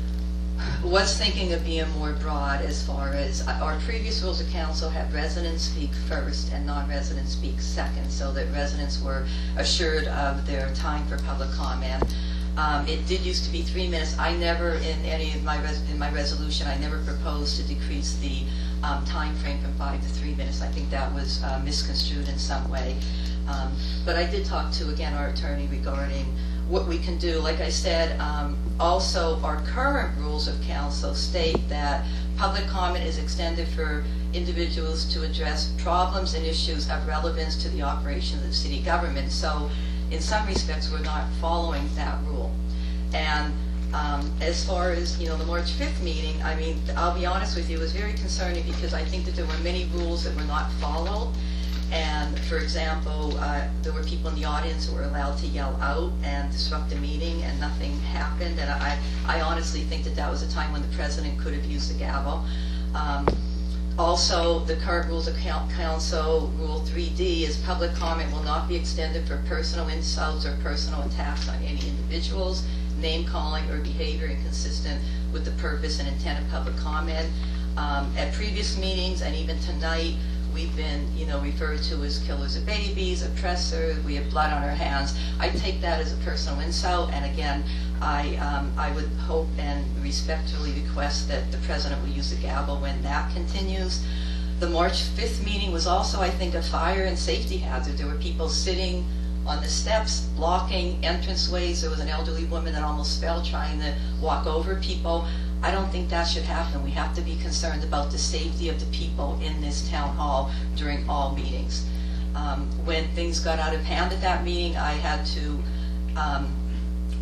was thinking of being more broad as far as our previous rules of council had residents speak first and non-residents speak second, so that residents were assured of their time for public comment. Um, it did used to be three minutes. I never, in any of my res in my resolution, I never proposed to decrease the um, time frame from five to three minutes. I think that was uh, misconstrued in some way. Um, but I did talk to, again, our attorney regarding what we can do. Like I said, um, also our current rules of council state that public comment is extended for individuals to address problems and issues of relevance to the operation of the city government. So in some respects, we're not following that rule. And um, as far as, you know, the March fifth meeting, I mean, I'll be honest with you, it was very concerning because I think that there were many rules that were not followed. And for example, uh, there were people in the audience who were allowed to yell out and disrupt the meeting, and nothing happened. And I, I honestly think that that was a time when the president could have used the gavel. Um, also, the current rules of council, Rule three D, is public comment will not be extended for personal insults or personal attacks on any individuals, name calling, or behavior inconsistent with the purpose and intent of public comment. Um, at previous meetings and even tonight, we've been, you know, referred to as killers of babies, oppressors, we have blood on our hands. I take that as a personal insult, and again, I, um, I would hope and respectfully request that the president will use the gavel when that continues. The March fifth meeting was also, I think, a fire and safety hazard. There were people sitting on the steps, blocking entranceways. There was an elderly woman that almost fell trying to walk over people. I don't think that should happen. We have to be concerned about the safety of the people in this town hall during all meetings. Um, when things got out of hand at that meeting, I had to um,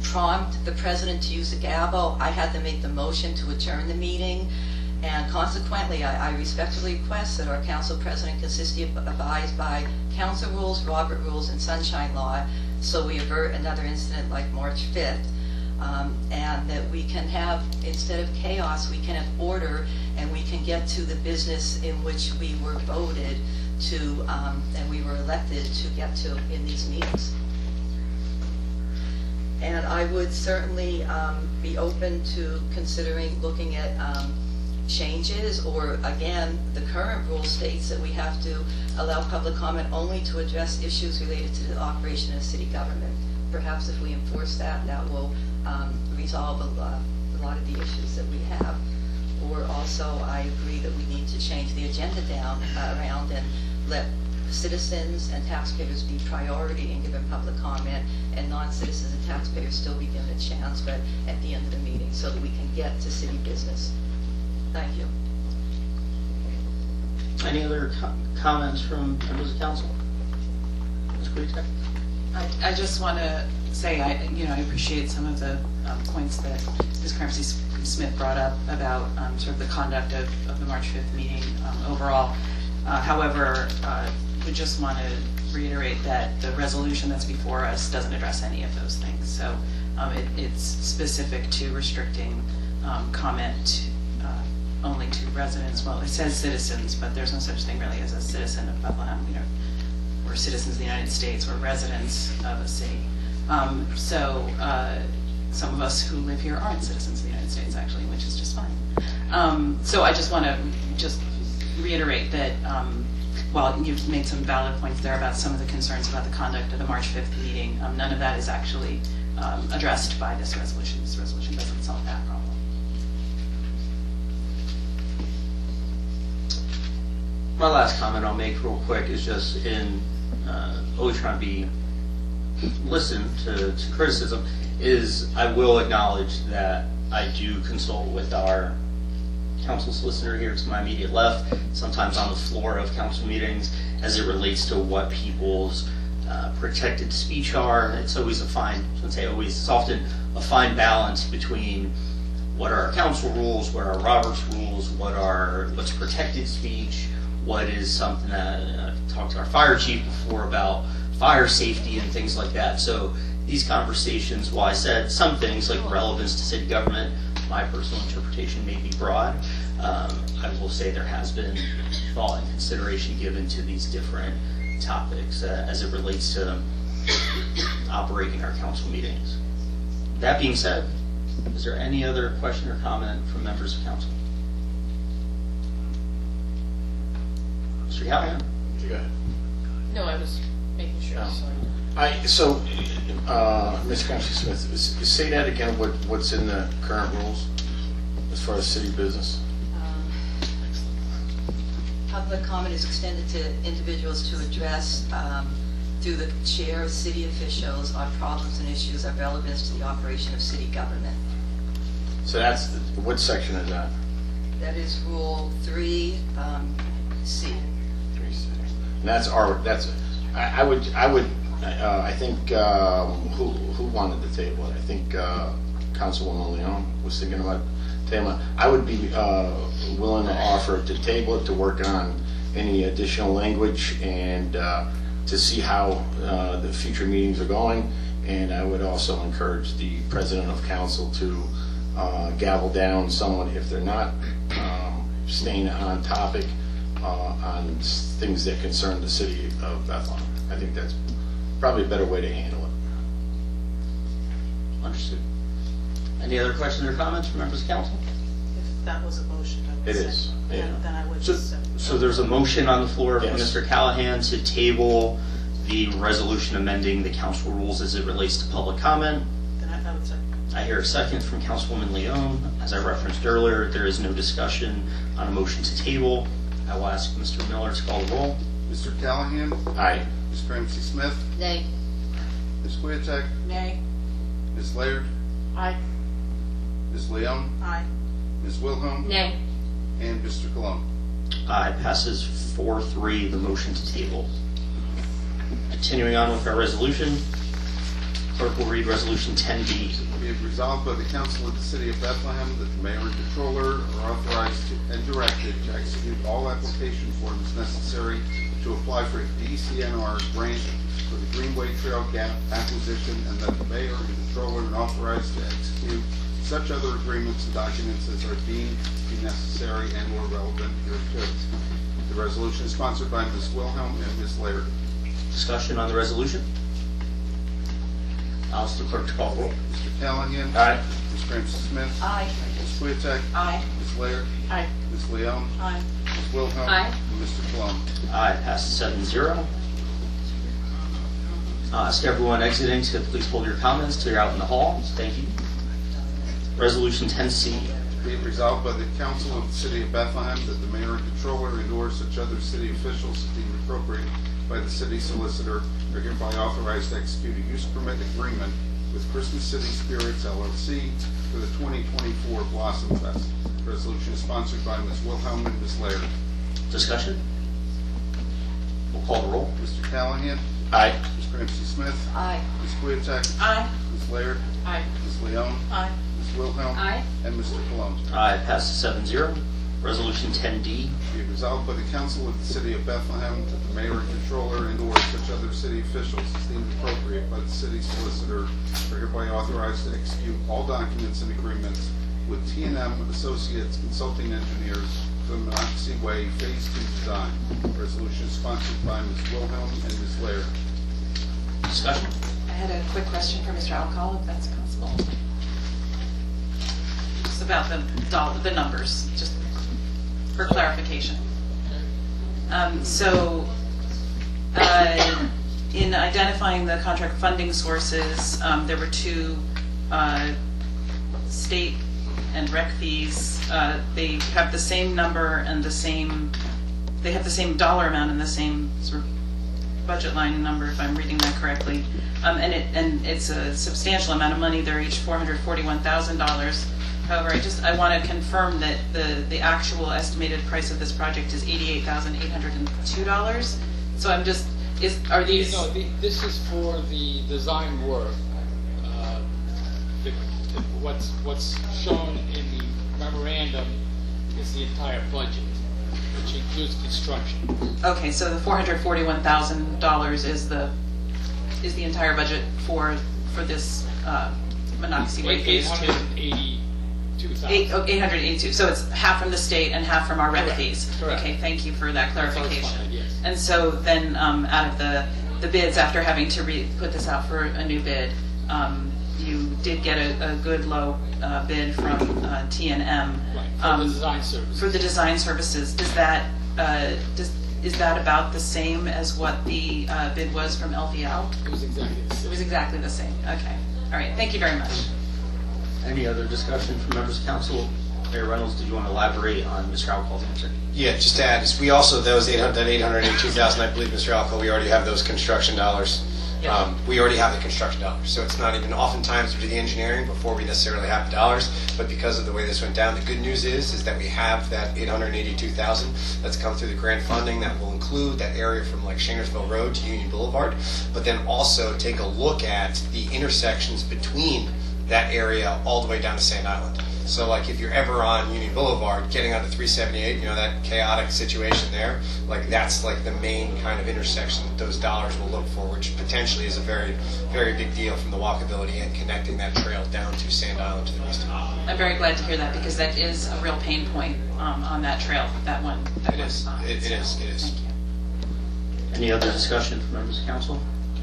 prompt the president to use the gavel. I had to make the motion to adjourn the meeting, and consequently, I, I respectfully request that our council president consistently abide by council rules, Robert rules, and sunshine law, so we avert another incident like March fifth. Um, and that we can have, instead of chaos, we can have order, and we can get to the business in which we were voted to, um, and we were elected to get to in these meetings. And I would certainly um, be open to considering looking at um, changes, or again, the current rule states that we have to allow public comment only to address issues related to the operation of city government. Perhaps if we enforce that, that will um, resolve a, uh, a lot of the issues that we have. Or also, I agree that we need to change the agenda down uh, around and let citizens and taxpayers be priority in giving public comment, and non-citizens and taxpayers still be given a chance, but at the end of the meeting, so that we can get to city business. Thank you. Any other co- comments from members of council? Miz Kwiatek? I, I just want to say, I, you know, I appreciate some of the um, points that Miz Cramsey Smith brought up about um, sort of the conduct of, of the March fifth meeting um, overall. Uh, however, uh, we just want to reiterate that the resolution that's before us doesn't address any of those things. So um, it, it's specific to restricting um, comment uh, only to residents. Well, it says citizens, but there's no such thing really as a citizen of Bethlehem. You know, we're citizens of the United States. We're residents of a city. Um, so uh, some of us who live here aren't citizens of the United States, actually, which is just fine. Um, so I just want to just reiterate that um, while you've made some valid points there about some of the concerns about the conduct of the March fifth meeting, um, none of that is actually um, addressed by this resolution. This resolution doesn't solve that problem. My last comment I'll make real quick is just in uh, always trying to be listen to, to criticism, is I will acknowledge that I do consult with our council solicitor here to my immediate left, sometimes on the floor of council meetings, as it relates to what people's uh, protected speech are. It's always a fine, I shouldn't say always, it's often a fine balance between what are our council rules, what are Robert's rules, what are what's protected speech, what is something that uh, I've talked to our fire chief before about fire safety and things like that. So these conversations, while I said some things like relevance to city government, my personal interpretation may be broad. Um, I will say there has been thought and consideration given to these different topics uh, as it relates to operating our council meetings. That being said, is there any other question or comment from members of council? Mister Callahan? Go ahead. No, I was making sure. No. Sorry. I, so, uh, Miz Cramsey Smith, s- say that again, what, what's in the current rules as far as city business? Um, Public comment is extended to individuals to address um, through the chair of city officials on problems and issues of relevance to the operation of city government. So that's, the- what section is that? That is Rule three um, C. Three C. And that's our, that's, I, I would, I would, uh, I think, um, who, who wanted the table? I think, uh, Councilwoman Leon was thinking about tabling. I would be, uh, willing to offer to table it, to work on any additional language and, uh, to see how, uh, the future meetings are going. And I would also encourage the president of council to, uh, gavel down someone if they're not, um, staying on topic, uh, on s- things that concern the city of Bethlehem. I think that's probably a better way to handle it. Understood. Any other questions or comments from members of council? If that was a motion, I would It say- is, Then yeah. then I would So, just. so there's a motion on the floor from Yes. Mister Callahan to table the resolution amending the council rules as it relates to public comment. Then I I would say. I hear a second from Councilwoman Leon. As I referenced earlier, there is no discussion on a motion to table. I will ask Mister Miller to call the roll. Mister Callahan? Aye. Miz Cramsey Smith? Nay. Miz Kwiatek? Nay. Miz Laird? Aye. Miz Leon? Aye. Miz Wilhelm? Nay. And Mister Cologne? Aye, passes four three, the motion to table. Continuing on with our resolution, Clerk will read Resolution ten D. Be it resolved by the Council of the City of Bethlehem that the mayor and controller are authorized to- and directed to execute all application forms necessary to apply for a D C N R grant for the Greenway Trail Gap acquisition, and that the mayor and controller are authorized to execute such other agreements and documents as are deemed to be necessary and or relevant hereto. The resolution is sponsored by Miz Wilhelm and Miz Laird. Discussion on the resolution? I'll ask the clerk to call the roll. Mister Callahan? Aye. Miz Ramsey Smith? Aye. Miz Queeteck? Aye. Miz Laird? Aye. Miz Leon? Aye. Miz Wilhelm? Aye. And Mister Cologne? Aye, passes seven zero. Uh, Ask everyone exiting to please hold your comments till you're out in the hall. Thank you. Resolution ten C. Be it resolved by the Council of the City of Bethlehem that the mayor and controller and or such other city officials as deemed appropriate by the city solicitor are hereby authorized to execute a use permit agreement with Christmas City Spirits L L C for the twenty twenty-four Blossom Fest. The resolution is sponsored by Miz Wilhelm and Miz Laird. Discussion? We'll call the roll. Mister Callahan? Aye. Miz Ramsey Smith? Aye. Miz Queeteck? Aye. Miz Laird? Aye. Miz Leon? Aye. Miz Wilhelm? Aye. And Mister Cologne? Aye, passes seven zero. Resolution ten D. Be it resolved by the Council of the City of Bethlehem that the mayor and controller and or such other city officials as deemed appropriate by the city solicitor are hereby authorized to execute all documents and agreements with T and M Associates Consulting Engineers for the Monocacy Way Phase Two design. Resolution is sponsored by Miz Wilhelm and Miz Laird. Discussion? I had a quick question for Mister Alcall, if that's possible. Just about the doll- the numbers, just for clarification. Um, So, uh, in identifying the contract funding sources, um, there were two uh, state and rec fees. Uh, They have the same number and the same, they have the same dollar amount and the same sort of budget line number, if I'm reading that correctly. Um, and it, and it's a substantial amount of money. They're each four hundred forty-one thousand dollars. However, I just, I want to confirm that the, the actual estimated price of this project is eighty-eight thousand eight hundred two dollars. So I'm just, is, are these? No, the, this is for the design work. Uh, the, the, what's, what's shown in the memorandum is the entire budget, which includes construction. Okay, so the four hundred forty-one thousand dollars is the, is the entire budget for, for this uh, Monocacy Way Phase Two? eight hundred eighty-two thousand. Eight, oh, eight hundred eighty-two, so it's half from the state and half from our rec Correct, fees? correct. Okay, thank you for that clarification. Correspondent, yes. And so then, um, out of the, the bids, after having to re, put this out for a new bid, um, you did get a, a good low uh, bid from uh, T and M. Right, for um, the design services. For the design services, is that, uh, does, is that about the same as what the uh, bid was from L V L? It was exactly the same. It was exactly the same, okay. All right, thank you very much. Any other discussion from members of council? Mayor Reynolds, did you want to elaborate on Mister Alcall's answer? Yeah, just to add, is we also, those eight hundred, that eight hundred eighty-two thousand, I believe, Mister Alco, we already have those construction dollars. Yeah. Um, we already have the construction dollars, so it's not even, oftentimes we do the engineering before we necessarily have the dollars, but because of the way this went down, the good news is, is that we have that eight hundred eighty-two thousand that's come through the grant funding that will include that area from like Shangersville Road to Union Boulevard, but then also take a look at the intersections between that area all the way down to Sand Island. So like if you're ever on Union Boulevard, getting onto three seventy-eight, you know, that chaotic situation there, like that's like the main kind of intersection that those dollars will look for, which potentially is a very, very big deal from the walkability and connecting that trail down to Sand Island to the east. I'm very glad to hear that because that is a real pain point um, on that trail, that one. That It one is, spot. it, it is, it is. Thank you. Any other discussion from members of council?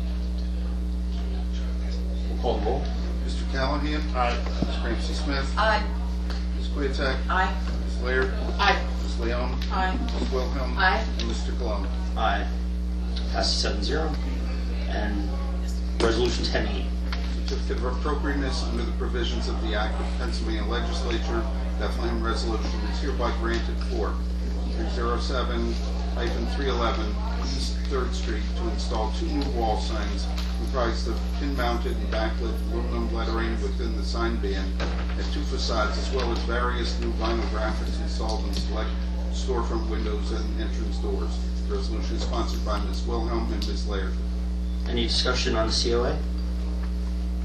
We'll call the roll. Mister Callahan? Aye. Miz Ramsey Smith? Aye. Miz Queeteck? Aye. Miz Laird? Aye. Miz Leon? Aye. Miz Wilhelm? Aye. And Mister Cologne? Aye. Passes seven zero. And resolution ten E. Certificate of appropriateness under the provisions of the Act of Pennsylvania Legislature, Bethlehem Resolution is hereby granted for three oh seven three eleven East Third Street to install two new wall signs comprised of pin-mounted and backlit aluminum lettering within the sign band at two facades, as well as various new vinyl graphics installed in select storefront windows and entrance doors. The resolution is sponsored by Miz Wilhelm and Miz Laird. Any discussion on the C O A?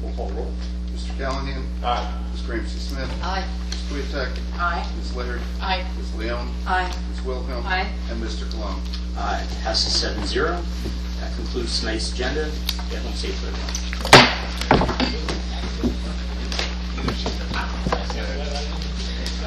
We'll call roll. Mister Callahan? Aye. Miz Ramsey Smith? Aye. Miz Queeteck? Aye. Miz Laird? Aye. Miz Leon? Aye. Miz Wilhelm? Aye. And Mister Cologne. Aye. Passes seven zero. That concludes tonight's agenda. Get home safely, everyone.